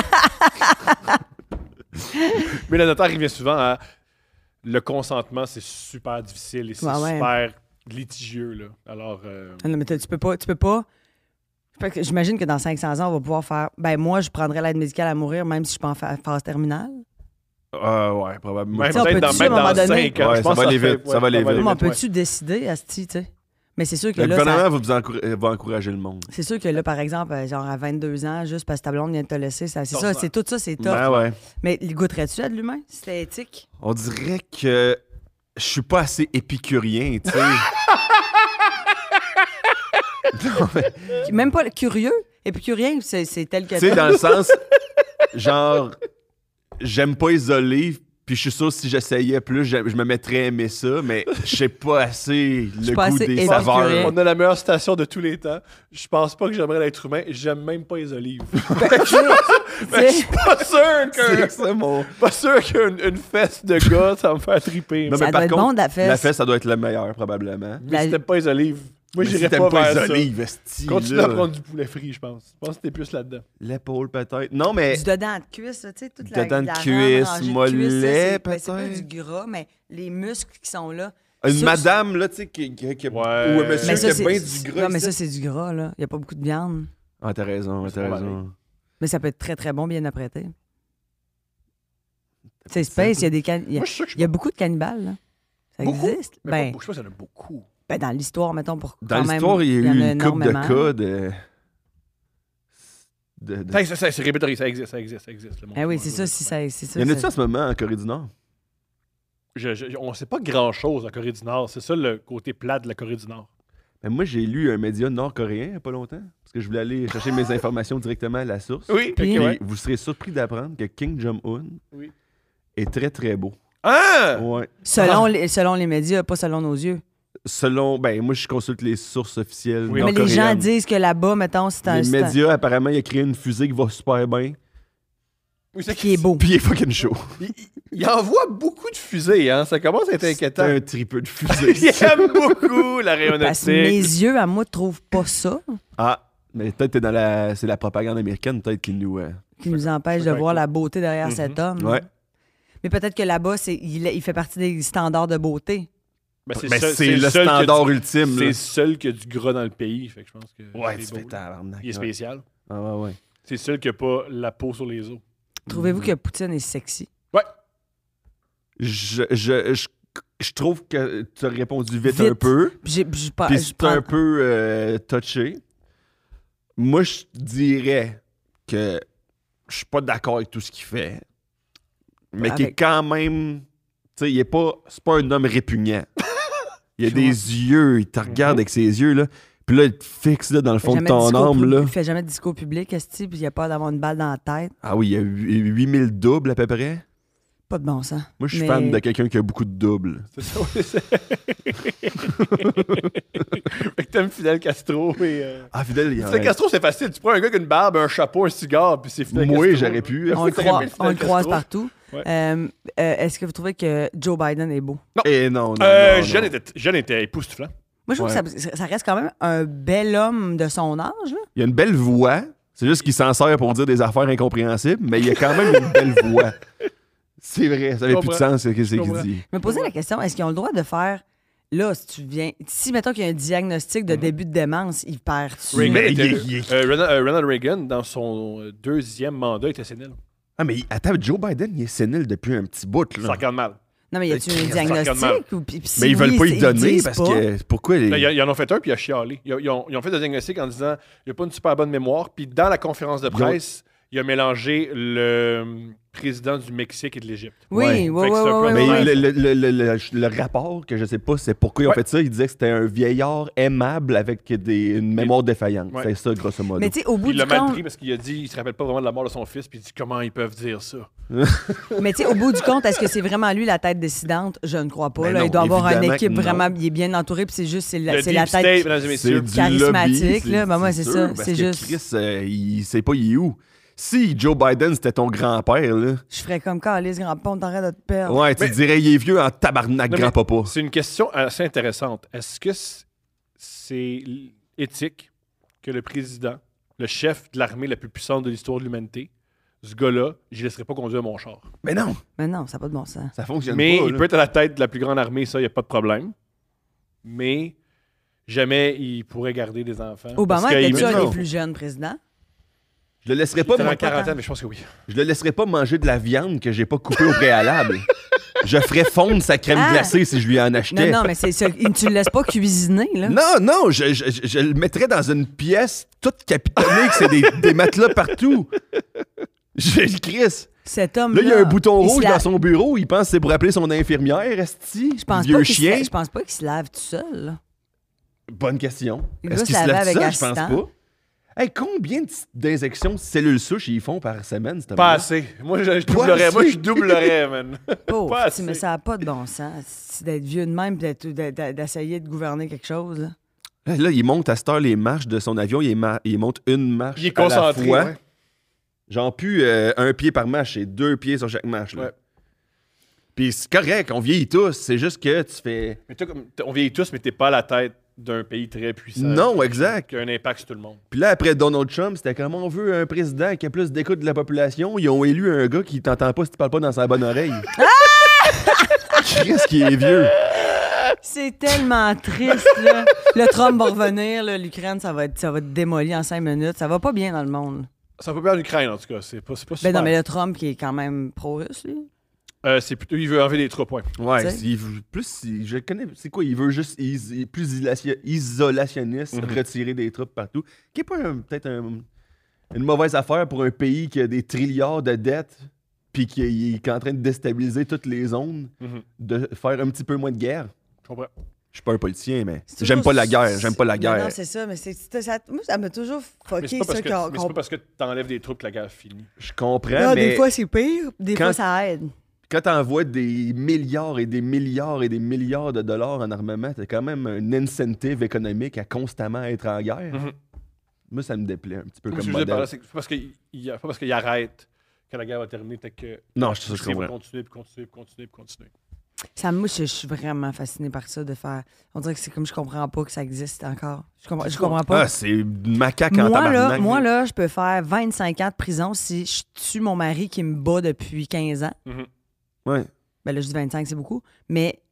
Mais le notaire, il vient souvent à... Le consentement, c'est super difficile et c'est Ouais, ouais. super litigieux, là. Alors... euh, Non, mais t'as- tu peux pas. Tu peux pas. Fait que J'imagine que dans cinq cents ans, on va pouvoir faire. Ben, moi, je prendrais l'aide médicale à mourir, même si je suis pas en fa- phase terminale. Ah ouais, probablement. Même Tu sais, on peut-être dans, peut-tu, même à un moment dans donné- cinq ans. Ouais, je ça pense va que aller fait- vite, ça va aller vite. Mais on ouais. peut-tu décider, Asti, tu sais? Mais c'est sûr que Le là. ça- gouvernement va, vous encour- va encourager le monde. C'est sûr que là, par exemple, euh, genre à vingt-deux ans, juste parce que ta blonde vient de te laisser, ça- c'est ça, Forcément. c'est tout ça, c'est top. Ben ouais. Mais goûterais-tu à de l'humain? si C'était éthique? On dirait que je suis pas assez épicurien, tu sais. Non, mais, Même pas le curieux. Épicurien, c'est c'est tel que tu sais, t'es. dans le sens, genre, j'aime pas isoler, puis je suis sûr que si j'essayais plus, je, je me mettrais à aimer ça, mais je sais pas assez le suis pas goût assez des épicurien. saveurs. On a la meilleure citation de tous les temps. Je pense pas que j'aimerais l'être humain. J'aime même pas les olives. Mais je suis pas sûr que... C'est ça, mon... Pas sûr qu'une une fesse de gars, ça va me faire triper. Non, Ça mais doit par être contre, bon de la fesse. La fesse, ça doit être le meilleur, probablement. Mais La- si t'aimes pas les olives, moi Mais j'irais si pas, t'aimes pas vers les ça. olives, esti, Continue là. à prendre du poulet frit, je pense. Je pense que t'es plus là-dedans. L'épaule, peut-être. Non, mais... Du dedans de cuisse, là, tu sais, toute la, Dedans de la cuisse, rangée de mollet, cuisse, là, c'est- ben, c'est pas peut-être. du gras, mais les muscles qui sont là. Une Ça, madame, là, tu sais, qui, qui, qui- Ouais. ou un monsieur Mais qui ça, a c'est bien du gras. non, mais ici. ça, c'est du gras, là. Il n'y a pas beaucoup de viande. Ah, t'as raison, C'est t'as pas raison. Mais ça peut être très, très bon, bien apprêté. C'est space, il y a des can- il y a, Moi, je suis sûr que je il y a beaucoup de cannibales, là. Ça Beaucoup? existe. Mais Ben, pas- je pense qu'il y en a beaucoup. ben, dans l'histoire, mettons, pour Dans quand même, l'histoire, il y a eu en une couple de énormément. cas de... de- de- Ça, ça, ça, c'est répertorié, ça existe, ça existe, ça existe. le monde. Ah oui, c'est ça, si ça, c'est ça. Il y en a-tu ça- en ce moment en Corée du Nord? Je, je- on sait pas grand-chose en Corée du Nord. C'est ça le côté plat de la Corée du Nord. Ben, moi, j'ai lu un média nord-coréen il n'y a pas longtemps, parce que je voulais aller chercher mes informations directement à la source. Oui, Puis- ok, Et ouais. vous serez surpris d'apprendre que Kim Jong-un Oui. est très, très beau. Ah! Ouais. Selon, Ah. les, selon les médias, pas selon nos yeux. Selon... Ben, moi, je consulte les sources officielles Oui. Mais les gens nord-coréennes. disent que là-bas, mettons, c'est un. Les c'est un- médias, apparemment, il a créé une fusée qui va super bien, Oui, c'est qui est beau. puis il est fucking chaud. Il, il- il envoie beaucoup de fusées, hein. Ça commence à être C'est inquiétant. un tripeux de fusée. Il aime beaucoup la Parce que mes rayonautique. yeux, à moi, trouvent pas ça, Ah, mais peut-être t'es dans la... C'est la propagande américaine, peut-être qui nous... euh, qui nous empêche de d'accord voir avec la beauté derrière Mhm. cet homme. Ouais. Mais peut-être que là-bas, c'est, il, il fait partie des standards de beauté. Ben, Ben, seul- c'est le seul standard que ultime, du- C'est là. le seul qui a du gras dans le pays. Fait que je pense que Ouais, c'est tu beau, fais là. tabarnak. Il est ouais. spécial. Ah ouais, ouais. C'est le seul qui a pas la peau sur les os. Trouvez-vous Mhm. que Poutine est sexy? Je, je, je, je trouve que tu as répondu vite, Vite. un peu, Puis j'ai- j'ai pas- puis je c'est prends- un peu euh, touché. Moi, je dirais que je suis pas d'accord avec tout ce qu'il fait, mais qu'il est Avec- quand même... Tu sais, il est pas... C'est pas un homme répugnant. Il a Je des yeux, il te regarde avec ses yeux, là, puis là, il te fixe là, dans le fait fond de jamais ton discours âme, pub- là. Il fait jamais de discours public, esti, puis il a peur d'avoir une balle dans la tête. Ah oui, il y a huit mille doubles à peu près. Pas de bon sens. Moi, je suis Mais- fan de quelqu'un qui a beaucoup de doubles. C'est ça, oui. c'est- Fait que t'aimes Fidel Castro et. euh, Ah, Fidel, il y en Fidel Castro, c'est facile. Tu prends un gars avec une barbe, un chapeau, un cigare, puis c'est Fidel Moi, Castro. j'aurais pu. On le, T'aurais croise, aimé Fidel on le croise Castro? partout. Ouais. Euh, euh, est-ce que vous trouvez que Joe Biden est beau? Eh non, non, Euh, non, jeune, non. était, jeune était époustouflant. Moi, je trouve Ouais. que ça, ça reste quand même un bel homme de son âge. Là. Il a une belle voix. C'est juste qu'il s'en sert pour dire des affaires incompréhensibles, mais il a quand même une belle voix. C'est vrai, ça n'avait plus de comprends. sens ce que c'est qu'il comprends. dit. Je me posais la question, est-ce qu'ils ont le droit de faire... Là, si tu viens... Si, mettons qu'il y a un diagnostic de début de démence, il perd-tu? Reagan Mais était- il est- il est- euh, Ronald, euh, Ronald Reagan, dans son euh, deuxième mandat, était sénile. Ah, mais attends, Joe Biden, il est sénile depuis un petit bout, Ça là. regarde mal. Non, mais y a-tu un Christ, diagnostic? Ou, puis, puis si Mais ils veulent oui, pas c'est- y donner disent parce pas. que. Pourquoi les. Là, ils, ils en ont fait un, puis il a chialé. Ils, ils ont, ils ont fait un diagnostic en disant il n'y a pas une super bonne mémoire. Puis dans la conférence de presse, il a mélangé le hum, président du Mexique et de l'Égypte. Oui, Ouais. oui, Fait oui, que c'est un peu oui, Mais Ouais. le, le- le- le- le- le rapport, que je sais pas c'est pourquoi ils ont Ouais. fait ça, il disait que c'était un vieillard aimable avec des, une mémoire défaillante. Ouais. C'est ça, grosso modo. Mais tu sais, au bout Puis il du l'a mal compte, pris parce qu'il a dit il se rappelle pas vraiment de la mort de son fils. Puis il dit comment ils peuvent dire ça. mais tu sais, au bout du compte, est-ce que c'est vraiment lui la tête décidente? Je ne crois pas. Ben là. non, Il doit avoir une évidemment équipe que non. vraiment, il est bien entouré, puis c'est juste, c'est la, Le c'est deep la state, tête. mesdames et messieurs. C'est du charismatique, lobby, là. Ben, moi, c'est sûr, ça. parce C'est que juste- Chris, euh, il sait pas il est où. Si Joe Biden, c'était ton grand-père, là. Je ferais comme Calice, grand-père, on t'arrête de te perdre. Ouais, tu Mais- dirais, il est vieux en tabarnak, Non, mais- grand-papa. C'est une question assez intéressante. Est-ce que c- c'est éthique que le président, le chef de l'armée la plus puissante de l'histoire de l'humanité, ce gars-là, je ne laisserai pas conduire mon char? Mais non, Mais non, ça n'a pas de bon sens. ça fonctionne Mais pas. il là. peut être à la tête de la plus grande armée, ça, il n'y a pas de problème. Mais jamais il pourrait garder des enfants. Obama Parce qu'il- était-tu un non. des plus jeunes présidents? Je le laisserai Il pas, était en man- quarantaine, mais je pense que oui. je le laisserai pas manger de la viande que j'ai pas coupée au préalable. Je ferais fondre sa crème Ah! glacée si je lui en achetais. Non, non, mais c'est ça. Tu le laisses pas cuisiner, là. Non, non, je, je- je- je le mettrais dans une pièce toute capitonnée, que c'est des, des matelas partout. J'ai le Chris. Cet homme Là, il y a un bouton il se rouge la- dans son bureau. Il pense que c'est pour appeler son infirmière, esti. Je pense Vieux pas qu'il se chien. la- Je pense pas qu'il se lave tout seul, là. Bonne question. Il Est-ce doit qu'il se se laver lave avec ça? Je pense assistant. pas. Hey, combien de- d'injections de cellules souches ils font par semaine, cette Pas homme-là? assez. Moi, je, je Pas doublerais. assez. Moi, je doublerais, man. Pauvre Pas petit, mais assez. ça n'a pas de bon sens. C'est d'être vieux de même et d'essayer de gouverner quelque chose, là. Là, là, il monte à cette heure les marches de son avion. Il, ma- il monte une marche Il est à la concentré. fois. ouais. Genre plus euh, un pied par marche, c'est deux pieds sur chaque marche. Là. Ouais. Puis c'est correct, on vieillit tous. C'est juste que tu fais... Mais toi, comme- t- on vieillit tous, mais t'es pas à la tête d'un pays très puissant. Non, exact. Qui a un impact sur tout le monde. Puis là, après Donald Trump, c'était comme on veut un président qui a plus d'écoute de la population. Ils ont élu un gars qui t'entend pas si tu parles pas dans sa bonne oreille. Qu'est-ce qui est vieux? C'est tellement triste, là. Le Trump va revenir, là, l'Ukraine, ça va, être, ça va être démoli en cinq minutes. Ça va pas bien dans le monde. Ça peut pas en Ukraine, en tout cas. C'est pas, c'est pas Ben super. non, mais le Trump qui est quand même pro-russe, lui. Euh, c'est plutôt, il veut enlever des troupes, ouais. Ouais, Tu sais? c'est- il veut- plus, il- je connais, c'est quoi? Il veut juste is- plus isolation- isolationniste, Mhm. retirer des troupes partout. Qui est pas un- peut-être un- une mauvaise affaire pour un pays qui a des trilliards de dettes, puis qui est, qui est en train de déstabiliser toutes les zones, Mhm. de faire un petit peu moins de guerre. Je comprends. Je suis pas un politicien, mais C'est j'aime toujours- pas la guerre. J'aime pas la Non, guerre. Non, c'est ça, mais c'est, c'est- ça, moi, ça m'a toujours Mais fucké, c'est pas, parce ça, que, qu'on- mais qu'on- c'est pas parce que t'enlèves des troupes que la guerre finit. Je comprends, Non, mais des fois, c'est pire. Des quand- fois, ça aide. quand t'envoies des milliards et des milliards et des milliards de dollars en armement, t'as quand même un incentive économique à constamment être en guerre. Mhm. Moi, ça me déplaît un petit peu Ce comme que je veux dire par là, modèle. c'est que c'est parce qu'il il- pas parce qu'il arrête que la guerre va terminer, peut-être que. Non, je, ça, je il va comprends. continuer, puis continuer, puis continuer, puis continuer. Ça, moi, je, je suis vraiment fascinée par ça, de faire... On dirait que c'est comme je comprends pas que ça existe encore. Je comprends, je comprends pas. Ah, c'est une macaque en Moi là, tabarnak. moi, là, je peux faire vingt-cinq ans de prison si je tue mon mari qui me bat depuis quinze ans. Ouais. Ben là, je dis vingt-cinq, c'est beaucoup. Mais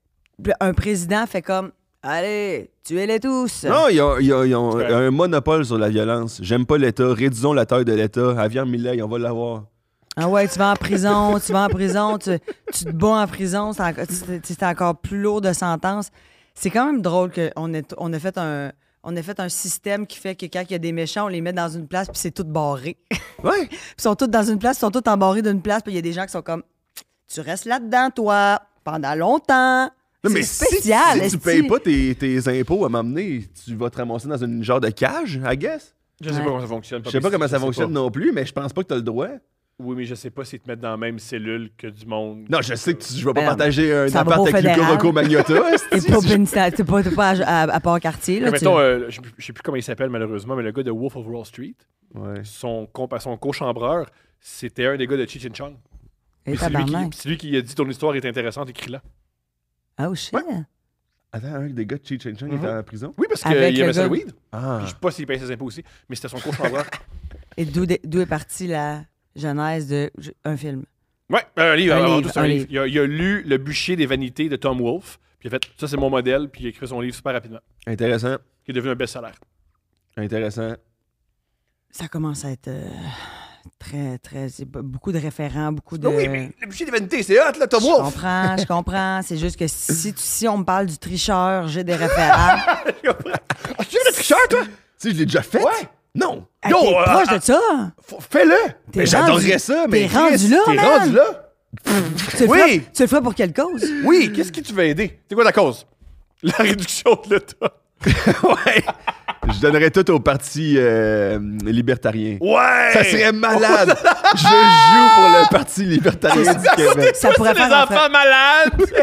un président fait comme « Allez, tuez-les tous! Non, ils ont, ils ont- ils ont C'est correct. un monopole sur la violence. J'aime pas l'État. Réduisons la taille de l'État. Avian Millet, on va l'avoir. Ah ouais, tu vas en prison, tu vas en prison, tu, tu te bats en prison, c'est encore, c'est- c'est encore plus lourd de sentence. C'est quand même drôle qu'on ait, on a fait un... On a fait un système qui fait que quand il y a des méchants, on les met dans une place puis c'est tout barré. Ouais. Puis ils sont tous dans une place, ils sont tous embarrés d'une place, puis il y a des gens qui sont comme tu restes là-dedans, toi, pendant longtemps. Non, mais C'est si- spécial. si, tu esti. payes pas tes, tes impôts à m'amener, tu vas te ramasser dans une genre de cage, I guess. Je sais Ouais. pas comment ça fonctionne. Je sais pas comment ça sais fonctionne pas. non plus, mais je pense pas que t'as le droit. Oui, mais je sais pas s'ils te mettent dans la même cellule que du monde. Non, je sais que tu, je vais pas Ben non, partager un ça va appart pas au avec Luca fédéral. Rocco Magnota. T'es esti. pas, Benita- t'es pas, t'es pas à, à, à Port-Cartier. Là, Comme tu- mettons, euh, je je sais plus comment il s'appelle malheureusement, mais le gars de Wolf of Wall Street, Ouais. son, compa- son co-chambreur, c'était un des gars de Cheech and Chong. Et Puis c'est lui, qui, tabarnak. puis c'est lui qui a dit ton histoire est intéressante, écris-la. Oh shit. Ouais. Attends, un des gars de Cheech and Chong Mhm. était en prison? Oui, parce Avec qu'il le aimait ça gars- le weed. Ah. Puis je sais pas s'il payait ses impôts aussi, mais c'était son co-chambreur. Et d'où, de- d'où est partie la genèse de j- un film? Ouais, un livre, Un avant livre, tout, c'est un un livre. livre. Il a, il a lu Le bûcher des vanités de Tom Wolfe, puis il a fait ça, c'est mon modèle, puis il a écrit son livre super rapidement, Intéressant. qui est devenu un best-seller. Intéressant. Ça commence à être euh, très très, très. C'est b- beaucoup de référents, beaucoup de. Ben oui, mais le bûcher des vanités, c'est hot, là, Tom Je Wolfe. comprends, je comprends. C'est juste que si, tu- si on me parle du tricheur, j'ai des référents. Je comprends. Ah, tu veux le tricheur, toi? Tu sais, je l'ai déjà fait? Ouais. Non. Hey, Yo, t'es euh, proche ah, de ça. Faut- Fais-le. T'es Mais rendu- j'adorerais ça, mais T'es rendu Chris, là, T'es man. rendu là? Tu le, Oui. ferais, tu le ferais pour quelle cause? Oui, qu'est-ce qui tu veux aider? C'est quoi ta cause? La réduction de l'État. Ouais. Je donnerais tout au parti euh, libertarien. Ouais! Ça serait malade. Je joue pour le parti libertarien du Québec. Ça pourrait des faire un enfants malades!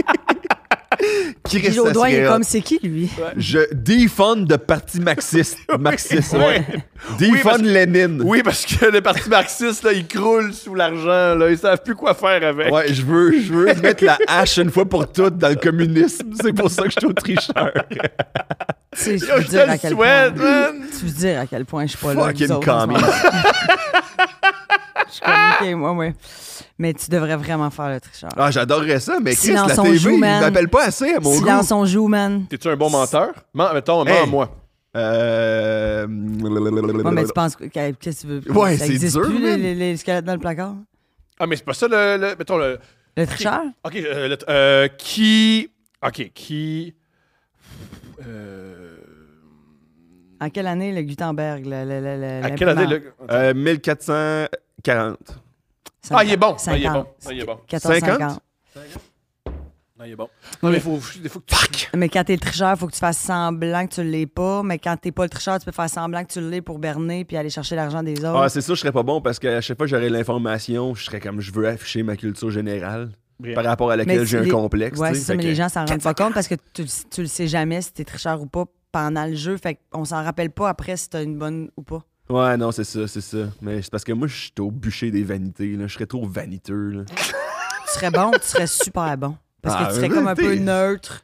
Chris, Guy ça Jodoin, il serait est hot. comme c'est qui, lui? Je defund de parti marxiste. Marxiste, ouais. Oui, parce Defund que- Lénine. Oui, parce que le parti marxiste, là, ils croulent sous l'argent, là. Ils savent plus quoi faire avec. Ouais, je veux, je veux mettre la hache une fois pour toutes dans le communisme. C'est pour ça que je suis au tricheur. Tu sais, je Yo, veux je dire te à le quel souhaite, point. man! Tu veux dire à quel point je suis pas là. avec Fucking vous autres en ce commie. moment. Je suis comme, OK, moi, ouais. Mais tu devrais vraiment faire le tricheur. Ah, j'adorerais ça, mais Chris, Silence, la on T V, joue, il man. m'appelle pas assez à mon Silence, goût. on joue, man. T'es-tu un bon menteur? Man, mettons, Hey. moi. Euh... Ouais, mais tu penses que. Qu'est-ce que tu veux? Ouais, ça c'est existe dur, plus, les, man. les, les squelettes dans le placard? Ah, mais c'est pas ça, le... le- mettons, le... Le tricheur? OK, euh, le- euh, qui... OK, qui... Euh... En quelle année, le Gutenberg? Le, le, le, le- À quelle année, l'imprimante? le... Euh, mille quatre cent quarante. Ah, il est bon. Ah, il est cinquante. bon. Ah, il est bon. quatorze cinquante? cinquante. Ah, il est bon. Non, mais il faut, il faut que tu... Mais quand t'es le tricheur, il faut que tu fasses semblant que tu l'es pas. Mais quand t'es pas le tricheur, tu peux faire semblant que tu l'es pour berner puis aller chercher l'argent des autres. Ah, c'est ça, je serais pas bon parce qu'à chaque fois que j'aurais l'information, je serais comme je veux afficher ma culture générale Brillant. par rapport à laquelle Mais j'ai un les- complexe. Ouais, tu c'est sais, ça, fait mais que- les gens s'en rendent pas compte parce que tu, tu le sais jamais si t'es tricheur ou pas pendant le jeu. Fait qu'on s'en rappelle pas après si t'as une bonne ou pas. Ouais, non, c'est ça, c'est ça. Mais c'est parce que moi, je suis au bûcher des vanités. Là. Je serais trop vaniteux. Là. Tu serais bon, tu serais super bon. Parce Ah, que tu serais comme un peu t'es- neutre.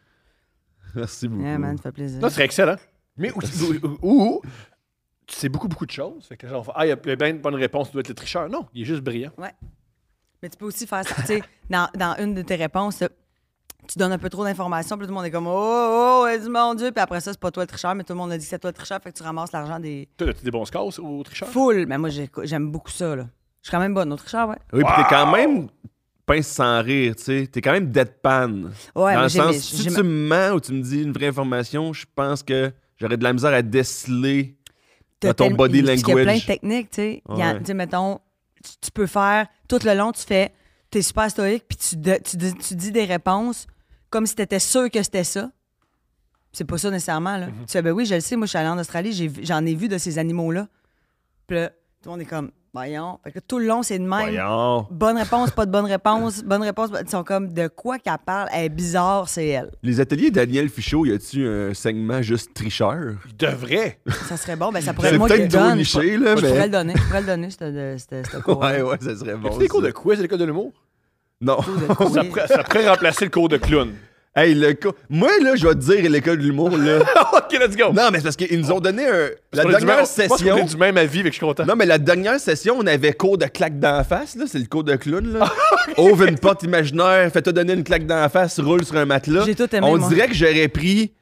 Merci beaucoup. Yeah, man, ça fait plaisir. Non, ce serait excellent. Mais ou, ou- ou- tu sais beaucoup, beaucoup de choses. Fait que les gens vont faire, ah, il y a il y a bien de bonnes réponses, tu dois être le tricheur. Non, il est juste brillant. Mais tu peux aussi faire ça. Tu sais, dans, dans une de tes réponses, tu donnes un peu trop d'informations, puis tout le monde est comme oh, oh, oh, mon Dieu. Puis après ça, c'est pas toi le tricheur, mais tout le monde a dit que c'est toi le tricheur, fait que tu ramasses l'argent des Toi, as-tu des bons scores au tricheur? foules. Mais moi, j'ai- j'aime beaucoup ça, là. Je suis quand même bonne au tricheur, ouais. Oui, puis t'es quand Wow! même pince sans rire, tu sais. T'es quand même deadpan. Ouais, Dans mais le j'ai- sens, mais si j'ai- tu me mens ou tu me dis une vraie information, je pense que j'aurais de la misère à déceler t'as dans ton tellement- body parce qu'il y a plein de language. techniques, tu sais. Il y a- Ouais. Tu sais, mettons, tu, tu peux faire, tout le long, tu fais, t'es super stoïque, puis tu, de- tu, dis- tu dis des réponses comme si t'étais sûr que c'était ça. C'est pas ça nécessairement, là. Tu fais, ben oui, je le sais, moi, je suis allée en Australie, j'ai vu- j'en ai vu de ces animaux-là. Puis là, tout le monde est comme, voyons. Fait que tout le long, c'est de même. Voyons. Bonne réponse, pas de bonne réponse. Bonne réponse, ils sont comme, de quoi qu'elle parle? Elle est bizarre, c'est elle. Les ateliers Daniel Fichot, y a-tu un segment juste tricheur? Il devrait. Ça serait bon, ben ça pourrait C'est être moi qui le peut-être trop donne. niché, là, Je pourrais mais. le donner, je pourrais le donner, ce- ce ce cours. Ouais, ouais, ça serait bon. C'est des cours ça. de quoi? C'est l'école de l'humour? Non. Ça pourrait, ça pourrait remplacer le cours de clown. Hey, le co- Moi, là, je vais te dire l'école de l'humour, là. OK, let's go. Non, mais c'est parce qu'ils nous ont donné un. La On est du dernière même- Je pense qu'on session. est du même avis, fait que je suis content. Non, mais la dernière session, on avait cours de claque d'en face, là. C'est le cours de clown, là. Ouvre une porte imaginaire, fais-toi donner une claque d'en face, roule sur un matelas. J'ai tout aimé, On moi. dirait que j'aurais pris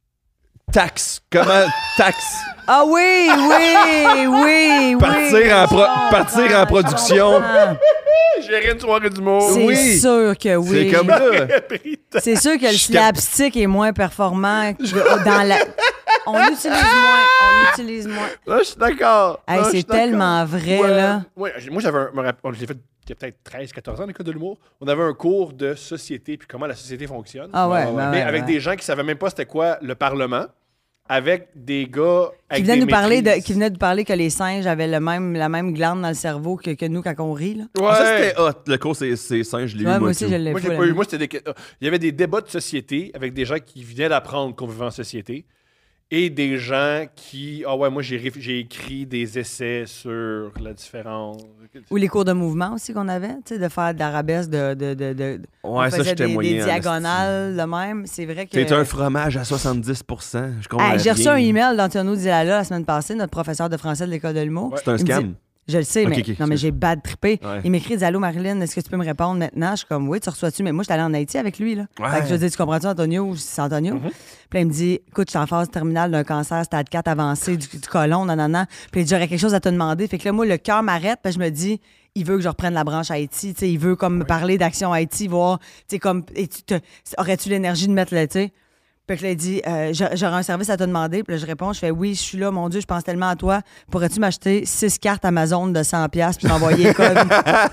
taxe. Comment taxe? Ah oui, oui, oui, oui. Partir en pro- Je partir en comprends, je je comprends. Gérer une soirée d'humour. C'est Oui. sûr que oui. C'est comme là. C'est sûr que le Je slapstick est moins performant que dans la. On utilise moins, on utilise moins. Là, je suis d'accord. Hey, Là, je c'est suis d'accord. tellement vrai, Ouais. là. Ouais, j'ai- moi, j'avais un. me rapp- on- J'ai fait il y a peut-être treize quatorze ans à l'école de l'humour. On avait un cours de société puis comment la société fonctionne. Ah ouais, Ouais, ouais. ben Mais ouais, avec ouais. des gens qui savaient même pas c'était quoi le Parlement, avec des gars Qui avec venait des nous parler de, maîtrises. qui venait de parler que les singes avaient le même, la même glande dans le cerveau que, que nous quand on rit, là. Ouais. Ah, ça, c'était hot. Le cours, c'est c'est singe, je l'ai Ouais, eu, moi moi, aussi, tout. je l'ai Moi, j'ai full pas eu. aimé. Moi, c'était des. euh, Il y avait des débats de société avec des gens qui venaient d'apprendre qu'on vivait en société et des gens qui. Ah ouais, moi, j'ai réf- j'ai écrit des essais sur la différence. Ou les cours de mouvement aussi qu'on avait, tu sais, de faire d'arabesque, de, de, de, de on Ouais, ça, faisait j'étais des, moyen. des en diagonales, le même. C'est vrai que. esti. T'es un fromage à soixante-dix pour cent. Je comprends Hey, j'ai reçu rien. un email d'Antonio Dilala la semaine passée, notre professeur de français de l'école de l'humour. Ouais. C'est un Il me scam. dit- Je le sais, Ok, mais, ok, non, mais excuse. j'ai bad trippé. Ouais. Il m'écrit, il dit, allô Marilyn, est-ce que tu peux me répondre maintenant? Je suis comme, oui, tu reçois-tu? Mais moi, j'étais allée en Haïti avec lui. Là. Ouais. Fait que je dis, tu comprends-tu, Antonio? C'est Antonio. Puis là, il me dit, écoute, je suis en phase terminale d'un cancer stade quatre avancé du, du côlon, nanana. Puis il dit, j'aurais quelque chose à te demander. Fait que là, moi, le cœur m'arrête, puis je me dis, il veut que je reprenne la branche Haïti. Tu sais, il veut comme me parler d'Action Haïti, voir, tu sais, comme, et tu te- aurais-tu l'énergie de mettre le, tu sais? Puis là, il dit, euh, j'a- j'aurais un service à te demander. Puis là, je réponds, je fais, oui, je suis là, mon Dieu, je pense tellement à toi. Pourrais-tu m'acheter six cartes Amazon de cent piastres puis m'envoyer les codes?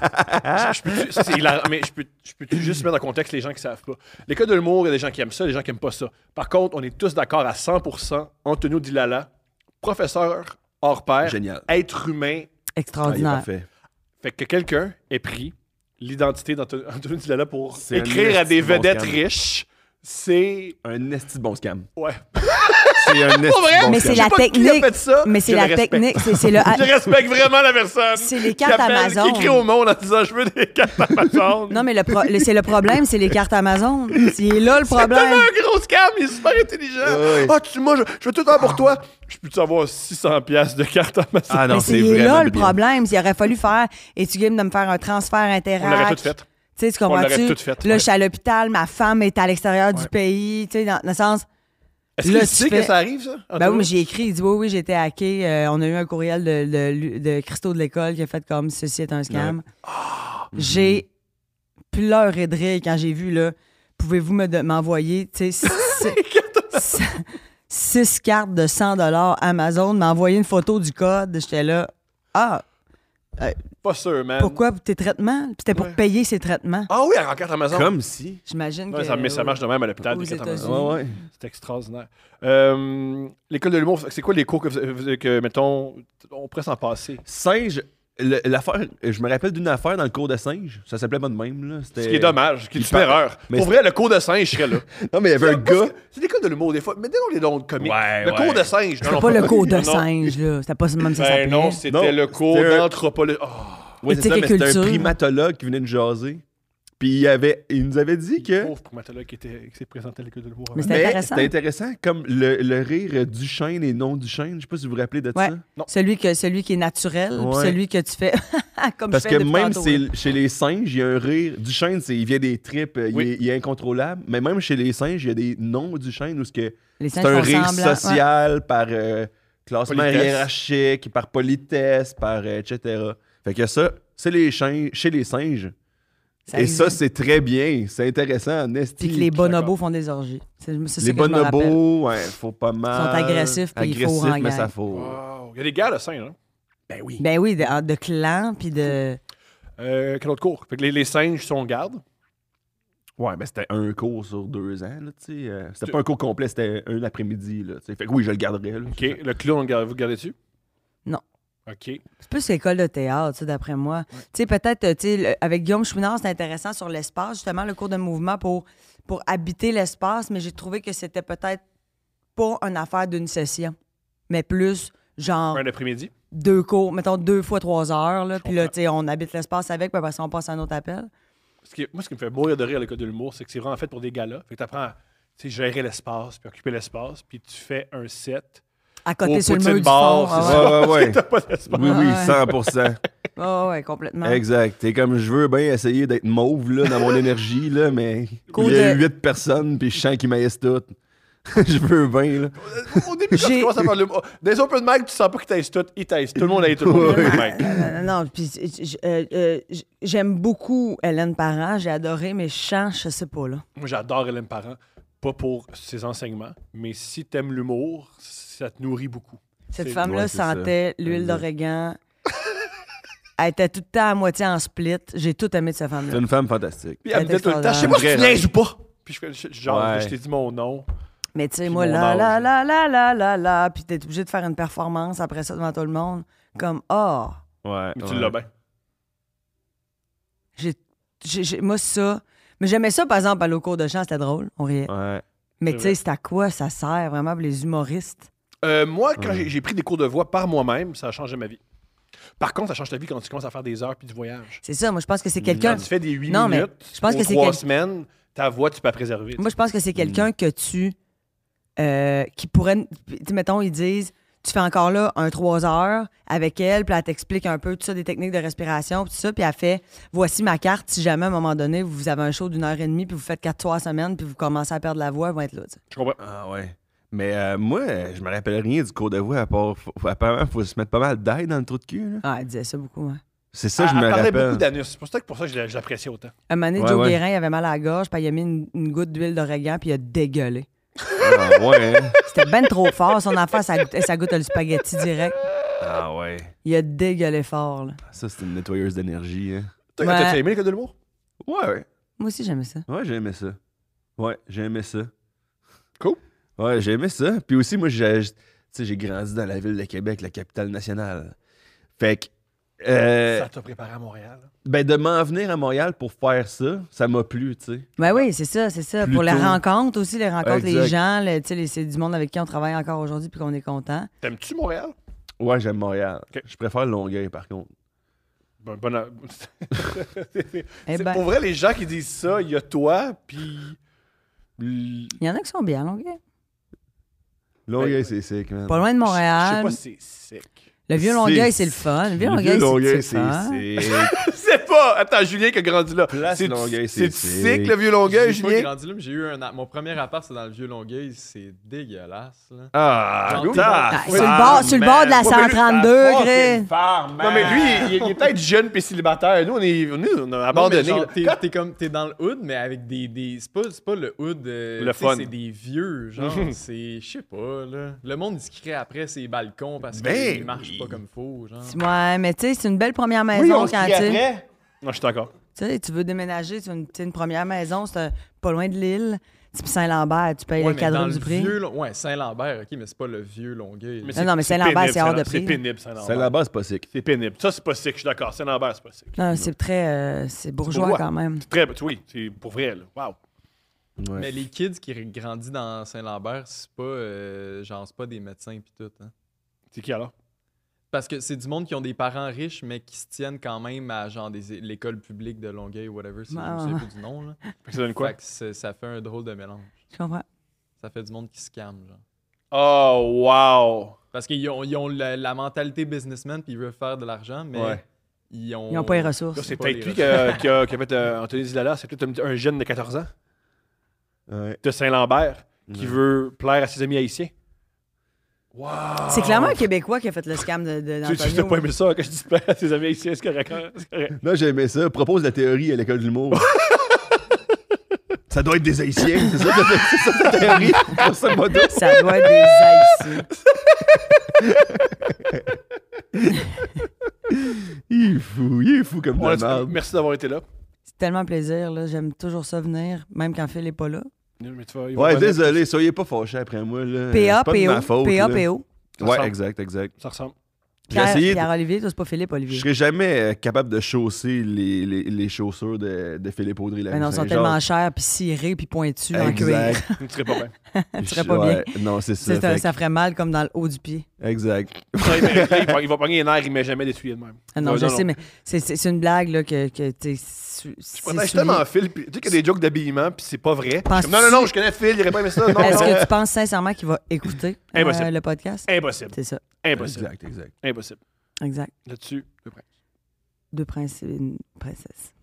Je peux-tu- ça, c'est hilarant, mais je peux, je peux juste mettre en contexte les gens qui savent pas. Les codes de l'humour, il y a des gens qui aiment ça, des gens qui aiment pas ça. Par contre, on est tous d'accord à cent pour cent. Antonio Dilala, professeur hors pair, Génial. être humain. Ah, il est Extraordinaire. parfait. Fait que quelqu'un ait pris l'identité d'Antonio Dilala pour C'est un écrire à esti des bon vedettes scam. riches, c'est... Un esti de bon scam. Ouais. C'est un esti Pas vrai? de bon Mais scam. c'est Je sais la pas qui a technique. fait ça, Mais c'est je la le respecte. technique. C'est, c'est le. Je respecte vraiment la personne. C'est les qui cartes appelle- Amazon. Qui écrit au monde en disant je veux des cartes Amazon. Non, mais le pro- le- c'est le problème, c'est les cartes Amazon. C'est là le C'est tellement problème. un gros scam, il est super intelligent. Ouais. Ah, tu, moi, je, je veux tout faire pour toi. Je peux-tu avoir six cents piastres de cartes Amazon? Ah non, Mais c'est c'est vraiment là le bien. problème. Il aurait fallu faire. Es-tu game de me faire un transfert On l'aurait interact? tout fait. Tu sais, tu On l'aurait comprends-tu? tout fait, Là, ouais. je suis à l'hôpital, ma femme est à l'extérieur du Ouais. pays. Tu sais, dans, dans le sens. Est-ce Là, que tu tu sais fais- que ça arrive, ça? Ben oui, mais j'ai écrit, il dit oui, oui, j'ai été hacké. Euh, on a eu un courriel de, de, de Christo de l'école qui a fait comme ceci est un scam. J'ai pleuré de rire quand j'ai vu, là, pouvez-vous me de- m'envoyer, tu sais, six- six cartes de cent dollars Amazon, m'envoyer une photo du code. J'étais là, ah, Pas sûr, man. pourquoi tes traitements? Puis c'était pour Ouais. payer ses traitements. Ah oui, en carte Amazon. Comme si. J'imagine Ouais, que. ça, mais ça marche de même à l'hôpital, aux des cartes États-Unis. Amazon. Ouais, ouais. C'est extraordinaire. Euh, L'école de l'humour, c'est quoi les cours que, vous- vous- que mettons, on pourrait s'en passer? Singe, le- l'affaire, je me rappelle d'une affaire dans le cours de singe. Ça s'appelait pas de même, là. C'était- Ce qui est dommage, ce qui est il une parle- erreur. mais Pour vrai, le cours de singe, je serais là. Non, mais il y avait un Parce gars. que C'est l'école de l'humour, des fois. Mais donnons les dons de comiques. Ouais, le ouais. cours de singe. C'était pas le cours de singe, là. C'était pas même ça Ben s'appelait. non, c'était Non, le cours c'était un- d'anthropologie. Oh. Oui, c'est ça, Éthique mais et c'était un culture. primatologue qui venait nous jaser. Puis il, avait, il nous avait dit que. Pauvre primatologue qui, était, qui s'est présenté à l'école de l'humour. Mais avant. c'était Mais intéressant. C'était intéressant, comme le, le rire du chêne et non du chêne. Je sais pas si vous vous rappelez de Ouais. ça. Celui, que, celui qui est naturel, puis Ouais. celui que tu fais comme Parce je que fais depuis même tantôt, c'est- là. chez les singes, il y a un rire. Du chêne, c'est, il vient des tripes, il, Oui. est, il est incontrôlable. Mais même chez les singes, il y a des noms du chêne où ce que Les c'est singes un font rire semblant, ouais. social par euh, classement Politesse. hiérarchique, par politesse, par euh, et cetera. Fait que ça, c'est les chiens, chez les singes. Ça et ça, existe. c'est très bien. C'est intéressant, en esti. Puis que les bonobos d'accord. font des orgies. C'est, c'est ça Les que je me rappelle. bonobos, ouais, faut pas mal. Ils sont agressifs, puis ils fourrent en mais gang. ça faut. Wow. Il y a des gars, le singe, hein? Ben oui. Ben oui, de, de clans, puis de... Euh, quel autre cours? Fait que les, les singes sont gardes. Ouais, ben c'était un cours sur deux ans, là, tu sais. euh, c'était Tu- pas un cours complet, c'était un après-midi, là, tu sais. Fait que oui, je le garderais, là. OK. Le clown, on le garde- vous le gardez dessus? Non. OK. C'est plus l'école de théâtre, tu sais, d'après moi. Tu sais, peut-être, tu sais, le- avec Guillaume Chouinard, c'est intéressant sur l'espace, justement, le cours de mouvement pour, pour habiter l'espace, mais j'ai trouvé que c'était peut-être pas une affaire d'une session, mais plus genre Un après-midi. deux cours, mettons deux fois trois heures, là, puis là, comprends. tu sais, on habite l'espace avec, puis après ça, on passe à un autre appel. Ce qui, moi, ce qui me fait mourir de rire à l'école de l'humour, c'est que c'est vraiment fait pour des galas. Fait que t'apprends à tu sais, gérer l'espace, puis occuper l'espace, puis tu fais un set. À côté Au sur le poutine mur du bar, fond. c'est Ah ouais. Ouais, ouais, ouais. T'as pas d'espace. Oui, oui, Ouais, ouais. cent pour cent. Ouais, ouais, ouais, complètement. Exact. T'es comme, je veux bien essayer d'être mauve, là, dans mon énergie, là, mais Cours il y a de- huit personnes, puis je sens qu'ils maïssent toutes. Je veux bien, là. Au début, quand tu J'ai- commences à faire le des open mic, tu sens pas qu'ils taisent tout. Ils taisent. Tout le monde a tout le monde. Ouais. open mic. Euh, non, puis j- j- euh, euh, j- j'aime beaucoup Hélène Parent, j'ai adoré, mais chant, je sais pas, là. Moi, j'adore Hélène Parent. Pas pour ses enseignements, mais si t'aimes l'humour, ça te nourrit beaucoup. Cette C'est- femme-là ouais, c'est ça. sentait l'huile Exact. d'origan. Elle était tout le temps à moitié en split. J'ai tout aimé de cette C'est femme-là. une femme fantastique. Puis elle me dit tout le temps, je sais extraordinaire. pas si tu Vraie niaises ou pas. Puis je fais, je- genre, Ouais. je t'ai dit mon nom. Mais tu sais, Puis moi, mon là, là, âge. là, là, là, là, là, puis t'es obligé de faire une performance après ça devant tout le monde. Comme, ah, Ouais. Mais tu ouais. l'as bien. j'ai, j'ai, j'ai- moi, ça. Mais j'aimais ça, par exemple, aller au cours de chant, c'était drôle, on riait. Ouais. Mais C'est tu sais, c'est à quoi ça sert vraiment pour les humoristes? Euh, moi, quand Ouais. j'ai- j'ai pris des cours de voix par moi-même, ça a changé ma vie. Par contre, ça change ta vie quand tu commences à faire des heures puis du voyage. C'est ça, moi, je pense que c'est quelqu'un. Quand tu fais des huit Non, mais minutes, je pense aux que c'est trois quel- semaines, ta voix, tu peux la préserver. Moi, je pense que c'est quelqu'un que tu. euh, qui pourrait. Tu sais, mettons, ils disent tu fais encore là un trois heures avec elle, puis elle t'explique un peu tout ça, des techniques de respiration, puis tout ça, puis elle fait voici ma carte, si jamais à un moment donné, vous avez un show d'une heure et demie, puis vous faites quatre soirs semaine, puis vous commencez à perdre la voix, elles vont être là. T'sais. Je comprends. Ah ouais. Mais euh, moi, je me rappelle rien du cours de voix, à part, faut, apparemment, faut se mettre pas mal d'ail dans le trou de cul. Là. Ah, elle disait ça beaucoup, hein. C'est ça, Elle, je me elle parlait rappelle. beaucoup d'anus. C'est pour ça que pour ça que je l'a- je l'appréciais autant. Un moment donné, Ouais, Joe ouais. Guérin, il avait mal à la gorge, puis il a mis une, une goutte d'huile d'origan, puis il a dégueulé. Ah ouais. hein? C'était ben trop fort, son affaire, ça goûte, ça goûte le spaghetti direct. Ah ouais. Il a dégueulé fort, là. Ça, c'est une nettoyeuse d'énergie. Hein. Toi, Ouais. t'as aimé l'école de l'humour? Ouais, ouais. Moi aussi, j'aimais ça. Ouais, j'ai aimé ça. Ouais, j'ai aimé ça. Cool. Ouais, j'ai aimé ça. Puis aussi, moi, j'ai, tu sais, j'ai grandi dans la ville de Québec, la capitale nationale. Fait que, euh, Ça t'a préparé à Montréal. là. ben, de m'en venir à Montréal pour faire ça, ça m'a plu, tu sais. Ben oui, c'est ça, c'est ça. Plus Pour les tôt. rencontres aussi, les rencontres, les Exact. gens, le- tu sais, les- c'est du monde avec qui on travaille encore aujourd'hui puis qu'on est content. T'aimes-tu Montréal? Ouais, j'aime Montréal. Ok. Je préfère Longueuil, par contre. Bon, bon, Eh c'est ben, pour vrai, les gens qui disent ça, il y a toi, puis... l- il y en a qui sont bien, Longueuil. Longueuil, Ben, c'est sick, man. Pas loin de Je sais Montréal. pas si c'est sick. Le vieux C'est- Longueuil, c'est le fun. Le vieux Le Longueuil, vieux c'est- Longueuil, c'est le fun. c'est sick. C'est pas... Attends, Julien qui a grandi là. Place C'est Longueuil, c'est c'est sick, sick. le vieux Longueuil, J'ai pas Julien? grandi là, mais j'ai eu un... a- Mon premier appart, c'est dans le vieux Longueuil. C'est dégueulasse, là. Ah, Genre, ta Ah, femme, sur, le bord, sur le bord de la man. cent trente-deux, Gré. Non, mais lui, il, il est peut-être jeune pis célibataire. Nous, on est nous, on a Non, mais abandonné. genre, là. t'es, t'es comme t'es dans le hood, mais avec des, des c'est pas c'est pas le hood euh, Le tu sais, fun. c'est des vieux, genre c'est je sais pas là. Le monde il se crée après ses balcons parce Ben qu'ils marchent oui. pas comme faut, genre. Ouais, mais tu sais, c'est une belle première maison Oui, on quand se tu crie sais, après. Non, je suis d'accord. tu sais, tu veux déménager, tu veux une, tu sais, une première maison, c'est un- pas loin de l'île. C'est Saint-Lambert, tu payes Ouais, le mais dans cadre le du prix. vieux Lo- ouais, Saint-Lambert, OK, mais c'est pas le vieux Longueuil. Mais Non, non, mais Saint-Lambert, pénible, c'est hors de Saint- prix, C'est pénible, Saint-Lambert. C'est là-bas, c'est pas sick. C'est pénible. Ça, c'est pas sick, je suis d'accord. Saint-Lambert, c'est pas sick. Non, c'est très. euh, c'est bourgeois, bourgeois. quand même. C'est très... Oui, c'est pour vrai, là. Wow. Ouais. Mais les kids qui grandissent dans Saint-Lambert, c'est pas euh, genre c'est pas des médecins pis tout hein. C'est qui alors? Parce que c'est du monde qui ont des parents riches mais qui se tiennent quand même à genre des l'école publique de Longueuil ou whatever, c'est Ah, je sais ouais. plus du nom là. Fait que ça donne quoi? Fait que c'est- ça fait un drôle de mélange. Je comprends. Ça fait du monde qui se calme, genre. Oh, wow. Parce qu'ils ont, ils ont la, la mentalité businessman puis ils veulent faire de l'argent, mais Ouais. ils ont. Ils n'ont pas les ressources. Là, c'est pas peut-être les lui qui a, qui a- qui a fait euh, Anthony Zilala. C'est peut-être un, un jeune de quatorze ans Ouais. de Saint-Lambert qui Ouais. veut plaire à ses amis haïtiens. Wow. C'est clairement un Québécois qui a fait le scam de, de Tu tu- tu n'as pas aimé ça quand je dis plaire à ses amis haïtiens, c'est correct. hein? C'est correct. Non, j'ai aimé ça. Propose la théorie à l'école de l'humour. Ça doit être des Haïtiens, c'est ça, ta- c'est ça ta théorie? Grosso modo. Ça doit être des Haïtiens. Il est fou, il est fou comme de On la a dit- merde. Merci d'avoir été là. C'est tellement un plaisir, là. J'aime toujours ça venir, même quand Phil n'est pas là. Mais tu vas- il va Ouais, revenir. désolé, soyez pas fâchés après moi, là. P A, C'est pas de P O, ma faute, P A, là. P O. Ça Ouais, ressemble. exact, exact. Ça ressemble. J'ai Pierre, essayé de- Pierre Olivier, toi, c'est pas Philippe Je Olivier. serais jamais euh, capable de chausser les, les, les chaussures de, de Philippe Audrey. Mais non, ils sont tellement chers, puis cirés, puis pointus en cuir. Exact. Tu serais pas bien. Tu serais pas Ouais, non, c'est ça. C'est un- fait ça ferait mal comme dans le haut du pied. que- Exact. Ça, il, va, il va- il va pogner les nerfs, il met jamais d'essuyer de même. Ah non, Ouais, je sais, mais c'est- c'est c'est une blague là, que, que tu sais, su- Je c'est protège soulié. tellement Phil. Puis, tu sais qu'il y a des jokes d'habillement, puis c'est pas vrai. Je suis Penses-tu- comme, non, non, non, je connais Phil, il aurait pas aimé ça. Non, Est-ce non. que tu penses sincèrement qu'il va écouter euh, Impossible. le podcast? Impossible. C'est ça, Impossible. Exact, exact. Impossible. exact. Là-dessus, de près. Deux princes et une princesse.